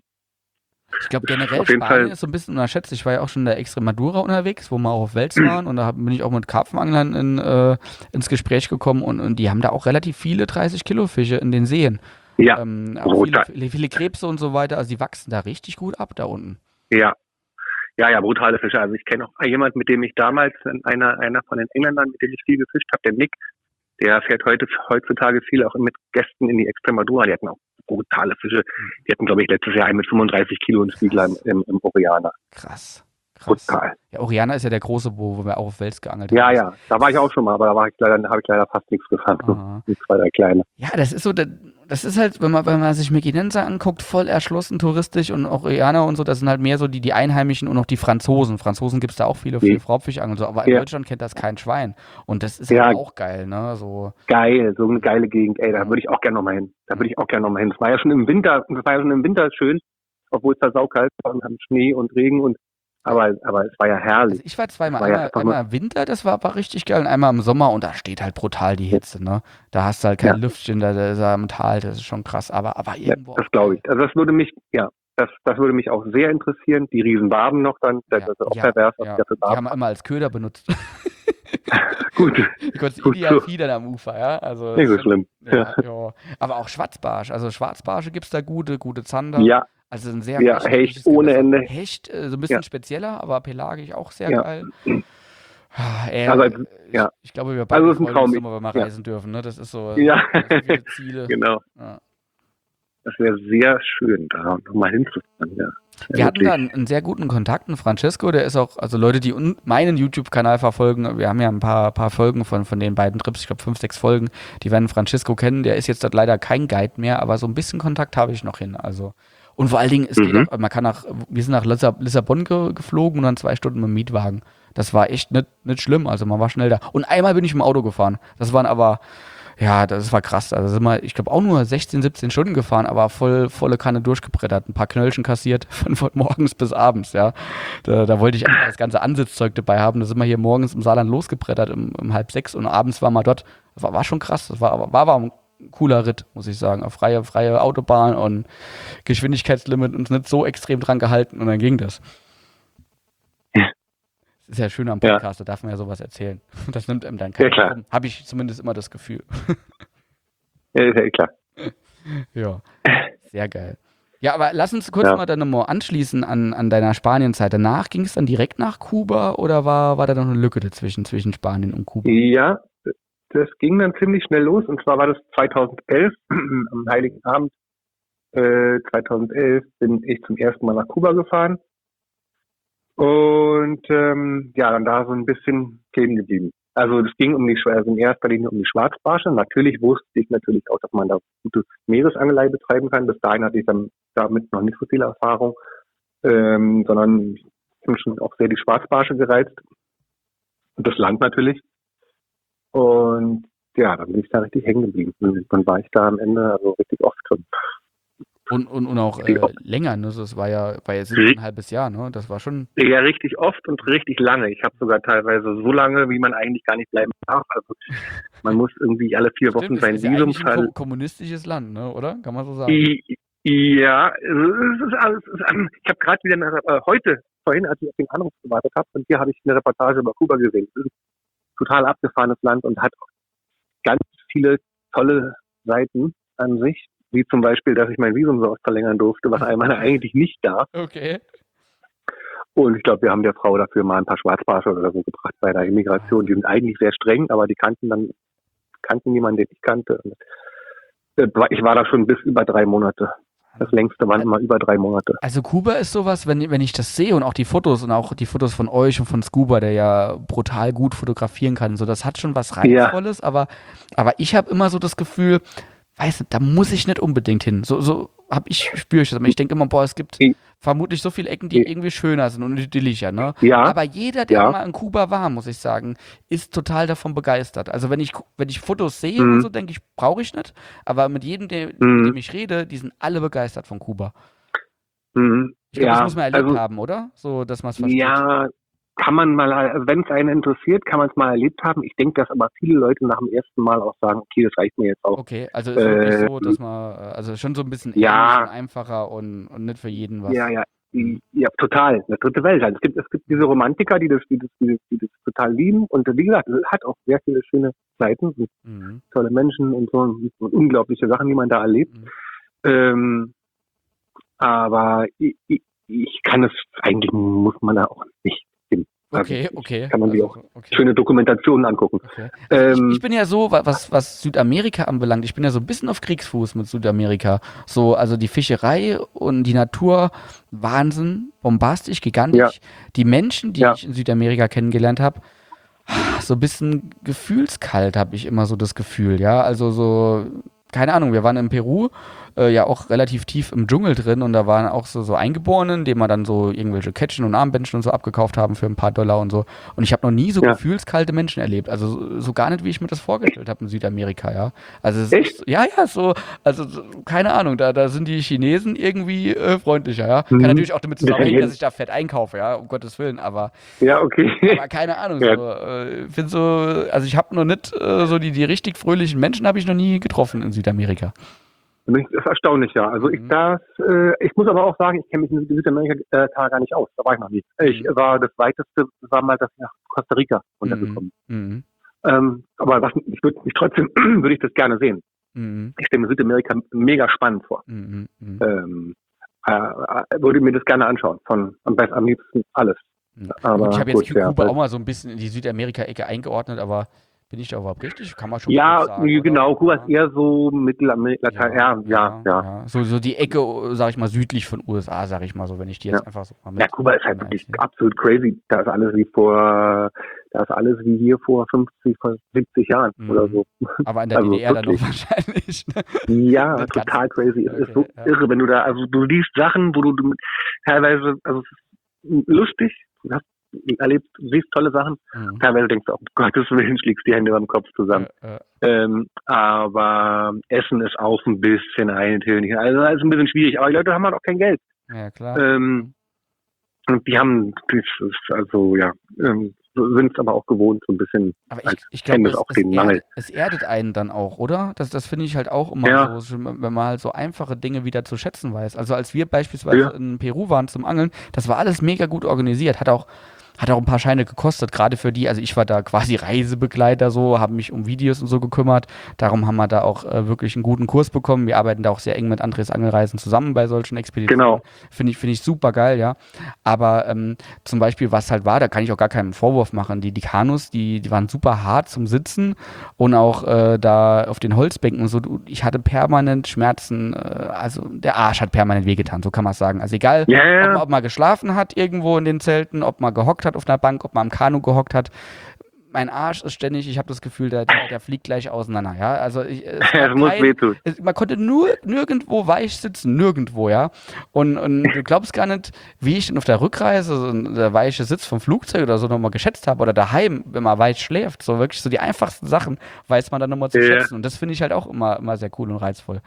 Speaker 1: ich glaube generell Spanien Fall. ist so ein bisschen unterschätzt. Ich war ja auch schon in der Extremadura unterwegs, wo wir auch auf Wels waren und da bin ich auch mit Karpfenanglern in, äh, ins Gespräch gekommen und, und die haben da auch relativ viele dreißig Kilo Fische in den Seen.
Speaker 3: Ja,
Speaker 1: ähm, auch viele, viele, viele Krebse und so weiter, also die wachsen da richtig gut ab da unten.
Speaker 3: Ja. Ja, ja, brutale Fische. Also ich kenne auch jemanden, mit dem ich damals, einer, einer von den Engländern, mit dem ich viel gefischt habe, der Nick, der fährt heute, heutzutage viel auch mit Gästen in die Extremadura. Die hatten auch brutale Fische. Die hatten, glaube ich, letztes Jahr einen mit fünfunddreißig Kilo in Spiegler im, im Oriana.
Speaker 1: Krass. Krass.
Speaker 3: Total.
Speaker 1: Ja, Oriana ist ja der große, wo, wo wir auch auf Wels geangelt haben.
Speaker 3: Ja, ja, da war ich auch schon mal, aber da war ich leider, da habe ich leider fast nichts gefangen.
Speaker 1: Aha.
Speaker 3: Die zwei, drei kleine.
Speaker 1: Ja, das ist so, das, das ist halt, wenn man, wenn man sich Meginenza anguckt, voll erschlossen touristisch und auch Oriana und so, das sind halt mehr so die, die Einheimischen und auch die Franzosen. Franzosen gibt es da auch viele, viele
Speaker 3: Mhm.
Speaker 1: Raubfischangeln und so, aber in
Speaker 3: Ja.
Speaker 1: Deutschland kennt das kein Schwein. Und das ist
Speaker 3: Ja.
Speaker 1: halt auch geil, ne? So.
Speaker 3: Geil, so eine geile Gegend, ey, da
Speaker 1: Ja.
Speaker 3: würde ich auch gerne nochmal hin. Da würde ich auch gerne nochmal hin. Das war ja schon im Winter, das war ja schon im Winter schön, obwohl es da saukalt war und hatten Schnee und Regen und aber, aber es war ja herrlich.
Speaker 1: Also ich war zweimal,
Speaker 3: Das war ja
Speaker 1: einmal,
Speaker 3: einfach nur-
Speaker 1: einmal im Winter, das war, war richtig geil, und einmal im Sommer und da steht halt brutal die Hitze, ne? Da hast du halt kein
Speaker 3: Ja.
Speaker 1: Lüftchen, da, da ist er im Tal, das ist schon krass, aber, aber
Speaker 3: Ja,
Speaker 1: irgendwo.
Speaker 3: das glaube ich. Also das würde mich, ja, das, das würde mich auch sehr interessieren. Die Riesenbarben noch dann, das ist auch pervers, was
Speaker 1: ja,
Speaker 3: der für
Speaker 1: die haben
Speaker 3: Barben
Speaker 1: wir immer als Köder benutzt.
Speaker 3: Gut,
Speaker 1: Ich konnte
Speaker 3: Gut
Speaker 1: ideal
Speaker 3: so.
Speaker 1: fiedern am Ufer, ja. Also,
Speaker 3: nicht so schlimm.
Speaker 1: ja, ja. Aber auch Schwarzbarsch. Also Schwarzbarsche gibt es da gute, gute Zander.
Speaker 3: Ja,
Speaker 1: Also ein sehr
Speaker 3: Ja,
Speaker 1: reichhaltiges
Speaker 3: Hecht ohne
Speaker 1: Gewässer.
Speaker 3: Ende.
Speaker 1: Hecht, äh, so ein bisschen
Speaker 3: Ja.
Speaker 1: spezieller, aber pelagisch auch sehr
Speaker 3: Ja.
Speaker 1: geil. Ah, ey,
Speaker 3: Also,
Speaker 1: ich,
Speaker 3: ja.
Speaker 1: ich glaube, wir beide
Speaker 3: Also, es ist ein
Speaker 1: freuen
Speaker 3: Traum.
Speaker 1: uns immer, wenn wir
Speaker 3: Ja.
Speaker 1: reisen dürfen. Ne? Das ist so
Speaker 3: Ja.
Speaker 1: so viele Ziele.
Speaker 3: genau.
Speaker 1: Ja.
Speaker 3: Das wäre sehr schön, da nochmal hinzufahren, ja.
Speaker 1: Wir hatten da einen, einen sehr guten Kontakt, einen Francesco, der ist auch, also Leute, die un, meinen YouTube-Kanal verfolgen, wir haben ja ein paar, paar Folgen von, von den beiden Trips, ich glaube fünf, sechs Folgen, die werden Francesco kennen, der ist jetzt dort leider kein Guide mehr, aber so ein bisschen Kontakt habe ich noch hin, also. Und vor allen Dingen, es
Speaker 3: Mhm.
Speaker 1: geht auch, man kann nach, wir sind nach Lissab- Lissabon ge, geflogen und dann zwei Stunden mit dem Mietwagen. Das war echt nicht, nicht schlimm, also man war schnell da. Und einmal bin ich im Auto gefahren, das waren aber, ja, das war krass. Also sind wir, ich glaube, auch nur sechzehn, siebzehn Stunden gefahren, aber voll, volle Kanne durchgebrettert. Ein paar Knöllchen kassiert von, von morgens bis abends, ja. Da, da wollte ich einfach das ganze Ansitzzeug dabei haben. Da sind wir hier morgens im Saarland losgebrettert um, um halb sechs und abends waren wir dort. Das war, war schon krass. Das war, war, war ein cooler Ritt, muss ich sagen. Auf freie, freie Autobahn und Geschwindigkeitslimit uns nicht so extrem dran gehalten und dann ging das. Das ist ja schön am Podcast, da darf man ja sowas erzählen. Das nimmt einem dann keiner.
Speaker 3: Ja, klar.
Speaker 1: Habe ich zumindest immer das Gefühl.
Speaker 3: Ja, ist ja eh klar.
Speaker 1: Ja, sehr geil. Ja, aber lass uns kurz
Speaker 3: Ja.
Speaker 1: mal dann nochmal anschließen an, an deiner Spanienzeit. Danach ging es dann direkt nach Kuba oder war, war da noch eine Lücke dazwischen, zwischen Spanien und Kuba?
Speaker 3: Ja, das ging dann ziemlich schnell los und zwar war das zweitausendelf, am Heiligen Abend äh, zweitausendelf bin ich zum ersten Mal nach Kuba gefahren und ähm, ja, dann da so ein bisschen kleben geblieben. Also es ging um die, also in erster Linie um die Schwarzbarsche. Natürlich wusste ich natürlich auch, dass man da gute Meeresangelei betreiben kann. Bis dahin hatte ich dann damit noch nicht so viel Erfahrung, ähm, sondern ich bin schon auch sehr die Schwarzbarsche gereizt und das Land natürlich. Und ja, dann bin ich da richtig hängen geblieben. Und dann war ich da am Ende also richtig oft drin.
Speaker 1: Und, und, und auch äh, länger, ne? Das war ja, war ja ein halbes Jahr, ne? Das war schon.
Speaker 3: Ja, richtig oft und richtig lange. Ich habe sogar teilweise so lange, wie man eigentlich gar nicht bleiben darf. Also man muss irgendwie alle vier Wochen
Speaker 1: Stimmt,
Speaker 3: sein
Speaker 1: es ist ja
Speaker 3: Visum
Speaker 1: eigentlich ein
Speaker 3: zahlen.
Speaker 1: ko- kommunistisches Land, ne? Oder? Kann man so sagen.
Speaker 3: I- Ja, es ist alles. es ist- Ich habe gerade wieder eine, äh, heute, vorhin, als ich auf den Anruf gewartet habe, und hier habe ich eine Reportage über Kuba gesehen. Es ist ein total abgefahrenes Land und hat ganz viele tolle Seiten an sich, wie zum Beispiel, dass ich mein Visum so oft verlängern durfte, was einmal eigentlich nicht darf.
Speaker 1: Okay.
Speaker 3: Und ich glaube, wir haben der Frau dafür mal ein paar Schwarzbarsche oder so gebracht bei der Immigration. Die sind eigentlich sehr streng, aber die kannten dann, kannten niemanden, den ich kannte. Und, äh, ich war da schon bis über drei Monate. Das längste waren immer über drei Monate.
Speaker 1: Also Kuba ist sowas, wenn, wenn ich das sehe und auch die Fotos und auch die Fotos von euch und von Scuba, der ja brutal gut fotografieren kann, so das hat schon was Reizvolles, aber, aber ich habe immer so das Gefühl, weißt du, da muss ich nicht unbedingt hin. So, so habe ich, spüre ich das. Ich denke immer, boah, es gibt
Speaker 3: I-
Speaker 1: vermutlich so viele Ecken, die
Speaker 3: I-
Speaker 1: irgendwie schöner sind und idyllischer, ne?
Speaker 3: Ja,
Speaker 1: Aber jeder, der
Speaker 3: ja.
Speaker 1: mal in Kuba war, muss ich sagen, ist total davon begeistert. Also wenn ich, wenn ich Fotos sehe
Speaker 3: Mhm.
Speaker 1: und so, denke ich, brauche ich nicht. Aber mit jedem, der,
Speaker 3: Mhm.
Speaker 1: mit dem ich rede, die sind alle begeistert von Kuba.
Speaker 3: Mhm.
Speaker 1: Ich glaube,
Speaker 3: ja,
Speaker 1: das muss man erlebt
Speaker 3: also,
Speaker 1: haben, oder? So, dass man es versteht.
Speaker 3: ja, kann man mal, also wenn es einen interessiert, kann man es mal erlebt haben. Ich denke, dass aber viele Leute nach dem ersten Mal auch sagen, okay, das reicht mir jetzt auch.
Speaker 1: Okay, also ist wirklich
Speaker 3: Äh,
Speaker 1: so, dass man, äh, also schon so ein bisschen
Speaker 3: Ja.
Speaker 1: ähnlich und einfacher und, und nicht für jeden was.
Speaker 3: Ja, ja, die- ja, total. Eine dritte Welt. Also es gibt, es gibt diese Romantiker, die das, die das, die das, die das total lieben. Und wie gesagt, es hat auch sehr viele schöne Seiten, und
Speaker 1: Mhm.
Speaker 3: tolle Menschen und so und unglaubliche Sachen, die man da erlebt.
Speaker 1: Mhm.
Speaker 3: Ähm, aber ich, ich, ich kann es, eigentlich muss man da auch nicht hin.
Speaker 1: Okay,
Speaker 3: Also,
Speaker 1: okay.
Speaker 3: kann man sich
Speaker 1: Also,
Speaker 3: auch
Speaker 1: okay.
Speaker 3: schöne Dokumentationen angucken.
Speaker 1: Okay. Also
Speaker 3: Ähm,
Speaker 1: ich, ich bin ja so, wa- was, was Südamerika anbelangt, ich bin ja so ein bisschen auf Kriegsfuß mit Südamerika. So, also die Fischerei und die Natur, Wahnsinn, bombastisch,
Speaker 3: ja,
Speaker 1: gigantisch. Die Menschen, die
Speaker 3: ja,
Speaker 1: ich in Südamerika kennengelernt habe, so ein bisschen gefühlskalt, habe ich immer so das Gefühl, ja. Also so, keine Ahnung, wir waren in Peru, äh, ja auch relativ tief im Dschungel drin und da waren auch so, so Eingeborenen, denen wir dann so irgendwelche Kettchen und Armbändchen und so abgekauft haben für ein paar Dollar und so. Und ich habe noch nie so
Speaker 3: ja.
Speaker 1: gefühlskalte Menschen erlebt. Also so, so gar nicht, wie ich mir das vorgestellt habe in Südamerika, ja. Also es
Speaker 3: Echt?
Speaker 1: ist, ja, ja, so, also so, keine Ahnung, da, da sind die Chinesen irgendwie äh, freundlicher, ja. Kann
Speaker 3: Mhm.
Speaker 1: natürlich auch damit
Speaker 3: Das
Speaker 1: zusammenhängen, dass
Speaker 3: hätte-
Speaker 1: ich da fett einkaufe, ja, um Gottes Willen, aber
Speaker 3: Ja, okay.
Speaker 1: aber keine Ahnung,
Speaker 3: Ja.
Speaker 1: so, äh, find so, also ich habe noch nicht äh, so die, die richtig fröhlichen Menschen habe ich noch nie getroffen in Südamerika.
Speaker 3: Das ist erstaunlich, ja. Also ich
Speaker 1: Mhm.
Speaker 3: das, äh, ich muss aber auch sagen, ich kenne mich in Südamerika äh, gar nicht aus. Da war ich noch nie. Ich
Speaker 1: Mhm.
Speaker 3: war das weiteste, war mal das nach Costa Rica runtergekommen.
Speaker 1: Mhm.
Speaker 3: Ähm, aber was, ich würde mich trotzdem würde ich das gerne sehen.
Speaker 1: Mhm.
Speaker 3: Ich stelle mir Südamerika mega spannend vor.
Speaker 1: Mhm. Mhm.
Speaker 3: Ähm, äh, äh, würde mir das gerne anschauen. Von am besten am liebsten alles.
Speaker 1: Mhm.
Speaker 3: Aber
Speaker 1: Gut, ich habe
Speaker 3: gut,
Speaker 1: jetzt
Speaker 3: ja.
Speaker 1: Kuba auch mal so ein bisschen in die Südamerika-Ecke eingeordnet, aber bin ich da überhaupt richtig? Kann man schon
Speaker 3: Ja,
Speaker 1: grob sagen, oder?
Speaker 3: genau. Kuba ist
Speaker 1: Ja.
Speaker 3: eher so Mittelamerika. Ja, ja, ja.
Speaker 1: So, so die Ecke, sag ich mal, südlich von U S A, sag ich mal so, wenn ich die jetzt
Speaker 3: Ja.
Speaker 1: einfach so mal mit.
Speaker 3: Ja, Kuba ist halt
Speaker 1: mit
Speaker 3: wirklich
Speaker 1: einziehe.
Speaker 3: absolut crazy. Da ist alles wie vor, da ist alles wie hier vor fünfzig, vor siebzig Jahren
Speaker 1: Mhm.
Speaker 3: oder so.
Speaker 1: Aber in der
Speaker 3: Also
Speaker 1: D D R dann noch
Speaker 3: wirklich.
Speaker 1: wahrscheinlich. Ne?
Speaker 3: Ja,
Speaker 1: Nicht ganz.
Speaker 3: total crazy. Es ist so
Speaker 1: Okay, ja.
Speaker 3: irre, wenn du da, also du liest Sachen, wo du, du teilweise, also es ist lustig, du hast erlebt, du siehst tolle Sachen,
Speaker 1: Mhm.
Speaker 3: teilweise denkst du, um Gottes Willen, schlägst die Hände beim Kopf zusammen.
Speaker 1: Äh, äh,
Speaker 3: Ähm, aber Essen ist auch ein bisschen eintönig. Also das ist ein bisschen schwierig, aber die Leute haben halt auch kein Geld.
Speaker 1: ja, klar.
Speaker 3: Ähm, und die haben, das ist also ja, ähm, sind es aber auch gewohnt, so ein bisschen,
Speaker 1: Aber ich,
Speaker 3: als
Speaker 1: ich glaube,
Speaker 3: kennen
Speaker 1: es,
Speaker 3: das auch
Speaker 1: es,
Speaker 3: den Mangel.
Speaker 1: erdet, es erdet einen dann auch, oder? Das, das finde ich halt auch immer
Speaker 3: Ja.
Speaker 1: so, wenn man halt so einfache Dinge wieder zu schätzen weiß. Also als wir beispielsweise
Speaker 3: Ja.
Speaker 1: in Peru waren zum Angeln, das war alles mega gut organisiert, hat auch, hat auch ein paar Scheine gekostet, gerade für die, also ich war da quasi Reisebegleiter so, habe mich um Videos und so gekümmert, darum haben wir da auch äh, wirklich einen guten Kurs bekommen. Wir arbeiten da auch sehr eng mit Andres Angelreisen zusammen bei solchen Expeditionen.
Speaker 3: Genau.
Speaker 1: Finde ich, finde ich super geil, ja. Aber ähm, zum Beispiel, was halt war, da kann ich auch gar keinen Vorwurf machen. Die, die Kanus, die, die waren super hart zum Sitzen und auch äh, da auf den Holzbänken und so. du- Ich hatte permanent Schmerzen, äh, also der Arsch hat permanent wehgetan, so kann man es sagen. Also egal,
Speaker 3: Ja,
Speaker 1: ob, man,
Speaker 3: ja,
Speaker 1: ob man geschlafen hat irgendwo in den Zelten, ob man gehockt hat auf einer Bank, ob man am Kanu gehockt hat. Mein Arsch ist ständig, ich habe das Gefühl, der, der, der fliegt gleich auseinander, ja. Also ich, es
Speaker 3: es
Speaker 1: gab
Speaker 3: muss
Speaker 1: kein-
Speaker 3: wehtun.
Speaker 1: es, man konnte nur nirgendwo weich sitzen, nirgendwo, ja. Und, und du glaubst gar nicht, wie ich denn auf der Rückreise so der weiche Sitz vom Flugzeug oder so nochmal geschätzt habe oder daheim, wenn man weich schläft. So wirklich so die einfachsten Sachen weiß man dann nochmal zu
Speaker 3: Ja.
Speaker 1: schätzen. Und das finde ich halt auch immer, immer sehr cool und reizvoll.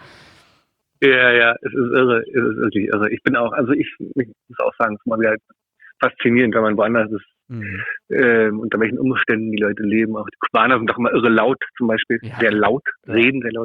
Speaker 3: Ja, ja, es ist irre, es ist wirklich irre. Ich bin auch, also ich, ich muss auch sagen, es ist mal wieder faszinierend, wenn man woanders ist,
Speaker 1: Mhm.
Speaker 3: ähm, unter welchen Umständen die Leute leben. Auch die Kubaner sind doch immer irre laut, zum Beispiel,
Speaker 1: Ja.
Speaker 3: sehr laut,
Speaker 1: Ja.
Speaker 3: reden sehr laut.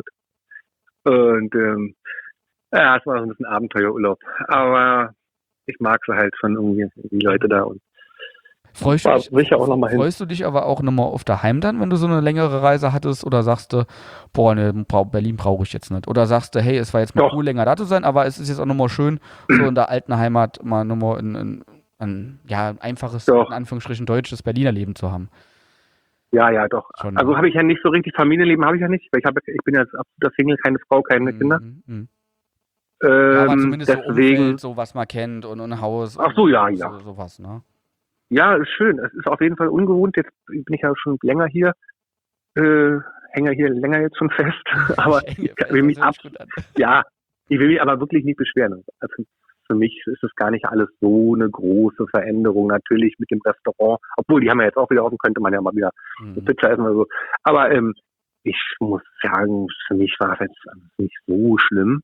Speaker 3: Und ähm, ja, es war auch ein bisschen Abenteuerurlaub. Aber ich mag sie halt schon irgendwie, die Leute da. Und
Speaker 1: Freust du,
Speaker 3: war
Speaker 1: dich,
Speaker 3: sicher auch noch mal hin.
Speaker 1: freust du dich aber auch nochmal auf daheim dann, wenn du so eine längere Reise hattest? Oder sagst du, boah, ne, brau- Berlin brauche ich jetzt nicht? Oder sagst du, hey, es war jetzt mal
Speaker 3: Doch.
Speaker 1: cool, länger da zu sein, aber es ist jetzt auch nochmal schön, so in der alten Heimat mal nochmal ein, ein, ein, ja, ein einfaches,
Speaker 3: Doch.
Speaker 1: in Anführungsstrichen deutsches Berliner Leben zu haben?
Speaker 3: Ja, ja, doch.
Speaker 1: Schon,
Speaker 3: Also
Speaker 1: ne?
Speaker 3: habe ich ja nicht so richtig Familienleben, habe ich ja nicht, weil ich habe, ich bin ja jetzt absoluter Single, keine Frau, keine Kinder.
Speaker 1: Mhm, mhm.
Speaker 3: Ähm,
Speaker 1: Ja, aber zumindest so
Speaker 3: deswegen,
Speaker 1: Umfeld, so was man kennt und ein Haus.
Speaker 3: Ach so, ja,
Speaker 1: und
Speaker 3: ja.
Speaker 1: So, sowas, ne?
Speaker 3: ja, ist schön. Es ist auf jeden Fall ungewohnt. Jetzt bin ich ja schon länger hier, äh, hänge hier länger jetzt schon fest. Aber
Speaker 1: Enge,
Speaker 3: ich
Speaker 1: das
Speaker 3: will mich
Speaker 1: hört
Speaker 3: ab,
Speaker 1: sich gut an.
Speaker 3: ja, ich will mich aber wirklich nicht beschweren. Also für mich ist das gar nicht alles so eine große Veränderung. Natürlich mit dem Restaurant, obwohl die haben ja jetzt auch wieder offen, könnte man ja mal wieder eine
Speaker 1: Mhm.
Speaker 3: Pizza essen oder so. Aber ähm, ich muss sagen, für mich war es jetzt nicht so schlimm.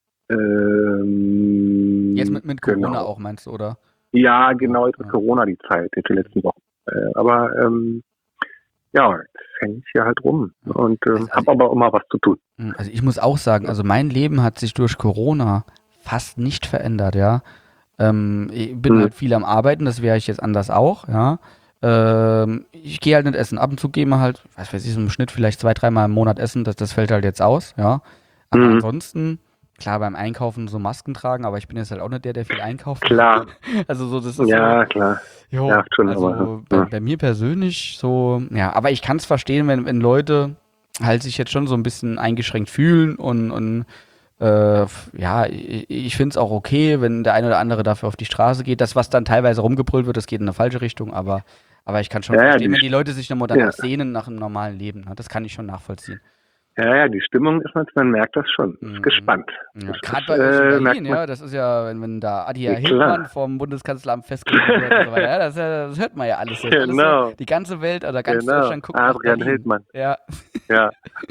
Speaker 3: Ähm,
Speaker 1: Jetzt mit, mit Corona
Speaker 3: genau.
Speaker 1: auch, meinst du, oder?
Speaker 3: Ja, genau, jetzt mit
Speaker 1: Ja.
Speaker 3: Corona die Zeit, jetzt die letzten Wochen. Äh, aber ähm, ja, jetzt hänge ich hier halt rum und ähm,
Speaker 1: Also-
Speaker 3: habe aber immer was zu tun.
Speaker 1: Also ich muss auch sagen, also mein Leben hat sich durch Corona fast nicht verändert, ja. Ähm, ich bin
Speaker 3: Mhm.
Speaker 1: halt viel am Arbeiten, das wäre ich jetzt anders auch, ja. Ähm, ich gehe halt nicht essen. Ab und zu gehe mal halt, was weiß ich, so im Schnitt vielleicht zwei, dreimal im Monat essen, das, das fällt halt jetzt aus, ja. Aber
Speaker 3: Mhm.
Speaker 1: ansonsten klar beim Einkaufen so Masken tragen, aber ich bin jetzt halt auch nicht der, der viel einkauft.
Speaker 3: Klar.
Speaker 1: Also so, das ist
Speaker 3: Ja,
Speaker 1: so,
Speaker 3: klar.
Speaker 1: jo,
Speaker 3: Ja, schon,
Speaker 1: also
Speaker 3: aber,
Speaker 1: bei,
Speaker 3: ja.
Speaker 1: bei mir persönlich so, ja, aber ich kann es verstehen, wenn, wenn Leute halt sich jetzt schon so ein bisschen eingeschränkt fühlen und, und äh, ja, ich, ich finde es auch okay, wenn der eine oder andere dafür auf die Straße geht. Das, was dann teilweise rumgebrüllt wird, das geht in eine falsche Richtung, aber, aber ich kann schon
Speaker 3: Ja, ja,
Speaker 1: verstehen,
Speaker 3: die-
Speaker 1: wenn die Leute sich nochmal danach
Speaker 3: ja.
Speaker 1: sehnen nach einem normalen Leben. Ne? Das kann ich schon nachvollziehen.
Speaker 3: Ja, ja, die Stimmung ist man, man merkt das schon. Ist
Speaker 1: Mhm.
Speaker 3: gespannt.
Speaker 1: Ja,
Speaker 3: Das
Speaker 1: gerade
Speaker 3: ist,
Speaker 1: bei euch in
Speaker 3: äh,
Speaker 1: Berlin,
Speaker 3: merkt man.
Speaker 1: ja, das ist ja, wenn, wenn da Adia
Speaker 3: Ja,
Speaker 1: Hildmann
Speaker 3: klar.
Speaker 1: vom Bundeskanzleramt festgelegt wird und so weiter, ja, das, äh, das hört man ja alles jetzt. Alles
Speaker 3: Genau.
Speaker 1: so, die ganze Welt oder ganz
Speaker 3: Genau.
Speaker 1: Deutschland guckt nach
Speaker 3: Adrian
Speaker 1: Berlin.
Speaker 3: Hildmann.
Speaker 1: Ja.
Speaker 3: Ja.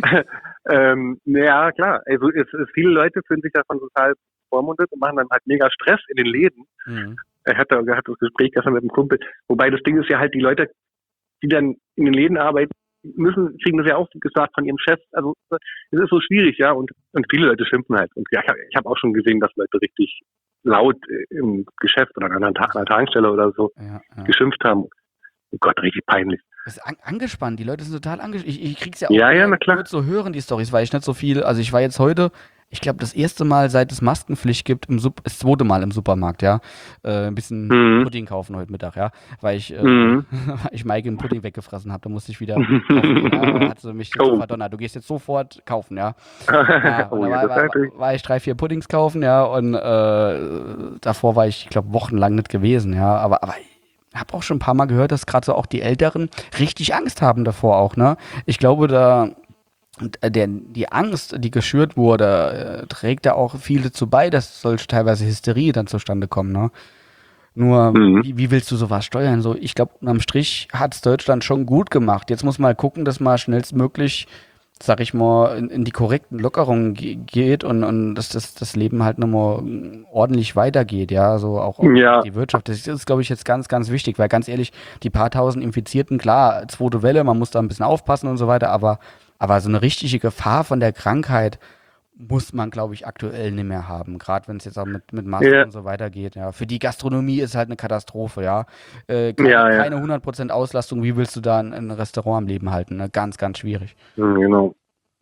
Speaker 3: ähm, ja, klar. Also es, es, viele Leute fühlen sich davon total vormundet und machen dann halt mega Stress in den Läden.
Speaker 1: Mhm.
Speaker 3: Er hatte, er hatte das Gespräch gestern mit einem Kumpel. Wobei das Ding ist ja halt, die Leute, die dann in den Läden arbeiten, müssen, kriegen das ja auch gesagt von ihrem Chef. Also es ist so schwierig, ja. Und, und viele Leute schimpfen halt. Und ja, ich habe hab auch schon gesehen, dass Leute richtig laut im Geschäft oder an einer, Ta- an einer Tankstelle oder so
Speaker 1: Ja, ja.
Speaker 3: geschimpft haben. Oh Gott, richtig peinlich.
Speaker 1: Das ist an, angespannt, die Leute sind total angespannt. Ich, ich krieg's ja auch
Speaker 3: Ja, ja,
Speaker 1: nur
Speaker 3: na klar.
Speaker 1: nur zu hören, die Storys, weil ich nicht so viel, also ich war jetzt heute, ich glaube das erste Mal, seit es Maskenpflicht gibt, im Sup das zweite Mal im Supermarkt, ja, äh, ein bisschen
Speaker 3: Mhm.
Speaker 1: Pudding kaufen heute Mittag, ja, weil ich, äh,
Speaker 3: Mhm.
Speaker 1: weil ich Maike einen Pudding weggefressen habe, da musste ich wieder kaufen gehen, ja, hat sie mich jetzt so
Speaker 3: Oh.
Speaker 1: verdonnert, du gehst jetzt sofort kaufen, ja. Ja, und
Speaker 3: Oh
Speaker 1: da
Speaker 3: ja,
Speaker 1: war,
Speaker 3: das ist
Speaker 1: war,
Speaker 3: natürlich.
Speaker 1: war ich drei, vier Puddings kaufen, ja, und äh, davor war ich, ich glaube, wochenlang nicht gewesen, ja, aber, aber ich habe auch schon ein paar Mal gehört, dass gerade so auch die Älteren richtig Angst haben davor auch, ne? Ich glaube, da der, die Angst, die geschürt wurde, äh, trägt da auch viel dazu bei, dass solche teilweise Hysterie dann zustande kommen, ne? Nur,
Speaker 3: Mhm.
Speaker 1: wie, wie willst du sowas steuern? So, ich glaube, unterm Strich hat es Deutschland schon gut gemacht. Jetzt muss man gucken, dass man schnellstmöglich, sag ich mal, in, in die korrekten Lockerungen ge geht und, und dass das, das Leben halt nochmal ordentlich weitergeht, ja, so auch, auch
Speaker 3: Ja.
Speaker 1: die Wirtschaft. Das ist, glaube ich, jetzt ganz, ganz wichtig, weil ganz ehrlich, die paar tausend Infizierten, klar, zweite Welle, man muss da ein bisschen aufpassen und so weiter, aber, aber so eine richtige Gefahr von der Krankheit muss man, glaube ich, aktuell nicht mehr haben. Gerade wenn es jetzt auch mit, mit Masken
Speaker 3: Ja.
Speaker 1: und so weiter geht. Ja. Für die Gastronomie ist halt eine Katastrophe, ja. Äh, keine,
Speaker 3: Ja, ja.
Speaker 1: keine hundert Prozent Auslastung, wie willst du da ein, ein Restaurant am Leben halten? Ne? Ganz, ganz schwierig.
Speaker 3: Mhm, genau.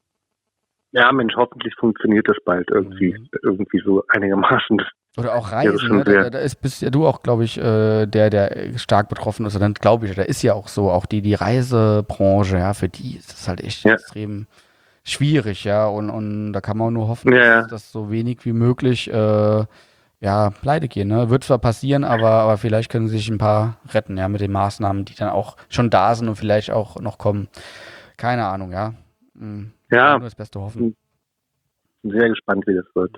Speaker 3: Ja, Mensch, hoffentlich funktioniert das bald irgendwie,
Speaker 1: Mhm.
Speaker 3: irgendwie so einigermaßen.
Speaker 1: Oder auch
Speaker 3: Ja, das
Speaker 1: Reisen,
Speaker 3: schon
Speaker 1: ne? Da,
Speaker 3: sehr.
Speaker 1: da da ist bist ja du auch, glaube ich, äh, der, der stark betroffen ist. Und dann glaube ich, da ist ja auch so, auch die, die Reisebranche, ja, für die ist das halt echt
Speaker 3: Ja.
Speaker 1: extrem schwierig, ja. Und, und da kann man nur hoffen,
Speaker 3: Ja, ja.
Speaker 1: dass, dass so wenig wie möglich äh, ja, pleite gehen. Ne? Wird zwar passieren, aber, aber vielleicht können sich ein paar retten, ja, mit den Maßnahmen, die dann auch schon da sind und vielleicht auch noch kommen. Keine Ahnung, ja. Mhm.
Speaker 3: Ja.
Speaker 1: Nur das Beste hoffen.
Speaker 3: Bin sehr gespannt, wie das wird.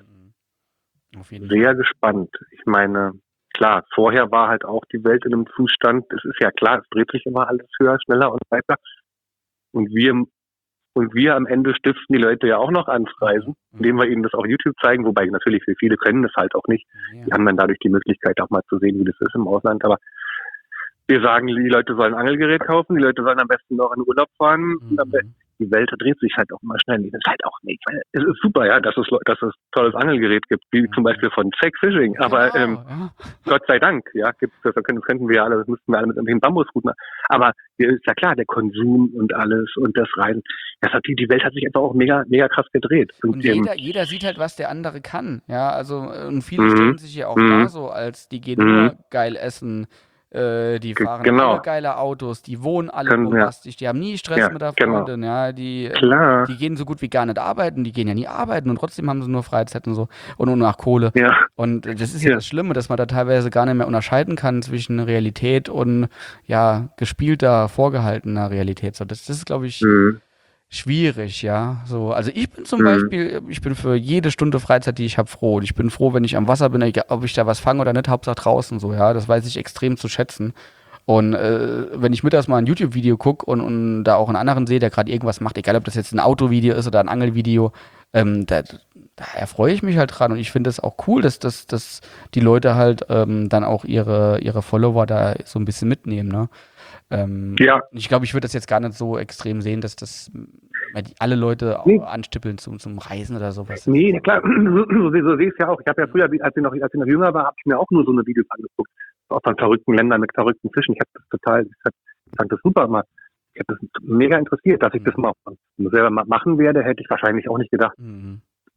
Speaker 1: Auf jeden Fall.
Speaker 3: Sehr gespannt. Ich meine, klar, vorher war halt auch die Welt in einem Zustand, es ist ja klar, es dreht sich immer alles höher, schneller und weiter. Und wir, und wir am Ende stiften die Leute ja auch noch ans Reisen, indem wir ihnen das auf YouTube zeigen, wobei natürlich für viele können das halt auch nicht.
Speaker 1: Ja.
Speaker 3: Die haben dann dadurch die Möglichkeit auch mal zu sehen, wie das ist im Ausland. Aber wir sagen, die Leute sollen ein Angelgerät kaufen, die Leute sollen am besten noch in Urlaub fahren. Und am besten,
Speaker 1: Mhm.
Speaker 3: die Welt dreht sich halt auch immer schnell. Das ist halt auch nicht. Es ist super, ja, dass es, dass es tolles Angelgerät gibt, wie zum Beispiel von Zack Fishing. Aber
Speaker 1: Genau,
Speaker 3: ähm,
Speaker 1: ja.
Speaker 3: Gott sei Dank, ja, gibt's das, das könnten wir ja alle, das müssten wir alle mit irgendwelchen Bambusrouten. Aber hier ist ja klar, der Konsum und alles und das Reisen. Das hat die, die Welt hat sich einfach auch mega, mega krass gedreht. Und,
Speaker 1: Und
Speaker 3: ähm,
Speaker 1: jeder, jeder sieht halt, was der andere kann. Ja, also, äh, und viele
Speaker 3: Mhm.
Speaker 1: stellen sich ja auch
Speaker 3: Mhm.
Speaker 1: da so, als die gehen
Speaker 3: Mhm.
Speaker 1: nur geil essen, äh, die
Speaker 3: Ge-
Speaker 1: fahren
Speaker 3: genau.
Speaker 1: alle geile Autos, die wohnen alle
Speaker 3: Können- ja.
Speaker 1: bombastisch, die haben nie Stress
Speaker 3: Ja,
Speaker 1: mit der
Speaker 3: genau.
Speaker 1: Freundin, ja, die, äh,
Speaker 3: klar,
Speaker 1: die gehen so gut wie gar nicht arbeiten, die gehen ja nie arbeiten und trotzdem haben sie nur Freizeit und so und nur nach Kohle.
Speaker 3: ja,
Speaker 1: Und äh, das ist ja,
Speaker 3: Ja.
Speaker 1: das Schlimme, dass man da teilweise gar nicht mehr unterscheiden kann zwischen Realität und ja, gespielter, vorgehaltener Realität. So, das, das ist, glaube ich,
Speaker 3: mhm.
Speaker 1: schwierig, ja. So, also ich bin zum
Speaker 3: Mhm.
Speaker 1: Beispiel, ich bin für jede Stunde Freizeit, die ich habe, froh. Und ich bin froh, wenn ich am Wasser bin, egal, ob ich da was fange oder nicht, Hauptsache draußen so, ja. Das weiß ich extrem zu schätzen. Und äh, wenn ich mittags mal ein YouTube-Video gucke und, und da auch einen anderen sehe, der gerade irgendwas macht, egal ob das jetzt ein Autovideo ist oder ein Angelvideo, ähm, da, da erfreue ich mich halt dran. Und ich finde es auch cool, dass, dass, dass die Leute halt ähm, dann auch ihre, ihre Follower da so ein bisschen mitnehmen, ne? Ähm,
Speaker 3: ja,
Speaker 1: ich glaube, ich würde das jetzt gar nicht so extrem sehen, dass das weil die alle Leute auch
Speaker 3: Nee.
Speaker 1: anstippeln zum, zum Reisen oder sowas.
Speaker 3: nee, na klar, so, so, so sehe ich es ja auch. Ich habe ja früher, als ich noch, als ich noch jünger war, habe ich mir auch nur so eine Videos angeguckt. Auch von verrückten Ländern mit verrückten Fischen. Ich habe das total, ich fand, ich fand das super mal. Ich habe das mega interessiert, dass ich das mal selber ma- machen werde, hätte ich wahrscheinlich auch nicht gedacht.
Speaker 1: Mhm.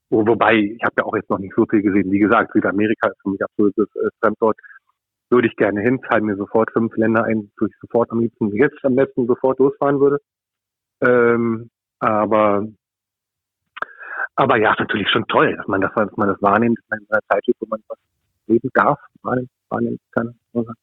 Speaker 3: wo, wobei, ich habe ja auch jetzt noch nicht so viel gesehen. Wie gesagt, Südamerika ist für mich absolutes äh, Standort. Würde ich gerne hin, fallen mir sofort fünf Länder ein, wo ich sofort am liebsten jetzt am besten sofort losfahren würde. Ähm, aber aber ja, ist natürlich schon toll, dass man das, dass man das wahrnimmt, dass man in einer Zeit lebt, wo man was leben darf, wahrnehmen, wahrnehmen kann.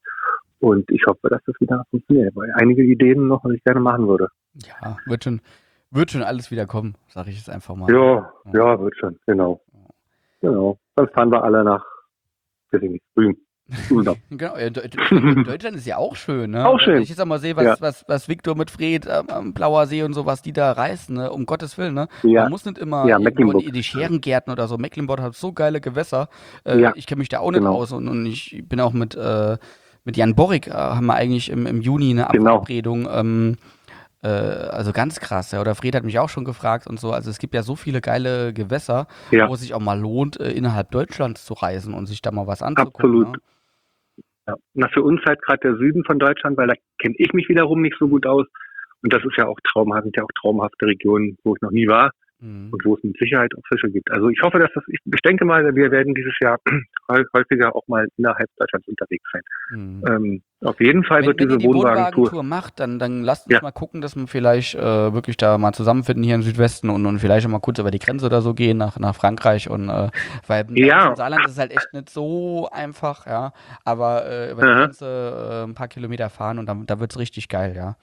Speaker 3: Und ich hoffe, dass das wieder funktioniert, weil einige Ideen noch, was ich gerne machen würde.
Speaker 1: Ja, wird schon, wird schon alles wieder kommen, sage ich jetzt einfach mal.
Speaker 3: Ja, ja, ja, wird schon, genau. Genau. Dann fahren wir alle nach, weiß ich nicht, Rügen.
Speaker 1: Genau, Deutschland ist ja auch schön, ne?
Speaker 3: Auch schön.
Speaker 1: Wenn ich jetzt mal sehe, was,
Speaker 3: ja.
Speaker 1: was, was Viktor mit Fred am, am Blauer See und so, was die da reißen, ne? Um Gottes Willen, ne?
Speaker 3: Ja.
Speaker 1: Man muss nicht immer
Speaker 3: ja,
Speaker 1: irgendwo in die Scherengärten oder so. Mecklenburg hat so geile Gewässer. Äh,
Speaker 3: ja.
Speaker 1: Ich kenne mich da auch nicht
Speaker 3: genau.
Speaker 1: aus und, und ich bin auch mit, äh, mit Jan Borrik, äh, haben wir eigentlich im, im Juni eine
Speaker 3: Genau.
Speaker 1: Verabredung. Ähm, äh, also ganz krass, ja. Oder Fred hat mich auch schon gefragt und so. Also es gibt ja so viele geile Gewässer,
Speaker 3: ja.
Speaker 1: wo es sich auch mal lohnt, äh, innerhalb Deutschlands zu reisen und sich da mal was anzugucken.
Speaker 3: Absolut.
Speaker 1: Ne?
Speaker 3: Ja. Na, für uns halt gerade der Süden von Deutschland, weil da kenne ich mich wiederum nicht so gut aus. Und das ist ja auch traumhaft, sind ja auch traumhafte Regionen, wo ich noch nie war mhm. und wo es mit Sicherheit auch Fische gibt. Also ich hoffe, dass das, ich, ich denke mal, wir werden dieses Jahr häufiger auch mal innerhalb Deutschlands unterwegs sein. Mhm. Ähm, auf jeden Fall
Speaker 1: wenn,
Speaker 3: wird
Speaker 1: wenn
Speaker 3: diese
Speaker 1: ihr die
Speaker 3: Wohnwagentour
Speaker 1: Wohnwagentour macht, dann, dann lasst uns
Speaker 3: ja.
Speaker 1: mal gucken, dass wir vielleicht äh, wirklich da mal zusammenfinden hier im Südwesten und, und vielleicht auch mal kurz über die Grenze oder so gehen nach, nach Frankreich und äh, weil
Speaker 3: ja.
Speaker 1: im Saarland ist es halt echt nicht so einfach, ja, aber äh, über die
Speaker 3: Aha.
Speaker 1: Grenze äh, ein paar Kilometer fahren und dann, da wird's richtig geil, ja.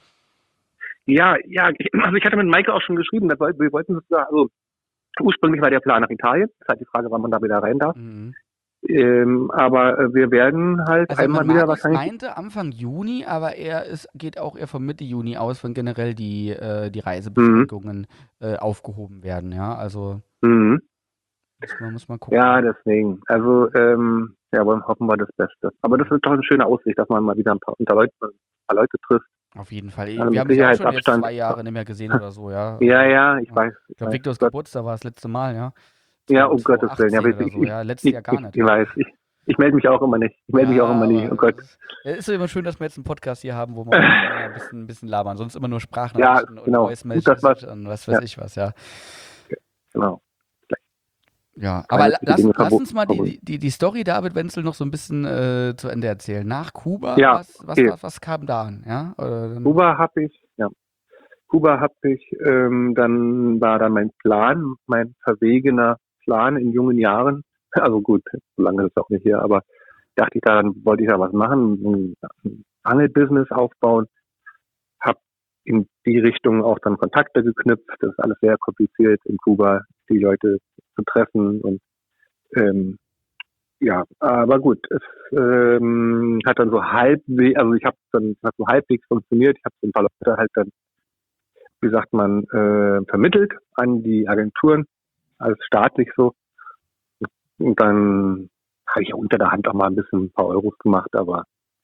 Speaker 3: Ja, ja, also ich hatte mit Maike auch schon geschrieben, wir wollten sozusagen, also ursprünglich war der Plan nach Italien, das ist halt die Frage, wann man da wieder rein darf. Mhm. Ähm, aber äh, wir werden halt
Speaker 1: also
Speaker 3: einmal wieder wahrscheinlich.
Speaker 1: meinte Anfang Juni, aber er ist, geht auch eher von Mitte Juni aus, wenn generell die, äh, die Reisebeschränkungen mhm. äh, aufgehoben werden, ja, also
Speaker 3: mhm.
Speaker 1: man muss mal gucken.
Speaker 3: Ja, deswegen, also ähm, ja, wollen hoffen wir das Beste. Aber das ist doch eine schöne Aussicht, dass man mal wieder ein paar, unter Leute, ein paar Leute trifft.
Speaker 1: Auf jeden Fall.
Speaker 3: Also
Speaker 1: wir haben uns ja auch schon jetzt zwei Jahre nicht mehr gesehen oder so, ja.
Speaker 3: Ja, ja, ich ja. weiß.
Speaker 1: Ich glaube, Viktors Geburtstag war das letzte Mal, ja.
Speaker 3: Ja, um Gottes Willen. Ja, ich,
Speaker 1: so. ja, letztes
Speaker 3: ich,
Speaker 1: Jahr gar
Speaker 3: ich,
Speaker 1: nicht.
Speaker 3: Ich, ich weiß, ich, ich melde mich auch immer nicht. Ich melde ja, mich auch immer nicht, oh Gott.
Speaker 1: Es ist immer schön, dass wir jetzt einen Podcast hier haben, wo wir ein bisschen, ein bisschen labern. Sonst immer nur Sprachnachrichten
Speaker 3: ja,
Speaker 1: genau. und Voice Messages und was weiß
Speaker 3: ja.
Speaker 1: ich was, ja.
Speaker 3: Genau.
Speaker 1: Ja, aber lass, lass uns mal die, die, die Story David Wenzel noch so ein bisschen äh, zu Ende erzählen. Nach Kuba,
Speaker 3: ja,
Speaker 1: was, was,
Speaker 3: okay.
Speaker 1: was, was kam da an? Ja? Oder
Speaker 3: Kuba habe ich, ja. Kuba habe ich, ähm, dann war da mein Plan, mein verwegener Plan in jungen Jahren. Also gut, so lange ist es auch nicht hier, aber dachte ich, da wollte ich da was machen, ein Angelbusiness aufbauen. Habe in die Richtung auch dann Kontakte geknüpft. Das ist alles sehr kompliziert in Kuba, die Leute zu treffen und ähm, ja, aber gut, es ähm, hat dann so halbwegs, also ich habe dann hat so halbwegs funktioniert. Ich habe so ein paar Leute halt dann, wie sagt man, äh, vermittelt an die Agenturen, als staatlich so. Und dann habe ich ja unter der Hand auch mal ein bisschen ein paar Euros gemacht, aber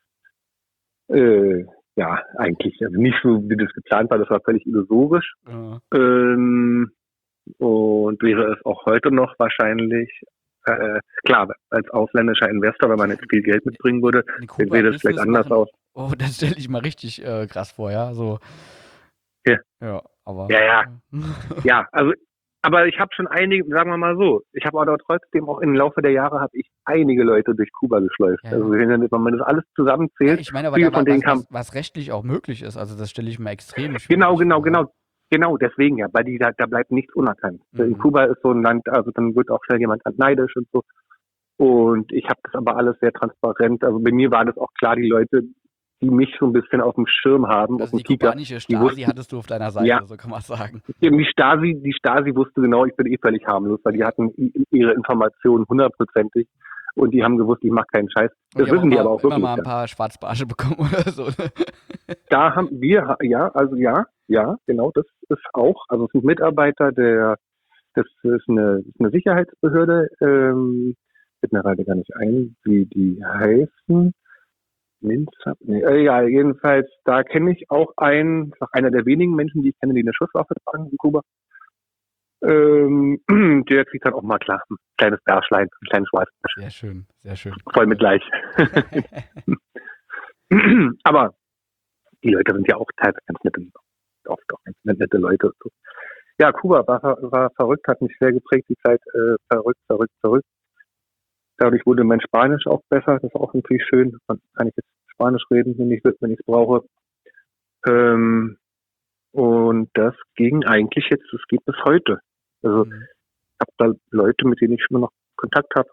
Speaker 3: äh, ja, eigentlich also nicht so, wie das geplant war. Das war völlig illusorisch. Ja. Ähm, und wäre es auch heute noch wahrscheinlich, äh, klar, als ausländischer Investor, wenn man jetzt viel Geld mitbringen würde, dann sähe das vielleicht anders
Speaker 1: machen.
Speaker 3: aus.
Speaker 1: Oh, das stelle ich mal richtig äh, krass vor, ja, so.
Speaker 3: Ja,
Speaker 1: ja aber.
Speaker 3: Ja, ja. ja, also, aber ich habe schon einige, sagen wir mal so, ich habe aber trotzdem auch im Laufe der Jahre habe ich einige Leute durch Kuba geschleust. Ja. Also wenn man das alles zusammenzählt,
Speaker 1: ja, ich meine aber da von denen was, was, was rechtlich auch möglich ist, also das stelle ich mir extrem schwierig
Speaker 3: Genau, genau,
Speaker 1: vor.
Speaker 3: genau. Genau, deswegen ja, weil die da, da bleibt nichts unerkannt. Mhm. In Kuba ist so ein Land, also dann wird auch schnell jemand neidisch und so. Und ich habe das aber alles sehr transparent. Also bei mir war das auch klar, die Leute, die mich so ein bisschen auf dem Schirm haben,
Speaker 1: also
Speaker 3: auf dem
Speaker 1: die
Speaker 3: Kika,
Speaker 1: kubanische Stasi wussten, hattest du auf deiner Seite, ja, so kann man sagen.
Speaker 3: Die Stasi, die Stasi wusste genau, ich bin eh völlig harmlos, weil die hatten ihre Informationen hundertprozentig. Und die haben gewusst, ich mache keinen Scheiß. Das wissen die aber auch wirklich.
Speaker 1: Immer mal ein paar Schwarzbarsche bekommen oder so.
Speaker 3: Da haben wir, ja, also ja, ja, genau, das ist auch, also es sind Mitarbeiter der, das ist eine, das ist eine Sicherheitsbehörde, ähm, fällt mir gerade gar nicht ein, wie die heißen. Minzab, nee, äh, ja, jedenfalls, da kenne ich auch einen, auch einer der wenigen Menschen, die ich kenne, die eine Schusswaffe tragen in Kuba. Ähm, der kriegt dann auch mal klar ein kleines Bärschlein, ein kleines Schwarzbärsch.
Speaker 1: Sehr schön, sehr schön.
Speaker 3: Voll mit gleich. Aber die Leute sind ja auch teilweise ganz nette, oft auch ganz nette Leute. So. Ja, Kuba war, war verrückt, hat mich sehr geprägt, die Zeit, äh, verrückt, verrückt, verrückt. Dadurch wurde mein Spanisch auch besser, das ist auch natürlich schön. Dann kann ich jetzt Spanisch reden, wenn ich wenn ich es brauche. Ähm, und das ging eigentlich jetzt, das geht bis heute. Also
Speaker 1: Mhm.
Speaker 3: ich habe da Leute, mit denen ich immer noch Kontakt habe,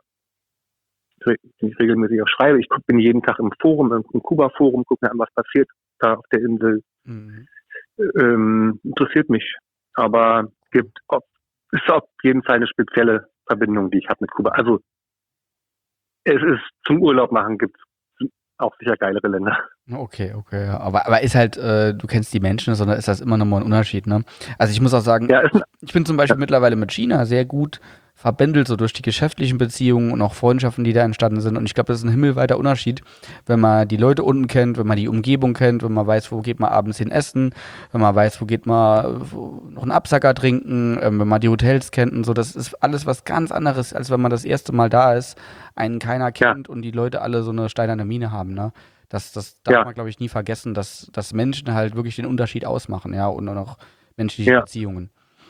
Speaker 3: die ich regelmäßig auch schreibe. Ich guck, bin jeden Tag im Forum, im, im Kuba-Forum, gucke mir an, was passiert da auf der Insel.
Speaker 1: Mhm.
Speaker 3: Ähm, interessiert mich. Aber gibt ob, ist auf jeden Fall eine spezielle Verbindung, die ich habe mit Kuba. Also es ist zum Urlaub machen, gibt es auch sicher geilere Länder.
Speaker 1: Okay, okay, ja. Aber, aber ist halt, äh, du kennst die Menschen, sondern ist das immer nochmal ein Unterschied, ne? Also ich muss auch sagen,
Speaker 3: Ja, ist ein,
Speaker 1: ich bin zum Beispiel
Speaker 3: ja,
Speaker 1: mittlerweile mit China sehr gut verbändelt, so durch die geschäftlichen Beziehungen und auch Freundschaften, die da entstanden sind. Und ich glaube, das ist ein himmelweiter Unterschied, wenn man die Leute unten kennt, wenn man die Umgebung kennt, wenn man weiß, wo geht man abends hin essen, wenn man weiß, wo geht man wo, noch einen Absacker trinken, ähm, wenn man die Hotels kennt und so. Das ist alles was ganz anderes, als wenn man das erste Mal da ist, einen keiner
Speaker 3: ja,
Speaker 1: kennt und die Leute alle so eine steinerne Miene haben, ne? Das, das darf
Speaker 3: ja,
Speaker 1: man, glaube ich, nie vergessen, dass, dass Menschen halt wirklich den Unterschied ausmachen, ja, und auch menschliche
Speaker 3: ja.
Speaker 1: Beziehungen.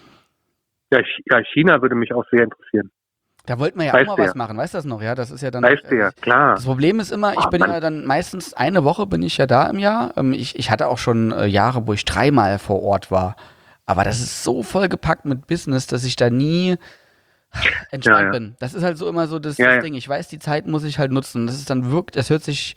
Speaker 3: Ja, Ch- ja, China würde mich auch sehr interessieren.
Speaker 1: Da wollten wir ja auch
Speaker 3: Weißt
Speaker 1: mal
Speaker 3: du
Speaker 1: was
Speaker 3: ja.
Speaker 1: machen, weißt du das noch? Ja, das ist ja dann,
Speaker 3: Weißt du
Speaker 1: äh,
Speaker 3: ja, klar.
Speaker 1: das Problem ist immer, ich
Speaker 3: Oh
Speaker 1: bin
Speaker 3: Mann.
Speaker 1: ja dann meistens eine Woche bin ich ja da im Jahr. Ähm, ich, ich hatte auch schon äh, Jahre, wo ich dreimal vor Ort war. Aber das ist so vollgepackt mit Business, dass ich da nie
Speaker 3: Ja,
Speaker 1: entspannt
Speaker 3: ja.
Speaker 1: bin. Das ist halt so immer so das,
Speaker 3: Ja,
Speaker 1: das
Speaker 3: ja.
Speaker 1: Ding. Ich weiß, die Zeit muss ich halt nutzen. Das ist dann wirklich, das hört sich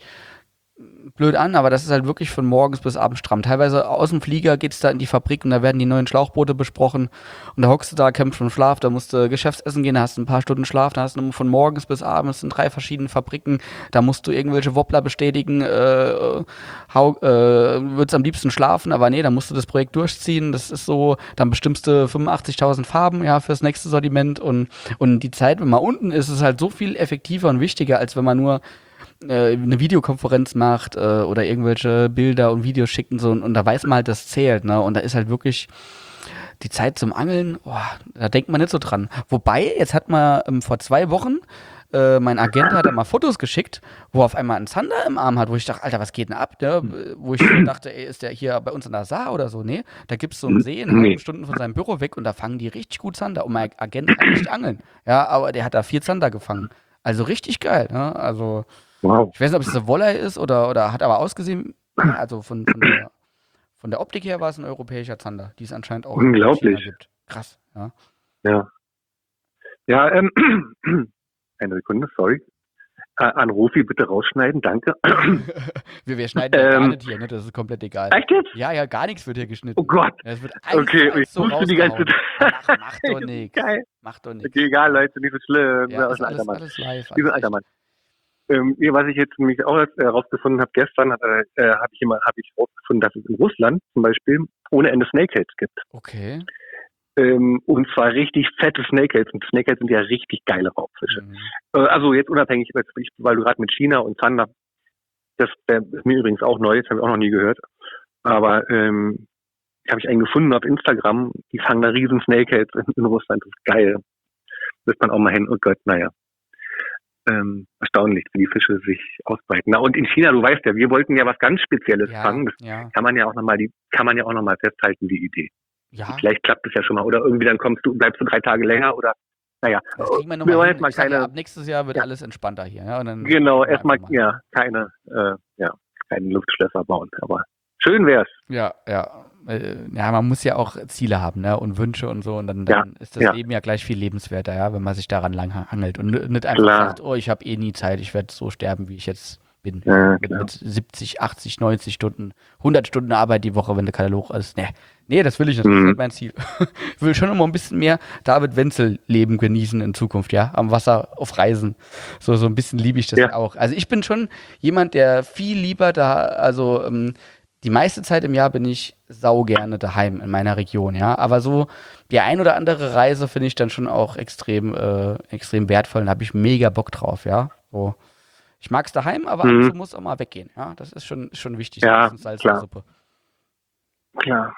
Speaker 1: blöd an, aber das ist halt wirklich von morgens bis abends stramm. Teilweise aus dem Flieger geht's da in die Fabrik und da werden die neuen Schlauchboote besprochen und da hockst du da, kämpfst vom Schlaf, da musst du Geschäftsessen gehen, da hast du ein paar Stunden Schlaf, da hast du von morgens bis abends in drei verschiedenen Fabriken, da musst du irgendwelche Wobbler bestätigen, äh, hau, äh, würdest am liebsten schlafen, aber nee, da musst du das Projekt durchziehen, das ist so, dann bestimmst du fünfundachtzigtausend Farben, ja, fürs nächste Sortiment und, und die Zeit, wenn man unten ist, ist halt so viel effektiver und wichtiger, als wenn man nur äh, eine Videokonferenz macht äh, oder irgendwelche Bilder und Videos schickt und so und, und da weiß man halt, das zählt, ne? Und da ist halt wirklich die Zeit zum Angeln, oh, da denkt man nicht so dran. Wobei, jetzt hat man ähm, vor zwei Wochen, äh, mein Agent hat da mal Fotos geschickt, wo er auf einmal einen Zander im Arm hat, wo ich dachte, Alter, was geht denn ab? Ne? Wo ich früher dachte, ey, ist der hier bei uns in der Saar oder so? Nee, da gibt es so einen See, eine halbe
Speaker 3: Nee.
Speaker 1: Stunde von seinem Büro weg und da fangen die richtig gut Zander. Und mein Agent kann nicht angeln. Ja, aber der hat da vier Zander gefangen. Also richtig geil, ne? Also,
Speaker 3: Wow.
Speaker 1: ich weiß nicht, ob es eine Wollei ist oder, oder hat aber ausgesehen, also von, von, der, von der Optik her war es ein europäischer Zander, die es anscheinend auch in China
Speaker 3: Unglaublich.
Speaker 1: gibt. Krass, ja.
Speaker 3: Ja. Ja, ähm, eine Sekunde, sorry. Äh, an Rofi bitte rausschneiden, danke.
Speaker 1: wir, wir schneiden ja gar
Speaker 3: Ähm,
Speaker 1: nicht hier, ne? Das ist komplett egal.
Speaker 3: Echt jetzt?
Speaker 1: Ja, ja, gar nichts wird hier geschnitten.
Speaker 3: Oh Gott.
Speaker 1: Ja, es wird eins
Speaker 3: Okay,
Speaker 1: zu eins
Speaker 3: ich
Speaker 1: so
Speaker 3: wusste die ganze
Speaker 1: rausgehauen.
Speaker 3: Zeit.
Speaker 1: Ach, mach doch nichts.
Speaker 3: Geil.
Speaker 1: Mach doch nichts.
Speaker 3: Okay, egal, Leute, nicht so schlimm.
Speaker 1: Ja,
Speaker 3: Das
Speaker 1: ist
Speaker 3: ist ein alter
Speaker 1: alles,
Speaker 3: Mann.
Speaker 1: alles live.
Speaker 3: Ich bin
Speaker 1: Alles
Speaker 3: ein alter
Speaker 1: echt.
Speaker 3: Mann. Ähm, nee, was ich jetzt nämlich auch herausgefunden habe gestern, äh, äh, habe ich immer, habe ich herausgefunden, dass es in Russland zum Beispiel ohne Ende Snakeheads gibt.
Speaker 1: Okay.
Speaker 3: Ähm, und zwar richtig fette Snakeheads. Und Snakeheads sind ja richtig geile Raubfische.
Speaker 1: Mhm.
Speaker 3: Äh, also jetzt unabhängig, weil du gerade mit China und Zander, das äh, ist mir übrigens auch neu, das habe ich auch noch nie gehört. Aber ähm, habe ich einen gefunden auf Instagram, die fangen da riesen Snakeheads in, in Russland, das ist geil. Wird man auch mal hin, oh Gott, naja. Ähm, erstaunlich, wie die Fische sich ausbreiten. Na, und in China, du weißt ja, wir wollten ja was ganz Spezielles
Speaker 1: Ja,
Speaker 3: fangen. Das
Speaker 1: ja,
Speaker 3: kann man ja auch nochmal, die kann man ja auch noch mal festhalten, die Idee.
Speaker 1: ja.
Speaker 3: Vielleicht klappt es ja schon mal. Oder irgendwie dann kommst du, bleibst du drei Tage länger oder naja.
Speaker 1: Das kriegen wir
Speaker 3: Wir
Speaker 1: nochmal
Speaker 3: wollen
Speaker 1: hin.
Speaker 3: jetzt mal
Speaker 1: Ich sag ja,
Speaker 3: keine,
Speaker 1: ab nächstes Jahr wird
Speaker 3: ja,
Speaker 1: alles entspannter hier. Ja? Und dann
Speaker 3: genau,
Speaker 1: gucken wir
Speaker 3: erstmal,
Speaker 1: einfach mal.
Speaker 3: ja, keine, äh, ja, keine Luftschlösser bauen. Aber schön wär's.
Speaker 1: Ja, ja. Äh, Ja, man muss ja auch Ziele haben, ne? Und Wünsche und so. Und dann,
Speaker 3: Ja,
Speaker 1: dann ist das
Speaker 3: ja,
Speaker 1: Leben ja gleich viel lebenswerter, ja, wenn man sich daran lang hangelt. Und n- nicht einfach
Speaker 3: klar.
Speaker 1: sagt, oh, ich habe eh nie Zeit, ich werde so sterben, wie ich jetzt bin.
Speaker 3: Ja,
Speaker 1: Mit,
Speaker 3: klar.
Speaker 1: mit siebzig, achtzig, neunzig Stunden, hundert Stunden Arbeit die Woche, wenn du keine Loch ist. Nee, nee, das will ich nicht. Das ist
Speaker 3: Mhm.
Speaker 1: nicht mein Ziel. Ich will schon immer ein bisschen mehr David Wenzel-Leben genießen in Zukunft, ja. Am Wasser, auf Reisen. So, so ein bisschen liebe ich das
Speaker 3: Ja,
Speaker 1: auch. Also ich bin schon jemand, der viel lieber da, also ähm, die meiste Zeit im Jahr bin ich sau gerne daheim in meiner Region, ja. Aber so die ein oder andere Reise finde ich dann schon auch extrem, äh, extrem wertvoll und da habe ich mega Bock drauf, ja. So. Ich mag es daheim, aber ab und zu muss auch mal weggehen, ja. Das ist schon, ist schon wichtig, so ein
Speaker 3: ja,
Speaker 1: bisschen Salz in der
Speaker 3: klar,
Speaker 1: Suppe.
Speaker 3: klar.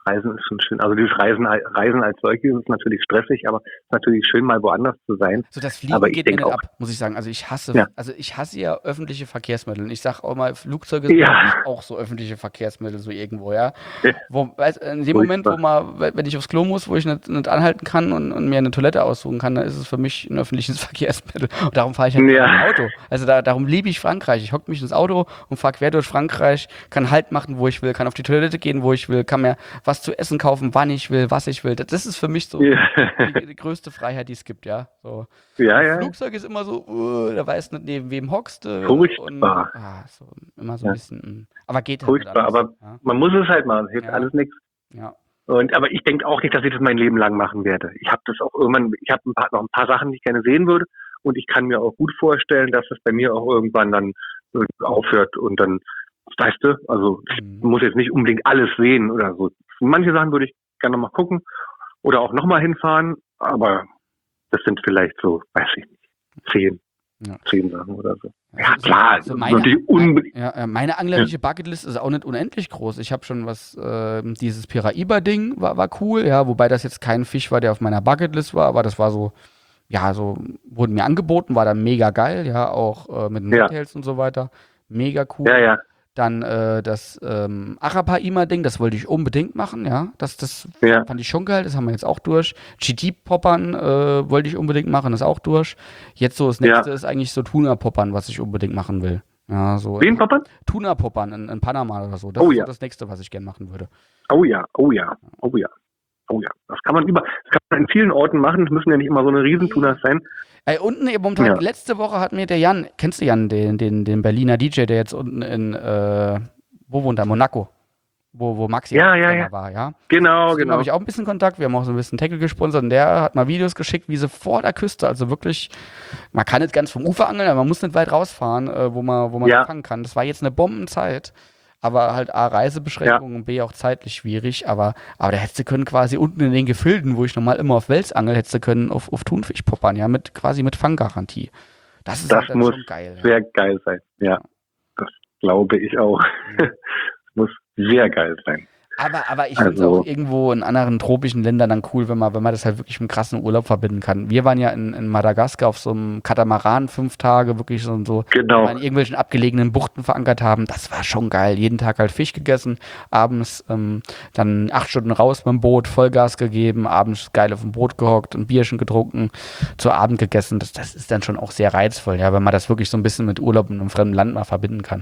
Speaker 3: Reisen ist schon schön. Also dieses Reisen, Reisen als solches ist natürlich stressig, aber es ist natürlich schön, mal woanders zu sein.
Speaker 1: So das Fliegen
Speaker 3: aber ich
Speaker 1: geht mir
Speaker 3: denke
Speaker 1: nicht
Speaker 3: auch,
Speaker 1: ab, muss ich sagen. Also ich hasse,
Speaker 3: ja,
Speaker 1: also ich hasse ja öffentliche Verkehrsmittel. Und ich sag auch mal, Flugzeuge sind
Speaker 3: ja,
Speaker 1: auch so öffentliche Verkehrsmittel, so irgendwo, ja.
Speaker 3: ja,
Speaker 1: Wo, weißt, in dem Moment, wo
Speaker 3: furchtbar.
Speaker 1: mal, wenn ich aufs Klo muss, wo ich nicht, nicht anhalten kann und, und mir eine Toilette aussuchen kann, dann ist es für mich ein öffentliches Verkehrsmittel. Und darum fahre ich halt
Speaker 3: Ja,
Speaker 1: im Auto. Also da, darum liebe ich Frankreich. Ich hocke mich ins Auto und fahre quer durch Frankreich, kann Halt machen, wo ich will, kann auf die Toilette gehen, wo ich will, kann mir was zu essen kaufen, wann ich will, was ich will. Das, das ist für mich so
Speaker 3: ja,
Speaker 1: die, die größte Freiheit, die es gibt, ja. So.
Speaker 3: ja,
Speaker 1: Im
Speaker 3: ja,
Speaker 1: Flugzeug ist immer so, uh, da weißt du nicht, neben wem hockst du und
Speaker 3: furchtbar.
Speaker 1: ah, so, immer so ein
Speaker 3: Ja,
Speaker 1: bisschen, mm. aber geht halt nicht
Speaker 3: furchtbar.
Speaker 1: anders.
Speaker 3: Aber
Speaker 1: Ja,
Speaker 3: man muss es halt machen. Es hilft
Speaker 1: ja,
Speaker 3: alles nichts.
Speaker 1: ja.
Speaker 3: Und aber ich denke auch nicht, dass ich das mein Leben lang machen werde. Ich habe das auch irgendwann. Ich habe ein paar, noch ein paar Sachen, die ich gerne sehen würde. Und ich kann mir auch gut vorstellen, dass es bei mir auch irgendwann dann äh, aufhört und dann, weißt du, also ich
Speaker 1: Mhm.
Speaker 3: muss jetzt nicht unbedingt alles sehen oder so. Manche Sachen würde ich gerne noch mal gucken oder auch noch mal hinfahren, aber das sind vielleicht so, weiß ich nicht, zehn,
Speaker 1: Ja.
Speaker 3: zehn Sachen oder so.
Speaker 1: Ja,
Speaker 3: Ja,
Speaker 1: so,
Speaker 3: klar,
Speaker 1: so
Speaker 3: das ist
Speaker 1: meine,
Speaker 3: natürlich
Speaker 1: mein,
Speaker 3: unbedingt.
Speaker 1: ja, äh, meine anglerische Bucketlist ist auch nicht unendlich groß. Ich habe schon was, äh, dieses Piraiba-Ding war, war cool, ja, wobei das jetzt kein Fisch war, der auf meiner Bucketlist war, aber das war so, ja, so, wurde mir angeboten, war dann mega geil, ja, auch äh, mit den
Speaker 3: Ja,
Speaker 1: Hotels und so weiter. Mega
Speaker 3: ja,
Speaker 1: cool.
Speaker 3: ja,
Speaker 1: Dann äh, das ähm, Arapaima-Ding, das wollte ich unbedingt machen, ja. Das, das
Speaker 3: ja,
Speaker 1: fand ich schon geil, das haben wir jetzt auch durch. G T-Poppern äh, wollte ich unbedingt machen, das ist auch durch. Jetzt so das nächste
Speaker 3: ja.
Speaker 1: ist eigentlich so Tuna-Poppern, was ich unbedingt machen will. Ja, so
Speaker 3: Wen, Papa?
Speaker 1: Tuna-Poppern in, in Panama oder so. Das
Speaker 3: Oh
Speaker 1: ist so
Speaker 3: ja,
Speaker 1: das nächste, was ich gern machen würde.
Speaker 3: oh ja, oh ja, oh ja. Oh ja, das kann man über, das kann man in vielen Orten machen. Es müssen ja nicht immer so eine Riesentunas sein.
Speaker 1: Ey, unten eben momentan,
Speaker 3: Ja,
Speaker 1: letzte Woche hat mir der Jan, kennst du Jan, den, den, den Berliner D J, der jetzt unten in, äh, wo wohnt er? Monaco. Wo, wo Maxi
Speaker 3: ja, ja,
Speaker 1: Sänger
Speaker 3: ja.
Speaker 1: war, ja.
Speaker 3: Genau,
Speaker 1: Zu dem habe
Speaker 3: genau.
Speaker 1: ich auch ein bisschen Kontakt. Wir haben auch so ein bisschen Tackle gesponsert und der hat mal Videos geschickt, wie sie vor der Küste, also wirklich, man kann nicht ganz vom Ufer angeln, aber man muss nicht weit rausfahren, äh, wo man, wo man
Speaker 3: Ja,
Speaker 1: fangen kann. Das war jetzt eine Bombenzeit, aber halt A,
Speaker 3: ja,
Speaker 1: Reisebeschränkungen und B, auch zeitlich schwierig, aber, aber da hättest du können quasi unten in den Gefilden, wo ich normal immer auf Wels angel, hättest du können auf, auf Thunfisch poppern, ja, mit quasi mit Fanggarantie. Das ist
Speaker 3: das
Speaker 1: halt dann
Speaker 3: muss
Speaker 1: schon geil, ja.
Speaker 3: sehr geil sein. Ja,
Speaker 1: Ja,
Speaker 3: das glaube ich auch.
Speaker 1: ja.
Speaker 3: Das muss sehr geil sein.
Speaker 1: Aber, aber ich finde es auch
Speaker 3: Also,
Speaker 1: irgendwo in anderen tropischen Ländern dann cool, wenn man, wenn man das halt wirklich mit einem krassen Urlaub verbinden kann. Wir waren ja in, in Madagaskar auf so einem Katamaran fünf Tage, wirklich so, so, wo wir
Speaker 3: genau.
Speaker 1: in irgendwelchen abgelegenen Buchten verankert haben. Das war schon geil. Jeden Tag halt Fisch gegessen, abends ähm, dann acht Stunden raus mit dem Boot, Vollgas gegeben, abends geil auf dem Boot gehockt, ein Bierchen getrunken, zu Abend gegessen. Das, das ist dann schon auch sehr reizvoll, ja, wenn man das wirklich so ein bisschen mit Urlaub in einem fremden Land mal verbinden kann.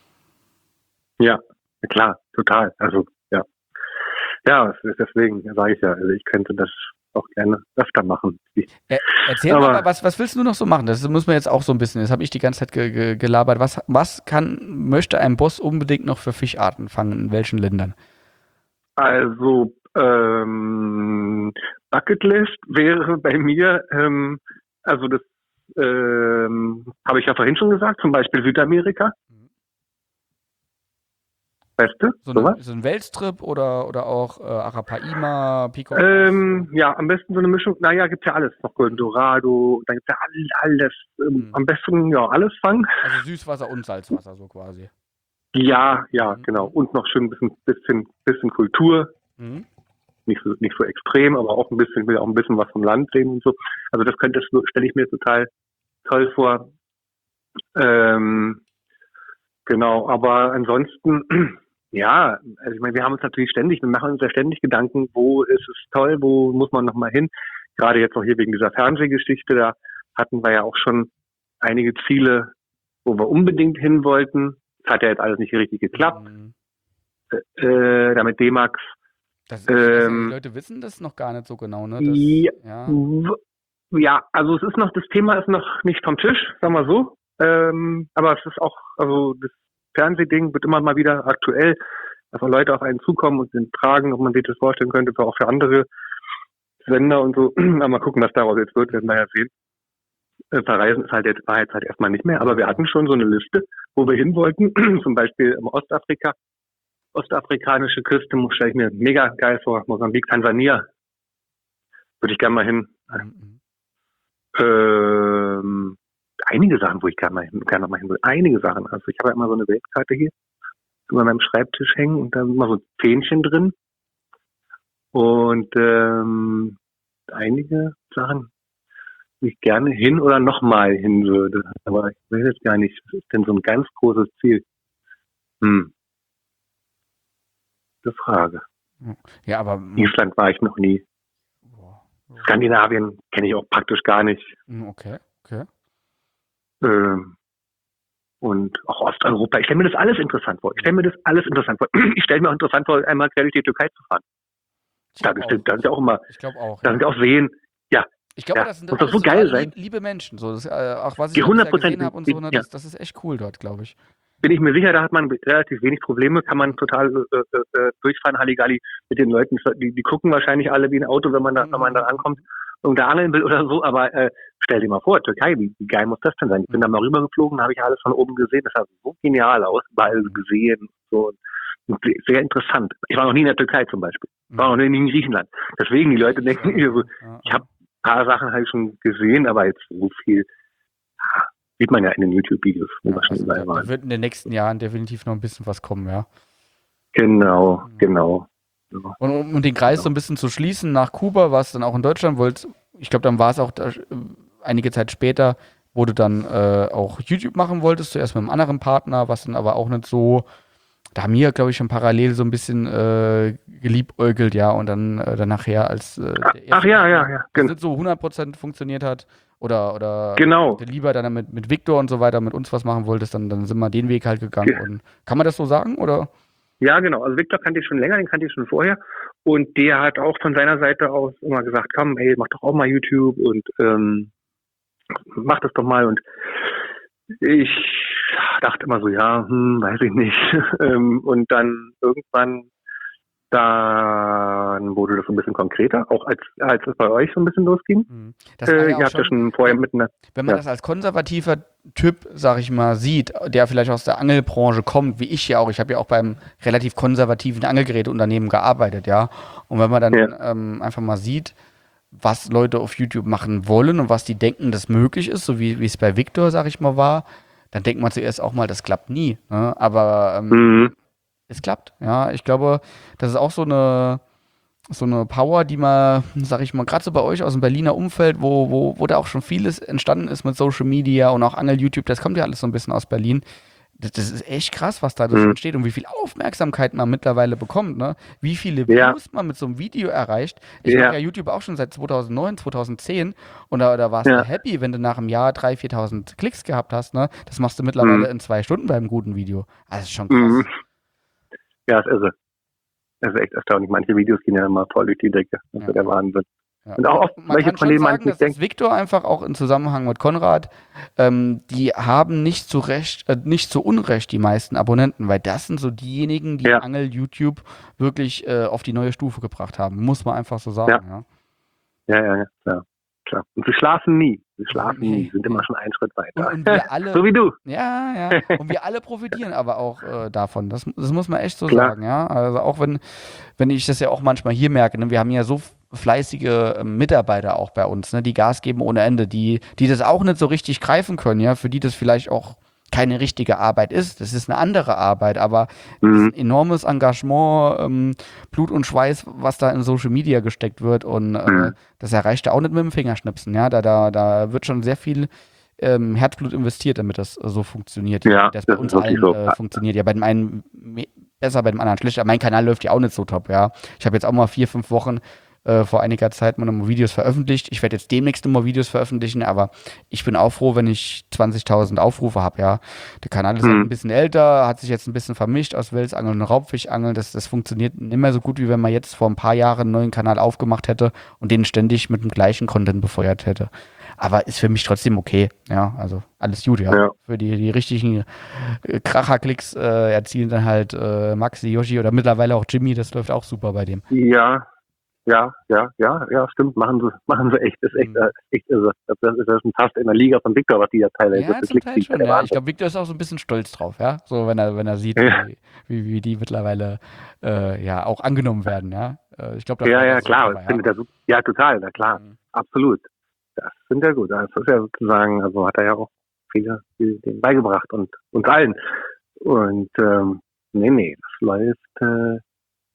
Speaker 3: Ja, klar, total. Also, ja. Ja, es ist deswegen sage ich ja, also ich könnte das auch gerne öfter machen.
Speaker 1: Er, erzähl mal,
Speaker 3: Aber
Speaker 1: was, was willst du noch so machen? Das muss man jetzt auch so ein bisschen, das habe ich die ganze Zeit ge ge gelabert. Was, was kann, möchte ein Boss unbedingt noch für Fischarten fangen? In welchen Ländern?
Speaker 3: also, ähm, Bucketlist wäre bei mir, ähm, also das ähm, habe ich ja vorhin schon gesagt, zum Beispiel Südamerika, weißt du,
Speaker 1: So,
Speaker 3: sowas?
Speaker 1: eine, so ein Weltstrip oder, oder auch äh, Arapaima, Picos?
Speaker 3: Ähm, ja, am besten so eine Mischung, naja, gibt's ja alles, noch Golden Dorado, da gibt's ja all, alles, ähm,
Speaker 1: Hm.
Speaker 3: am besten, ja, alles fangen.
Speaker 1: Also Süßwasser und Salzwasser, so quasi.
Speaker 3: Ja, ja,
Speaker 1: Mhm.
Speaker 3: genau, und noch schön ein bisschen, bisschen, bisschen Kultur,
Speaker 1: Mhm.
Speaker 3: nicht so, nicht so extrem, aber auch ein bisschen, will auch ein bisschen was vom Land sehen und so. Also das könnte, das stelle ich mir total toll vor. Ähm, genau, aber ansonsten, ja, also ich meine, wir haben uns natürlich ständig, wir machen uns ja ständig Gedanken, wo ist es toll, wo muss man nochmal hin. Gerade jetzt auch hier wegen dieser Fernsehgeschichte, da hatten wir ja auch schon einige Ziele, wo wir unbedingt hin wollten. Das hat ja jetzt alles nicht richtig geklappt.
Speaker 1: Mhm.
Speaker 3: Äh, da mit D-Max.
Speaker 1: Das, das, die
Speaker 3: Ähm,
Speaker 1: Leute wissen das noch gar nicht so genau, ne? Das,
Speaker 3: ja,
Speaker 1: ja.
Speaker 3: w- ja, also es ist noch, das Thema ist noch nicht vom Tisch, sagen wir so. Ähm, aber es ist auch, also das Fernsehding wird immer mal wieder aktuell, dass auch Leute auf einen zukommen und den fragen, ob man sich das vorstellen könnte, auch für andere Sender und so. Aber mal gucken, was daraus jetzt wird, werden wir ja sehen. Äh, Verreisen ist halt jetzt, war jetzt halt erstmal nicht mehr, aber wir hatten schon so eine Liste, wo wir hin wollten, zum Beispiel im Ostafrika, ostafrikanische Küste, stelle ich mir mega geil vor, Mosambik, Tansania, würde ich gerne mal hin.
Speaker 1: Mhm.
Speaker 3: Ähm, einige Sachen, wo ich gerne mal hin, gerne noch mal hin will. Einige Sachen. Also ich habe ja immer so eine Weltkarte hier über meinem Schreibtisch hängen und da ist immer so ein Fähnchen drin. Und ähm, einige Sachen, die ich gerne hin oder nochmal hin würde. Aber ich weiß jetzt gar nicht, was ist denn so ein ganz großes Ziel? Hm. Das Frage.
Speaker 1: Ja, aber.
Speaker 3: Island war ich noch nie. Skandinavien kenne ich auch praktisch gar nicht.
Speaker 1: Okay, okay.
Speaker 3: Ähm, und auch Osteuropa. Ich stelle mir das alles interessant vor. Ich stelle mir das alles interessant vor. Ich stelle mir auch interessant vor, einmal quer durch die Türkei zu fahren. Da, da sind ja auch immer,
Speaker 1: ich glaube auch.
Speaker 3: Da sind ja auch Seen. Ja.
Speaker 1: Ich glaube,
Speaker 3: ja.
Speaker 1: das sind
Speaker 3: das muss so geil sein.
Speaker 1: Liebe Menschen. So, das, äh, auch was ich
Speaker 3: die hundert Prozent
Speaker 1: gesehen habe und so, ne,
Speaker 3: ja.
Speaker 1: das, das ist echt cool dort, glaube ich.
Speaker 3: Bin ich mir sicher, da hat man relativ wenig Probleme, kann man total äh, äh, durchfahren, Halligalli mit den Leuten. Die, die gucken wahrscheinlich alle wie ein Auto, wenn man da, wenn man da ankommt und da angeln will oder so. Aber äh, stell dir mal vor, Türkei, wie, wie geil muss das denn sein? Ich bin da mal rübergeflogen, da habe ich alles von oben gesehen. Das sah so genial aus, überall gesehen und so. Und sehr interessant. Ich war noch nie in der Türkei zum Beispiel. Ich war noch nie in Griechenland. Deswegen, die Leute denken, ich habe ein paar Sachen halt schon gesehen, aber jetzt so viel sieht man ja in den YouTube-Videos, wo
Speaker 1: ja,
Speaker 3: wir schon
Speaker 1: also
Speaker 3: überall
Speaker 1: da,
Speaker 3: waren.
Speaker 1: Da wird in den nächsten Jahren definitiv noch ein bisschen was kommen, ja.
Speaker 3: Genau, genau.
Speaker 1: Ja. Und um, um den Kreis genau. so ein bisschen zu schließen, nach Kuba, was dann auch in Deutschland wollt, ich glaube, dann war es auch da, einige Zeit später, wo du dann äh, auch YouTube machen wolltest, zuerst mit einem anderen Partner, was dann aber auch nicht so, da haben wir, glaube ich, schon parallel so ein bisschen äh, geliebäugelt, ja, und dann, äh, dann nachher, als äh,
Speaker 3: der Ach ja, ja, ja,
Speaker 1: genau. nicht so hundert Prozent funktioniert hat, oder, oder
Speaker 3: genau.
Speaker 1: der lieber dann mit, mit Victor und so weiter mit uns was machen wolltest, dann, dann sind wir den Weg halt gegangen. Ja. Und kann man das so sagen, oder?
Speaker 3: Ja, genau. Also Victor kannte ich schon länger, den kannte ich schon vorher. Und der hat auch von seiner Seite aus immer gesagt, komm, ey, mach doch auch mal YouTube und ähm, mach das doch mal. Und ich dachte immer so, ja, hm, weiß ich nicht. Und dann irgendwann Dann wurde das so ein bisschen konkreter, auch als, als es bei euch so ein bisschen losging.
Speaker 1: Das äh,
Speaker 3: ja ihr habt ja schon vorher mit einer,
Speaker 1: Wenn man
Speaker 3: ja.
Speaker 1: das als konservativer Typ, sag ich mal, sieht, der vielleicht aus der Angelbranche kommt, wie ich ja auch, ich habe ja auch beim relativ konservativen Angelgeräteunternehmen gearbeitet, ja. Und wenn man dann ja. ähm, einfach mal sieht, was Leute auf YouTube machen wollen und was die denken, das möglich ist, so wie es bei Victor, sag ich mal, war, dann denkt man zuerst auch mal, das klappt nie. Ne? Aber ähm, mhm. es klappt, ja. Ich glaube, das ist auch so eine, so eine Power, die man, sag ich mal, gerade so bei euch aus dem Berliner Umfeld, wo, wo, wo da auch schon vieles entstanden ist mit Social Media und auch Angel-YouTube, das kommt ja alles so ein bisschen aus Berlin. Das, das ist echt krass, was da mhm. entsteht und wie viel Aufmerksamkeit man mittlerweile bekommt, ne? Wie viele Views ja. man mit so einem Video erreicht. Ich ja. mache ja YouTube auch schon seit zweitausendneun, zweitausendzehn und da, da warst ja. du happy, wenn du nach einem Jahr dreitausend, viertausend Klicks gehabt hast, ne? Das machst du mittlerweile mhm. in zwei Stunden beim guten Video. Also das ist schon krass. Mhm.
Speaker 3: Ja, es ist es. Das ist echt erstaunlich. Manche Videos gehen ja immer voll durch die Decke. Das ist ja der Wahnsinn.
Speaker 1: Ja. Und auch oft, man welche kann von denen man nicht denkt. Victor einfach auch im Zusammenhang mit Konrad, ähm, die haben nicht so recht, äh, nicht so unrecht die meisten Abonnenten, weil das sind so diejenigen, die ja. Angel YouTube wirklich äh, auf die neue Stufe gebracht haben. Muss man einfach so sagen.
Speaker 3: Ja, ja, ja, ja. ja. Klar. Und sie schlafen nie. Sie schlafen nee. nie. Sind immer schon einen Schritt weiter.
Speaker 1: Und, und wir alle,
Speaker 3: so wie du.
Speaker 1: Ja, ja. Und wir alle profitieren aber auch äh, davon. Das, das muss man echt so Klar. sagen, ja. Also auch wenn, wenn ich das ja auch manchmal hier merke, ne, wir haben ja so fleißige äh, Mitarbeiter auch bei uns, ne, die Gas geben ohne Ende, die, die das auch nicht so richtig greifen können, ja, für die das vielleicht auch keine richtige Arbeit ist. Das ist eine andere Arbeit, aber mhm. es ist ein enormes Engagement, ähm, Blut und Schweiß, was da in Social Media gesteckt wird und äh, mhm. das erreicht er auch nicht mit dem Fingerschnipsen, ja, da, da, da wird schon sehr viel ähm, Herzblut investiert, damit das äh, so funktioniert,
Speaker 3: ja,
Speaker 1: das bei
Speaker 3: das
Speaker 1: uns allen
Speaker 3: so.
Speaker 1: äh, funktioniert. Ja, bei dem einen besser, bei dem anderen schlechter. Mein Kanal läuft ja auch nicht so top, ja. Ich habe jetzt auch mal vier, fünf Wochen äh, vor einiger Zeit mal nochmal Videos veröffentlicht. Ich werde jetzt demnächst nochmal Videos veröffentlichen, aber ich bin auch froh, wenn ich zwanzigtausend Aufrufe habe, ja. Der Kanal ist mhm. halt ein bisschen älter, hat sich jetzt ein bisschen vermischt aus Welsangeln und Raubfischangeln. Das, das funktioniert nicht mehr so gut, wie wenn man jetzt vor ein paar Jahren einen neuen Kanal aufgemacht hätte und den ständig mit dem gleichen Content befeuert hätte. Aber ist für mich trotzdem okay, ja, also alles gut, ja. ja. Für die, die richtigen äh, Kracherklicks äh, erzielen dann halt äh, Maxi, Yoshi oder mittlerweile auch Jimmy, das läuft auch super bei dem.
Speaker 3: Ja, ja, ja, ja, ja, stimmt, machen sie, machen sie echt, das ist echt, mhm. echt irre. Das ist, das ist fast in der Liga von Victor, was die ja teilweise
Speaker 1: ja, zum Teil schon, ja. Ich glaube, Victor ist auch so ein bisschen stolz drauf, ja, so wenn er, wenn er sieht, ja. wie, wie, wie die mittlerweile äh, ja auch angenommen werden, ja. Äh, ich glaube,
Speaker 3: ja, ja, klar, dabei, ja. Der, ja, total, na klar, mhm. absolut. Das sind ja gut. Das ist ja sozusagen, also hat er ja auch viele, viele denen beigebracht und uns allen. Und ähm, nee, nee, das läuft, äh,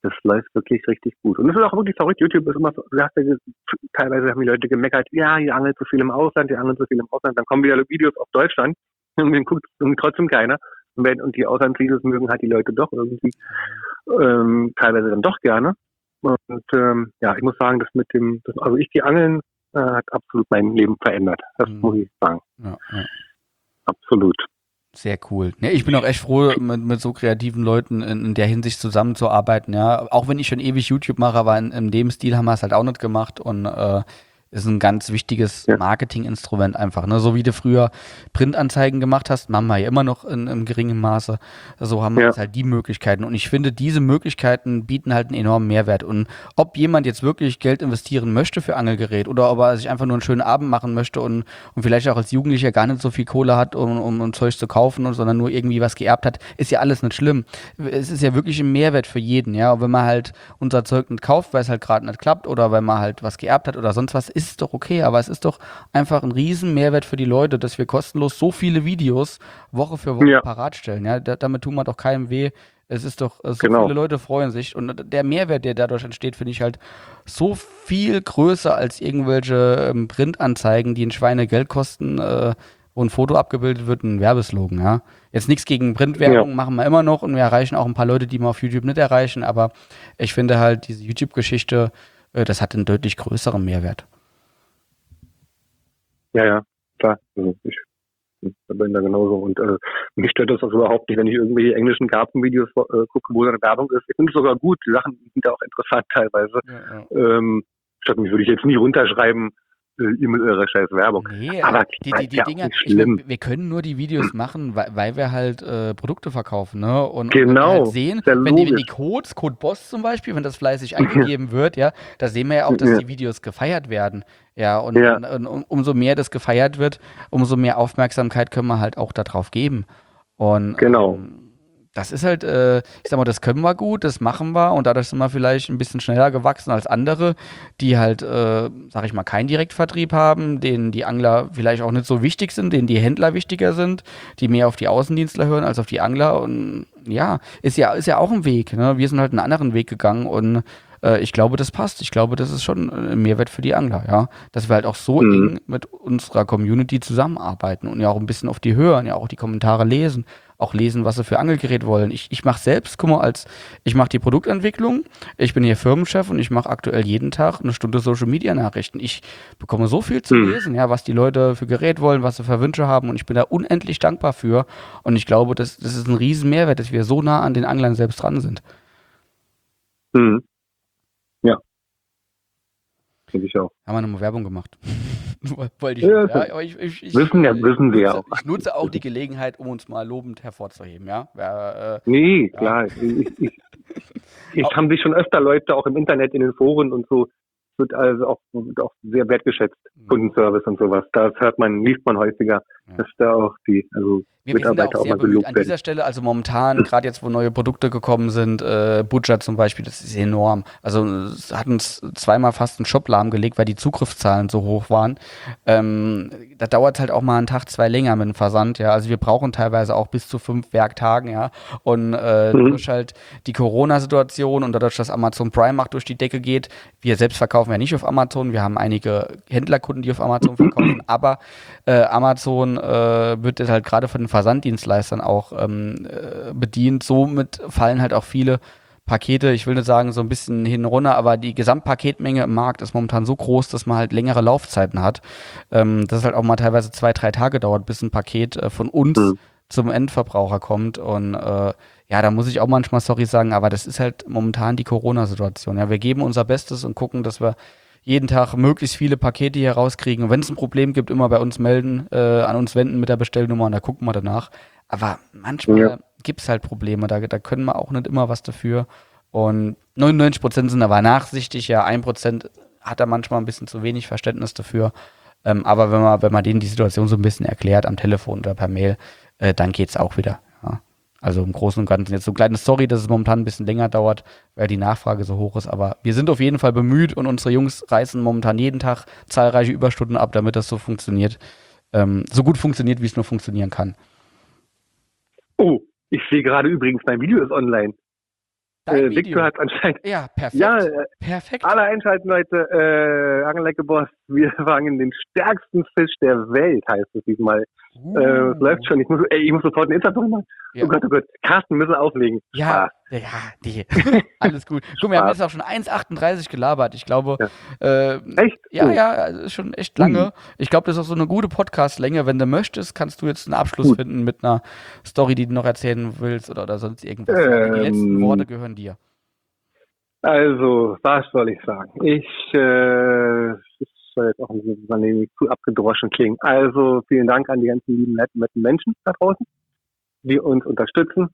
Speaker 3: Das läuft wirklich richtig gut. Und es ist auch wirklich verrückt. YouTube ist immer so, du hast ja, teilweise haben die Leute gemeckert, ja, die angeln zu viel im Ausland, die angeln zu viel im Ausland. Dann kommen wieder Videos auf Deutschland und dann guckt trotzdem keiner. Und, wenn, und die Auslandsvideos mögen halt die Leute doch irgendwie ähm, teilweise dann doch gerne. Und ähm, ja, ich muss sagen, das mit dem, das, also ich die Angeln äh, hat absolut mein Leben verändert. Das mhm. muss ich sagen.
Speaker 1: Ja, ja.
Speaker 3: Absolut.
Speaker 1: Sehr cool. Ja, ich bin auch echt froh, mit, mit so kreativen Leuten in, in der Hinsicht zusammenzuarbeiten. Ja, auch wenn ich schon ewig YouTube mache, aber in, in dem Stil haben wir es halt auch nicht gemacht und äh, ist ein ganz wichtiges ja. Marketinginstrument einfach. Ne? So wie du früher Printanzeigen gemacht hast, machen wir ja immer noch in, in geringem Maße. So haben wir ja. jetzt halt die Möglichkeiten. Und ich finde, diese Möglichkeiten bieten halt einen enormen Mehrwert. Und ob jemand jetzt wirklich Geld investieren möchte für Angelgerät oder ob er sich einfach nur einen schönen Abend machen möchte und, und vielleicht auch als Jugendlicher gar nicht so viel Kohle hat, um, um, um Zeug zu kaufen, sondern nur irgendwie was geerbt hat, ist ja alles nicht schlimm. Es ist ja wirklich ein Mehrwert für jeden. Ja, und wenn man halt unser Zeug nicht kauft, weil es halt gerade nicht klappt oder weil man halt was geerbt hat oder sonst was, ist ist doch okay, aber es ist doch einfach ein riesen Mehrwert für die Leute, dass wir kostenlos so viele Videos Woche für Woche ja. parat stellen. Ja, da, damit tun wir doch keinem weh. Es ist doch, so genau. viele Leute freuen sich und der Mehrwert, der dadurch entsteht, finde ich halt so viel größer als irgendwelche ähm, Printanzeigen, die ein Schweinegeld kosten, äh, wo ein Foto abgebildet wird, ein Werbeslogan, ja. Jetzt nichts gegen Printwerbung, ja. machen wir immer noch und wir erreichen auch ein paar Leute, die wir auf YouTube nicht erreichen, aber ich finde halt, diese YouTube-Geschichte, äh, das hat einen deutlich größeren Mehrwert.
Speaker 3: Ja, ja, klar. Also ich bin da genauso. Und äh, mich stört das auch überhaupt nicht, wenn ich irgendwelche englischen Gartenvideos äh, gucke, wo da eine Werbung ist. Ich finde es sogar gut. Die Sachen sind ja auch interessant teilweise. Ja, ja. Ähm, statt mich würde ich jetzt nie runterschreiben, ihr mit eurer scheiß Werbung.
Speaker 1: Nee, aber die, die, die ja Dinger, ich mein, wir können nur die Videos machen, weil, weil wir halt äh, Produkte verkaufen, ne? Und,
Speaker 3: genau,
Speaker 1: und wir halt sehen, wenn die, wenn die Codes, Code Boss zum Beispiel, wenn das fleißig eingegeben wird, ja, da sehen wir ja auch, dass ja. die Videos gefeiert werden. Ja, und, ja. und, und um, umso mehr das gefeiert wird, umso mehr Aufmerksamkeit können wir halt auch darauf geben. Und
Speaker 3: genau.
Speaker 1: Ähm, das ist halt, äh, ich sag mal, das können wir gut, das machen wir und dadurch sind wir vielleicht ein bisschen schneller gewachsen als andere, die halt, äh, sag ich mal, keinen Direktvertrieb haben, denen die Angler vielleicht auch nicht so wichtig sind, denen die Händler wichtiger sind, die mehr auf die Außendienstler hören als auf die Angler und ja, ist ja, ist ja auch ein Weg, ne? Wir sind halt einen anderen Weg gegangen und äh, ich glaube, das passt. Ich glaube, das ist schon ein Mehrwert für die Angler, ja, dass wir halt auch so mhm. eng mit unserer Community zusammenarbeiten und ja auch ein bisschen auf die hören, ja auch die Kommentare lesen, auch lesen, was sie für Angelgerät wollen. Ich, ich mache selbst, guck mal, als ich mache die Produktentwicklung, ich bin hier Firmenchef und ich mache aktuell jeden Tag eine Stunde Social-Media-Nachrichten. Ich bekomme so viel zu mhm. lesen, ja, was die Leute für Gerät wollen, was sie für Wünsche haben und ich bin da unendlich dankbar für und ich glaube, das, das ist ein riesen Mehrwert, dass wir so nah an den Anglern selbst dran sind.
Speaker 3: Mhm. Ja. Finde ich auch.
Speaker 1: Haben wir nochmal Werbung gemacht. Wollte ich,
Speaker 3: ja,
Speaker 1: ja, aber ich, ich, ich,
Speaker 3: wissen ja, wissen wir auch.
Speaker 1: Ich nutze auch die Gelegenheit, um uns mal lobend hervorzuheben, ja? Wer,
Speaker 3: äh, nee, ja. klar. Ich, ich, ich haben sich schon öfter Leute auch im Internet, in den Foren und so, wird also auch, auch sehr wertgeschätzt, mhm. Kundenservice und sowas. Das hört man, liest man häufiger, ja. dass da auch die, also
Speaker 1: Wir, wir sind da auch sehr bemüht an dieser Stelle, also momentan, gerade jetzt, wo neue Produkte gekommen sind, äh, Butcher zum Beispiel, das ist enorm. Also es hat uns zweimal fast einen Shop lahmgelegt, weil die Zugriffszahlen so hoch waren. Ähm, da dauert es halt auch mal einen Tag, zwei länger mit dem Versand, ja. Also wir brauchen teilweise auch bis zu fünf Werktagen, ja. Und äh, mhm. durch halt die Corona-Situation und dadurch, dass Amazon Prime auch durch die Decke geht, wir selbst verkaufen ja nicht auf Amazon, wir haben einige Händlerkunden, die auf Amazon verkaufen, aber äh, Amazon äh, wird jetzt halt gerade von den Versanddienstleistern auch ähm, äh, bedient. Somit fallen halt auch viele Pakete, ich will nicht sagen so ein bisschen hin und runter, aber die Gesamtpaketmenge im Markt ist momentan so groß, dass man halt längere Laufzeiten hat. Ähm, dass es halt auch mal teilweise zwei, drei Tage dauert, bis ein Paket äh, von uns mhm. zum Endverbraucher kommt. Und äh, ja, da muss ich auch manchmal sorry sagen, aber das ist halt momentan die Corona-Situation. Ja, wir geben unser Bestes und gucken, dass wir jeden Tag möglichst viele Pakete hier rauskriegen. Und wenn es ein Problem gibt, immer bei uns melden, äh, an uns wenden mit der Bestellnummer und da gucken wir danach. Aber manchmal ja. gibt es halt Probleme, da, da können wir auch nicht immer was dafür. Und neunundneunzig Prozent sind aber nachsichtig, ja, ein Prozent hat da manchmal ein bisschen zu wenig Verständnis dafür. Ähm, aber wenn man, wenn man denen die Situation so ein bisschen erklärt, am Telefon oder per Mail, äh, dann geht's auch wieder. Ja. Also im Großen und Ganzen jetzt so ein kleines Sorry, dass es momentan ein bisschen länger dauert, weil die Nachfrage so hoch ist. Aber wir sind auf jeden Fall bemüht und unsere Jungs reißen momentan jeden Tag zahlreiche Überstunden ab, damit das so funktioniert. Ähm, so gut funktioniert, wie es nur funktionieren kann.
Speaker 3: Oh, ich sehe gerade übrigens, mein Video ist online.
Speaker 1: Dein
Speaker 3: Äh,
Speaker 1: Video.
Speaker 3: Victor hat anscheinend.
Speaker 1: Ja, perfekt.
Speaker 3: Ja, äh,
Speaker 1: perfekt.
Speaker 3: alle einschalten, Leute. Äh, Angeln like a Boss. Wir fangen den stärksten Fisch der Welt, heißt es diesmal.
Speaker 1: Uh.
Speaker 3: Äh, es läuft schon. Ich muss, ey, ich muss sofort eine Insta-Story machen.
Speaker 1: Ja.
Speaker 3: Oh Gott, oh Gott. Carsten, müssen wir auflegen.
Speaker 1: Ja,
Speaker 3: Spaß.
Speaker 1: ja, nee. Alles gut. Guck, wir haben
Speaker 3: Spaß.
Speaker 1: jetzt auch schon eins achtunddreißig gelabert. Ich glaube,
Speaker 3: Ja.
Speaker 1: äh,
Speaker 3: Echt?
Speaker 1: ja,
Speaker 3: Oh.
Speaker 1: ja, das ist schon echt lange. Ich glaube, das ist auch so eine gute Podcast-Länge. Wenn du möchtest, kannst du jetzt einen Abschluss
Speaker 3: Gut.
Speaker 1: finden mit einer Story, die du noch erzählen willst oder, oder sonst irgendwas. Ja, die
Speaker 3: Ähm.
Speaker 1: letzten Worte gehören dir.
Speaker 3: Also, was soll ich sagen? Ich, äh, es soll jetzt auch nicht zu abgedroschen klingen. Also, vielen Dank an die ganzen lieben, netten, netten Menschen da draußen, die uns unterstützen.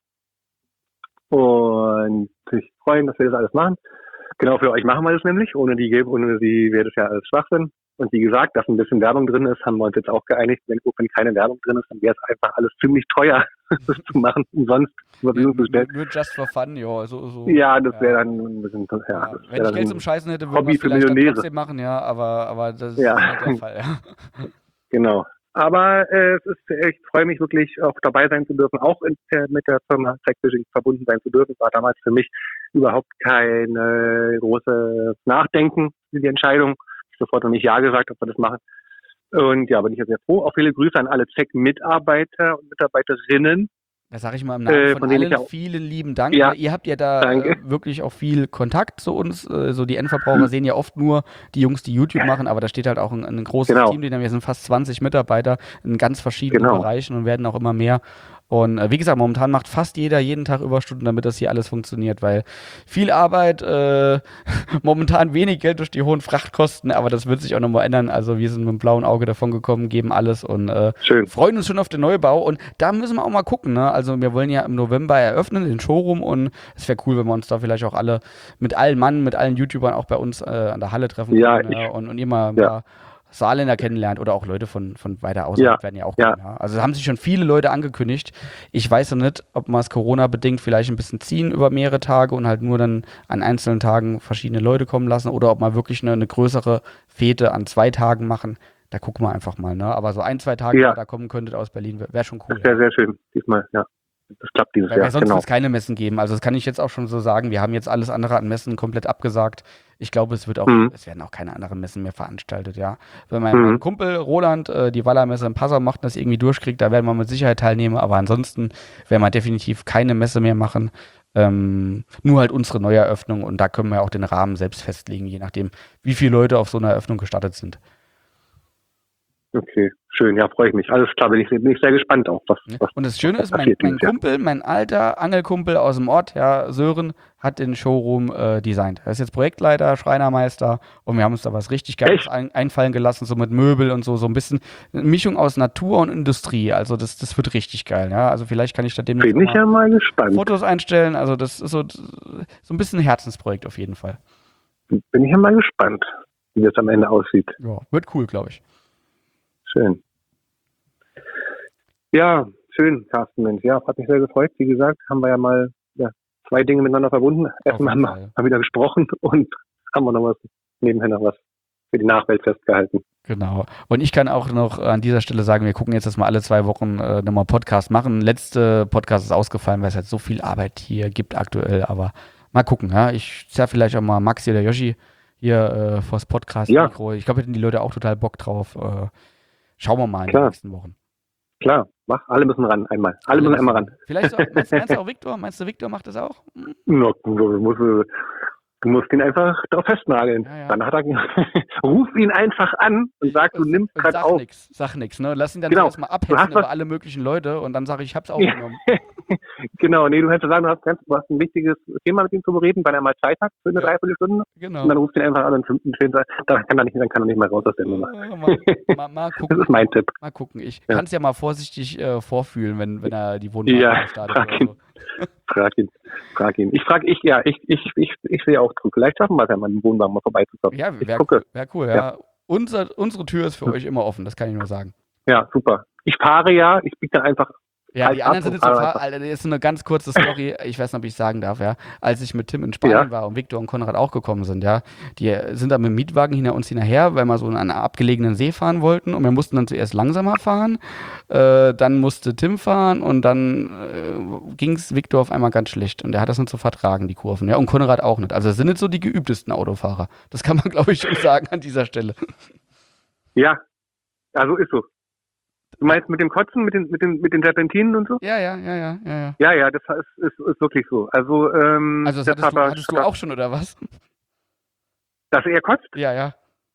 Speaker 3: Und sich freuen, dass wir das alles machen. Genau für euch machen wir das nämlich. Ohne die, ohne sie wäre das ja alles Schwachsinn. Und wie gesagt, dass ein bisschen Werbung drin ist, haben wir uns jetzt auch geeinigt. Wenn, wenn keine Werbung drin ist, dann wäre es einfach alles ziemlich teuer, das zu machen, umsonst zur Verfügung zu stellen.
Speaker 1: Nur just for fun, ja. So, so.
Speaker 3: Ja, das wäre
Speaker 1: Ja.
Speaker 3: dann ein bisschen, ja.
Speaker 1: Ja,
Speaker 3: das
Speaker 1: wenn
Speaker 3: wär
Speaker 1: ich
Speaker 3: dann
Speaker 1: Geld zum Scheißen hätte, würde
Speaker 3: Hobby
Speaker 1: man es
Speaker 3: für
Speaker 1: vielleicht dann
Speaker 3: Millionäre.
Speaker 1: trotzdem machen, ja, aber, aber das ist
Speaker 3: Ja.
Speaker 1: nicht der Fall. Ja.
Speaker 3: Genau. Aber äh, es ist, ich freue mich wirklich, auch dabei sein zu dürfen, auch in, äh, mit der Firma Techfishing verbunden sein zu dürfen. War damals für mich überhaupt kein äh, großes Nachdenken für die Entscheidung. Ich sofort noch nicht Ja gesagt, ob wir das machen. Und ja, bin ich jetzt sehr froh. Auch viele Grüße an alle Z E C-Mitarbeiter und Mitarbeiterinnen.
Speaker 1: Da sage ich mal im Namen
Speaker 3: Äh,
Speaker 1: von,
Speaker 3: von denen
Speaker 1: allen
Speaker 3: ich auch-
Speaker 1: vielen lieben Dank.
Speaker 3: Ja,
Speaker 1: Ihr habt ja da
Speaker 3: danke.
Speaker 1: äh, wirklich auch viel Kontakt zu uns. Äh, so die Endverbraucher sehen ja oft nur die Jungs, die YouTube machen, aber da steht halt auch ein, ein großes
Speaker 3: Genau.
Speaker 1: Team, wir sind fast zwanzig Mitarbeiter in ganz verschiedenen
Speaker 3: Genau.
Speaker 1: Bereichen und werden auch immer mehr. Und äh, wie gesagt, momentan macht fast jeder jeden Tag Überstunden, damit das hier alles funktioniert, weil viel Arbeit, äh, momentan wenig Geld durch die hohen Frachtkosten, aber das wird sich auch nochmal ändern. Also wir sind mit dem blauen Auge davon gekommen, geben alles und äh,
Speaker 3: Schön.
Speaker 1: freuen uns schon auf den Neubau und da müssen wir auch mal gucken, ne? Also wir wollen ja im November eröffnen, den Showroom und es wäre cool, wenn wir uns da vielleicht auch alle mit allen Mann, mit allen YouTubern auch bei uns äh, an der Halle treffen
Speaker 3: Ja,
Speaker 1: können, ne?
Speaker 3: ich-
Speaker 1: und, und ihr mal,
Speaker 3: ja.
Speaker 1: mal Saarländer kennenlernt oder auch Leute von, von weiter außerhalb
Speaker 3: Ja,
Speaker 1: werden ja auch
Speaker 3: ja.
Speaker 1: kommen. Ja? Also haben sich schon viele Leute angekündigt. Ich weiß noch nicht, ob wir es Corona-bedingt vielleicht ein bisschen ziehen über mehrere Tage und halt nur dann an einzelnen Tagen verschiedene Leute kommen lassen oder ob wir wirklich eine, eine größere Fete an zwei Tagen machen. Da gucken wir einfach mal. Ne? Aber so ein, zwei Tage,
Speaker 3: Ja.
Speaker 1: wenn ihr da kommen könntet aus Berlin, wäre wär schon cool.
Speaker 3: Das wäre sehr schön. Diesmal, ja. Das klappt dieses
Speaker 1: Weil,
Speaker 3: Jahr.
Speaker 1: weil sonst
Speaker 3: Genau.
Speaker 1: wird es keine Messen geben. Also das kann ich jetzt auch schon so sagen. Wir haben jetzt alles andere an Messen komplett abgesagt. Ich glaube, es wird auch,
Speaker 3: Mhm.
Speaker 1: es werden auch keine anderen Messen mehr veranstaltet, ja. Wenn mein,
Speaker 3: Mhm.
Speaker 1: mein Kumpel Roland äh, die Wallermesse in Passau macht und das irgendwie durchkriegt, da werden wir mit Sicherheit teilnehmen. Aber ansonsten werden wir definitiv keine Messe mehr machen. Ähm, nur halt unsere Neueröffnung und da können wir auch den Rahmen selbst festlegen, je nachdem, wie viele Leute auf so einer Eröffnung gestartet sind.
Speaker 3: Okay, schön. Ja, freue ich mich. Alles klar, bin ich, bin ich sehr gespannt auch, was, was
Speaker 1: Und das Schöne ist, mein,
Speaker 3: passiert
Speaker 1: mein
Speaker 3: dieses Jahr.
Speaker 1: Kumpel, mein alter Angelkumpel aus dem Ort, ja, Sören, hat den Showroom äh, designt. Er ist jetzt Projektleiter, Schreinermeister und wir haben uns da was richtig Geiles
Speaker 3: Echt?
Speaker 1: ein, einfallen gelassen, so mit Möbel und so, so ein bisschen eine Mischung aus Natur und Industrie. Also das, das wird richtig geil, ja. Also vielleicht kann ich da demnächst
Speaker 3: Bin ich
Speaker 1: mal
Speaker 3: ja mal gespannt.
Speaker 1: Fotos einstellen. Also das ist so, so ein bisschen ein Herzensprojekt auf jeden Fall.
Speaker 3: Bin ich ja mal gespannt, wie das am Ende aussieht.
Speaker 1: Ja, wird cool, glaube ich.
Speaker 3: Schön. Ja, schön, Carsten, Mensch. Ja, hat mich sehr gefreut. Wie gesagt, haben wir ja mal ja, zwei Dinge miteinander verbunden. Erstmal haben
Speaker 1: jeden
Speaker 3: wir
Speaker 1: Fall.
Speaker 3: mal wieder gesprochen und haben wir noch was nebenher noch was für die Nachwelt festgehalten.
Speaker 1: Genau. Und ich kann auch noch an dieser Stelle sagen, wir gucken jetzt, dass wir alle zwei Wochen äh, nochmal Podcast machen. Letzte Podcast ist ausgefallen, weil es halt so viel Arbeit hier gibt aktuell. Aber mal gucken, ja. Ich zerr vielleicht auch mal Maxi oder Yoshi hier äh, vors Podcast-Mikro. Ich glaube, hätten die Leute auch total Bock drauf. Äh, schauen wir mal in
Speaker 3: Klar.
Speaker 1: den nächsten Wochen.
Speaker 3: Klar, mach, alle müssen ran, einmal. Alle müssen einmal ran.
Speaker 1: Vielleicht auch, meinst, meinst du auch Viktor? Meinst du, Viktor macht das auch? Hm?
Speaker 3: No, du, musst, äh, du musst ihn einfach drauf festnageln.
Speaker 1: Ja, ja.
Speaker 3: Dann hat er, ruf ihn einfach an und sag, du nimmst
Speaker 1: Und
Speaker 3: gerade
Speaker 1: sag
Speaker 3: auf.
Speaker 1: nix, sag nix, ne? Lass ihn dann
Speaker 3: Genau.
Speaker 1: erstmal
Speaker 3: Du
Speaker 1: abhetzen
Speaker 3: hast was-
Speaker 1: über alle möglichen Leute und dann sage ich, ich hab's
Speaker 3: Ja.
Speaker 1: aufgenommen.
Speaker 3: Genau, nee, du hättest sagen, du hast, ganz, du hast ein wichtiges Thema mit ihm zu bereden, weil er mal Zeit hat für eine
Speaker 1: Ja.
Speaker 3: Dreiviertelstunde.
Speaker 1: Genau.
Speaker 3: Und dann rufst du ihn einfach an und fünf- schön, da kann er nicht, dann kann er nicht mehr raus aus der Nummer.
Speaker 1: Äh, mal, mal, mal
Speaker 3: Das
Speaker 1: gucken.
Speaker 3: ist mein Tipp.
Speaker 1: Mal gucken. Ich
Speaker 3: Ja.
Speaker 1: kann es ja mal vorsichtig äh, vorfühlen, wenn, wenn er die Wohnung
Speaker 3: Ja,
Speaker 1: startet.
Speaker 3: frag
Speaker 1: Oder
Speaker 3: ihn.
Speaker 1: so.
Speaker 3: Frag ihn. Frag ihn. Ich frag ich, ja, ich, ich, ich, ich sehe auch zu. Vielleicht schaffen wir es ja mal, im Wohnwagen mal vorbeizukommen.
Speaker 1: Ja,
Speaker 3: ich
Speaker 1: wäre
Speaker 3: gucke.
Speaker 1: cool, wär cool, ja.
Speaker 3: Ja.
Speaker 1: Unser, unsere Tür ist für euch immer offen, das kann ich nur sagen.
Speaker 3: Ja, super. Ich fahre ja, ich biete dann einfach
Speaker 1: Ja, die anderen sind jetzt so,
Speaker 3: Autofahrer.
Speaker 1: Fahr- Alter, das ist so eine ganz kurze Story, ich weiß nicht, ob ich sagen darf, ja. Als ich mit Tim in Spanien
Speaker 3: Ja.
Speaker 1: war und Victor und Konrad auch gekommen sind, ja, die sind dann mit dem Mietwagen hinter uns hinterher, weil wir so in einen abgelegenen See fahren wollten und wir mussten dann zuerst langsamer fahren, äh, dann musste Tim fahren und dann äh, ging es Victor auf einmal ganz schlecht und der hat das nicht so vertragen, die Kurven, ja, und Konrad auch nicht. Also das sind nicht so die geübtesten Autofahrer. Das kann man, glaube ich, schon sagen an dieser Stelle.
Speaker 3: Ja, also ist so. Du meinst mit dem Kotzen, mit den, mit den, mit den Serpentinen und so?
Speaker 1: Ja, ja, ja, ja, ja, ja.
Speaker 3: Ja, ja, das ist, ist, ist wirklich so. Also, ähm,
Speaker 1: Also das
Speaker 3: der
Speaker 1: hattest, du,
Speaker 3: Papa-
Speaker 1: hattest du auch schon, oder was?
Speaker 3: Dass er kotzt?
Speaker 1: Ja, ja.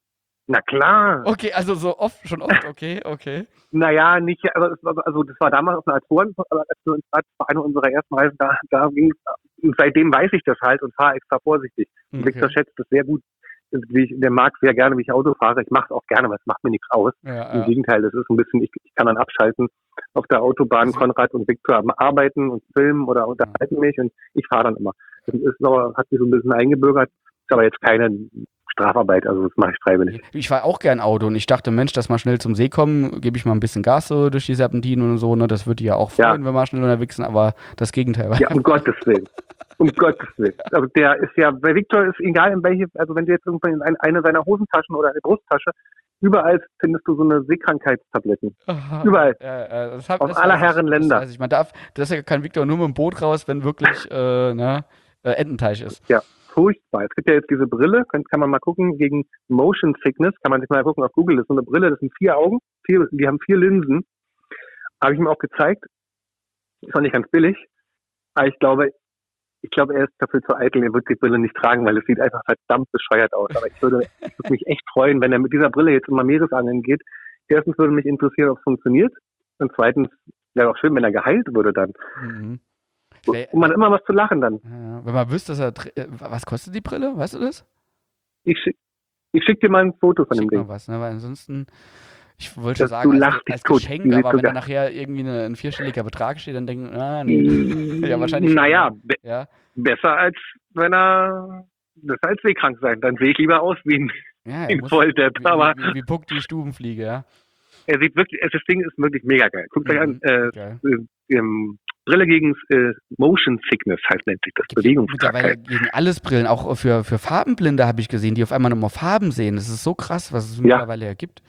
Speaker 3: Na klar.
Speaker 1: Okay, also so oft, schon oft, okay, okay.
Speaker 3: Naja, nicht, aber es war, also das war damals auf einer Azoren, aber als wir uns das war eine unserer ersten Reisen, da, da ging und seitdem weiß ich das halt und fahre extra vorsichtig. Und
Speaker 1: Okay.
Speaker 3: Victor schätzt das sehr gut. Wie ich, der mag sehr gerne, wie ich Auto fahre. Ich mache es auch gerne, weil es macht mir nichts aus.
Speaker 1: Ja,
Speaker 3: Im
Speaker 1: ja.
Speaker 3: Gegenteil, das ist ein bisschen, ich, ich kann dann abschalten auf der Autobahn.
Speaker 1: Also-
Speaker 3: Konrad und Victor am arbeiten und filmen oder unterhalten mich und ich fahre dann immer. Das ist aber, hat sich so ein bisschen eingebürgert, ist aber jetzt keine Strafarbeit, also das mache ich freiwillig.
Speaker 1: Ich fahre auch gern Auto und ich dachte, Mensch, dass wir schnell zum See kommen, gebe ich mal ein bisschen Gas so durch die Serpentinen und so, ne? Das würde die ja auch freuen,
Speaker 3: Ja.
Speaker 1: wenn wir schnell unterwegs sind, aber das Gegenteil war.
Speaker 3: Ja, um Gottes Willen. Um Gottes Willen. Also der ist ja, bei Victor ist egal in welche, also wenn du jetzt irgendwann in ein- eine seiner Hosentaschen oder eine Brusttasche, überall findest du so eine Seekrankheitstabletten.
Speaker 1: Aha.
Speaker 3: Überall.
Speaker 1: Ja, ja, das hab,
Speaker 3: Aus
Speaker 1: das
Speaker 3: aller
Speaker 1: weiß ich,
Speaker 3: Herren Länder.
Speaker 1: Das weiß ich. Man darf, deshalb kann Victor nur mit dem Boot raus, wenn wirklich äh, ne, äh, Ententeich ist.
Speaker 3: Ja, furchtbar. Es gibt ja jetzt diese Brille, kann, kann man mal gucken, gegen Motion Sickness, kann man sich mal gucken auf Google, das ist so eine Brille, das sind vier Augen, vier, die haben vier Linsen. Habe ich ihm auch gezeigt. Ist auch nicht ganz billig. Aber ich glaube, ich glaube, er ist dafür zu eitel, er wird die Brille nicht tragen, weil es sieht einfach verdammt bescheuert aus. Aber ich würde, ich würde mich echt freuen, wenn er mit dieser Brille jetzt immer Meeresangeln geht. Erstens würde mich interessieren, ob es funktioniert. Und zweitens wäre auch schön, wenn er geheilt würde dann.
Speaker 1: Mhm.
Speaker 3: Und man hat immer was zu lachen dann.
Speaker 1: Ja, wenn man wüsste, dass er. tr- äh, Was kostet die Brille? Weißt du das?
Speaker 3: Ich schick, ich schick dir mal ein Foto von dem
Speaker 1: Schick mal
Speaker 3: Ding.
Speaker 1: was, ne? Weil ansonsten. Ich wollte schon
Speaker 3: Das-
Speaker 1: sagen,
Speaker 3: du
Speaker 1: als,
Speaker 3: lachst dich
Speaker 1: als
Speaker 3: tot.
Speaker 1: Geschenk,
Speaker 3: Die sieht
Speaker 1: aber wenn da
Speaker 3: sogar-
Speaker 1: nachher irgendwie eine, ein vierstelliger Betrag steht, dann denken, ah, nee. Ja, wahrscheinlich schon,
Speaker 3: Naja,
Speaker 1: ne?
Speaker 3: be
Speaker 1: Ja,
Speaker 3: besser als wenn er besser als seekrank sein. Dann sehe ich lieber aus wie ein,
Speaker 1: ja,
Speaker 3: wie
Speaker 1: er
Speaker 3: ein
Speaker 1: muss,
Speaker 3: Volldepp.
Speaker 1: wie,
Speaker 3: Aber
Speaker 1: wie, wie, wie Puck die Stubenfliege, ja.
Speaker 3: er sieht wirklich, das Ding ist wirklich mega geil. Guckt euch an,
Speaker 1: Mhm,
Speaker 3: äh,
Speaker 1: geil.
Speaker 3: äh, ähm, Brille gegen äh, Motion Sickness heißt, nennt sich das,
Speaker 1: Mittlerweile
Speaker 3: Bewegungskrankheit.
Speaker 1: gegen alles Brillen, auch für, für Farbenblinde habe ich gesehen, die auf einmal nochmal Farben sehen. Das ist so krass, was es mittlerweile ja gibt.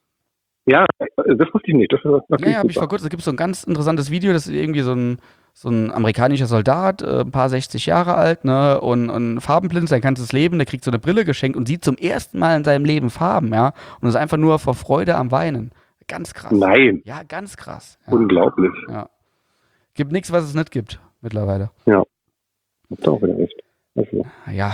Speaker 3: Ja, das wusste ich nicht. Das ist
Speaker 1: Ja,
Speaker 3: natürlich
Speaker 1: ja, habe ich
Speaker 3: super.
Speaker 1: vor kurzem, es gibt so ein ganz interessantes Video, das ist irgendwie so ein, so ein amerikanischer Soldat, äh, ein paar sechzig Jahre alt, ne, und, und farbenblind sein ganzes Leben, der kriegt so eine Brille geschenkt und sieht zum ersten Mal in seinem Leben Farben, ja, und ist einfach nur vor Freude am Weinen. Ganz krass.
Speaker 3: Nein,
Speaker 1: Ja, ganz krass. Ja,
Speaker 3: unglaublich.
Speaker 1: ja. Gibt nichts, was es nicht gibt, mittlerweile.
Speaker 3: Habt ihr auch wieder recht. Also,
Speaker 1: Ja.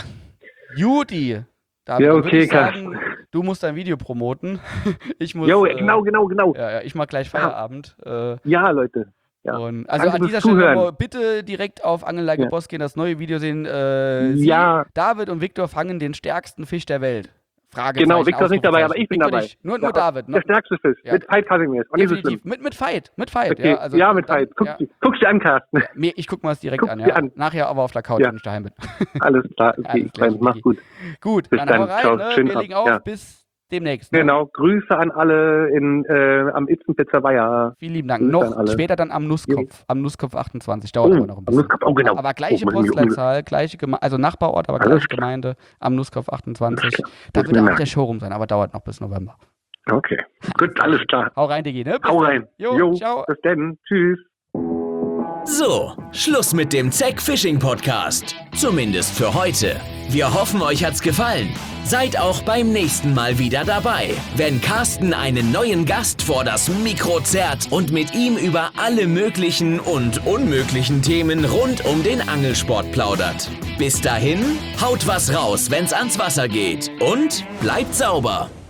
Speaker 1: Juti! David,
Speaker 3: Ja,
Speaker 1: dann würd
Speaker 3: okay,
Speaker 1: ich sagen, du musst dein Video promoten. Ich muss.
Speaker 3: jo,
Speaker 1: äh,
Speaker 3: genau, genau, genau.
Speaker 1: Ja, ja, ich mach gleich Feierabend. Äh,
Speaker 3: Ja, Leute. Ja.
Speaker 1: Und also
Speaker 3: Danke
Speaker 1: an dieser
Speaker 3: fürs
Speaker 1: Stelle
Speaker 3: Zuhören.
Speaker 1: nochmal bitte direkt auf Angelage
Speaker 3: Ja.
Speaker 1: Boss gehen, das neue Video sehen. Äh, Sie,
Speaker 3: Ja.
Speaker 1: David und Victor fangen den stärksten Fisch der Welt. Fragezeichen,
Speaker 3: Genau, Victor ist nicht dabei, aber ich bin
Speaker 1: Victor
Speaker 3: dabei.
Speaker 1: nicht. Nur,
Speaker 3: Ja,
Speaker 1: nur David.
Speaker 3: Der
Speaker 1: Ne?
Speaker 3: stärkste Fisch.
Speaker 1: Ja.
Speaker 3: Mit Fight Casimir. Auch nicht so schlimm.
Speaker 1: Definitiv. Mit, mit Fight. Mit Fight.
Speaker 3: Okay.
Speaker 1: Ja, also
Speaker 3: ja, mit
Speaker 1: dann-
Speaker 3: Fight. Guck,
Speaker 1: ja.
Speaker 3: guck's dir an, Carsten.
Speaker 1: Ja, mir, ich guck mir das direkt
Speaker 3: Guck's
Speaker 1: an.
Speaker 3: dir
Speaker 1: Ja.
Speaker 3: an.
Speaker 1: Nachher aber auf der Couch,
Speaker 3: Ja.
Speaker 1: wenn ich daheim bin.
Speaker 3: Alles klar. Okay,
Speaker 1: Alles klar,
Speaker 3: Freund, mach's
Speaker 1: Digi.
Speaker 3: gut.
Speaker 1: Gut,
Speaker 3: Bis
Speaker 1: dann,
Speaker 3: dann.
Speaker 1: hau rein.
Speaker 3: Ciao.
Speaker 1: Ne?
Speaker 3: Schönen
Speaker 1: Wir legen
Speaker 3: Abend.
Speaker 1: auf.
Speaker 3: Ja.
Speaker 1: Bis demnächst. Ne?
Speaker 3: Genau. Grüße an alle in, äh, am Itzen Pizzeria.
Speaker 1: Vielen lieben Dank.
Speaker 3: Grüße an
Speaker 1: Noch
Speaker 3: alle.
Speaker 1: später dann am Nusskopf. Am Nusskopf achtundzwanzig. Dauert
Speaker 3: Oh,
Speaker 1: aber noch ein
Speaker 3: am
Speaker 1: bisschen.
Speaker 3: Nusskopf, oh, genau.
Speaker 1: Aber gleiche
Speaker 3: Oh, muss ich mir
Speaker 1: Postleitzahl, gleiche Geme also Nachbarort, aber
Speaker 3: Alles
Speaker 1: gleiche
Speaker 3: klar.
Speaker 1: Gemeinde. Am Nusskopf achtundzwanzig.
Speaker 3: Alles klar.
Speaker 1: Da
Speaker 3: Muss
Speaker 1: wird
Speaker 3: mir
Speaker 1: auch
Speaker 3: merken.
Speaker 1: der Showroom sein, aber dauert noch bis November.
Speaker 3: Okay. Gut, alles klar.
Speaker 1: Hau rein, Digi, ne? Bis
Speaker 3: Hau
Speaker 1: dann.
Speaker 3: rein.
Speaker 1: Jo, ciao.
Speaker 3: Bis dann. Tschüss.
Speaker 2: So, Schluss mit dem Zack Fishing Podcast. Zumindest für heute. Wir hoffen, euch hat's gefallen. Seid auch beim nächsten Mal wieder dabei, wenn Carsten einen neuen Gast vor das Mikro zerrt und mit ihm über alle möglichen und unmöglichen Themen rund um den Angelsport plaudert. Bis dahin, haut was raus, wenn's ans Wasser geht und bleibt sauber.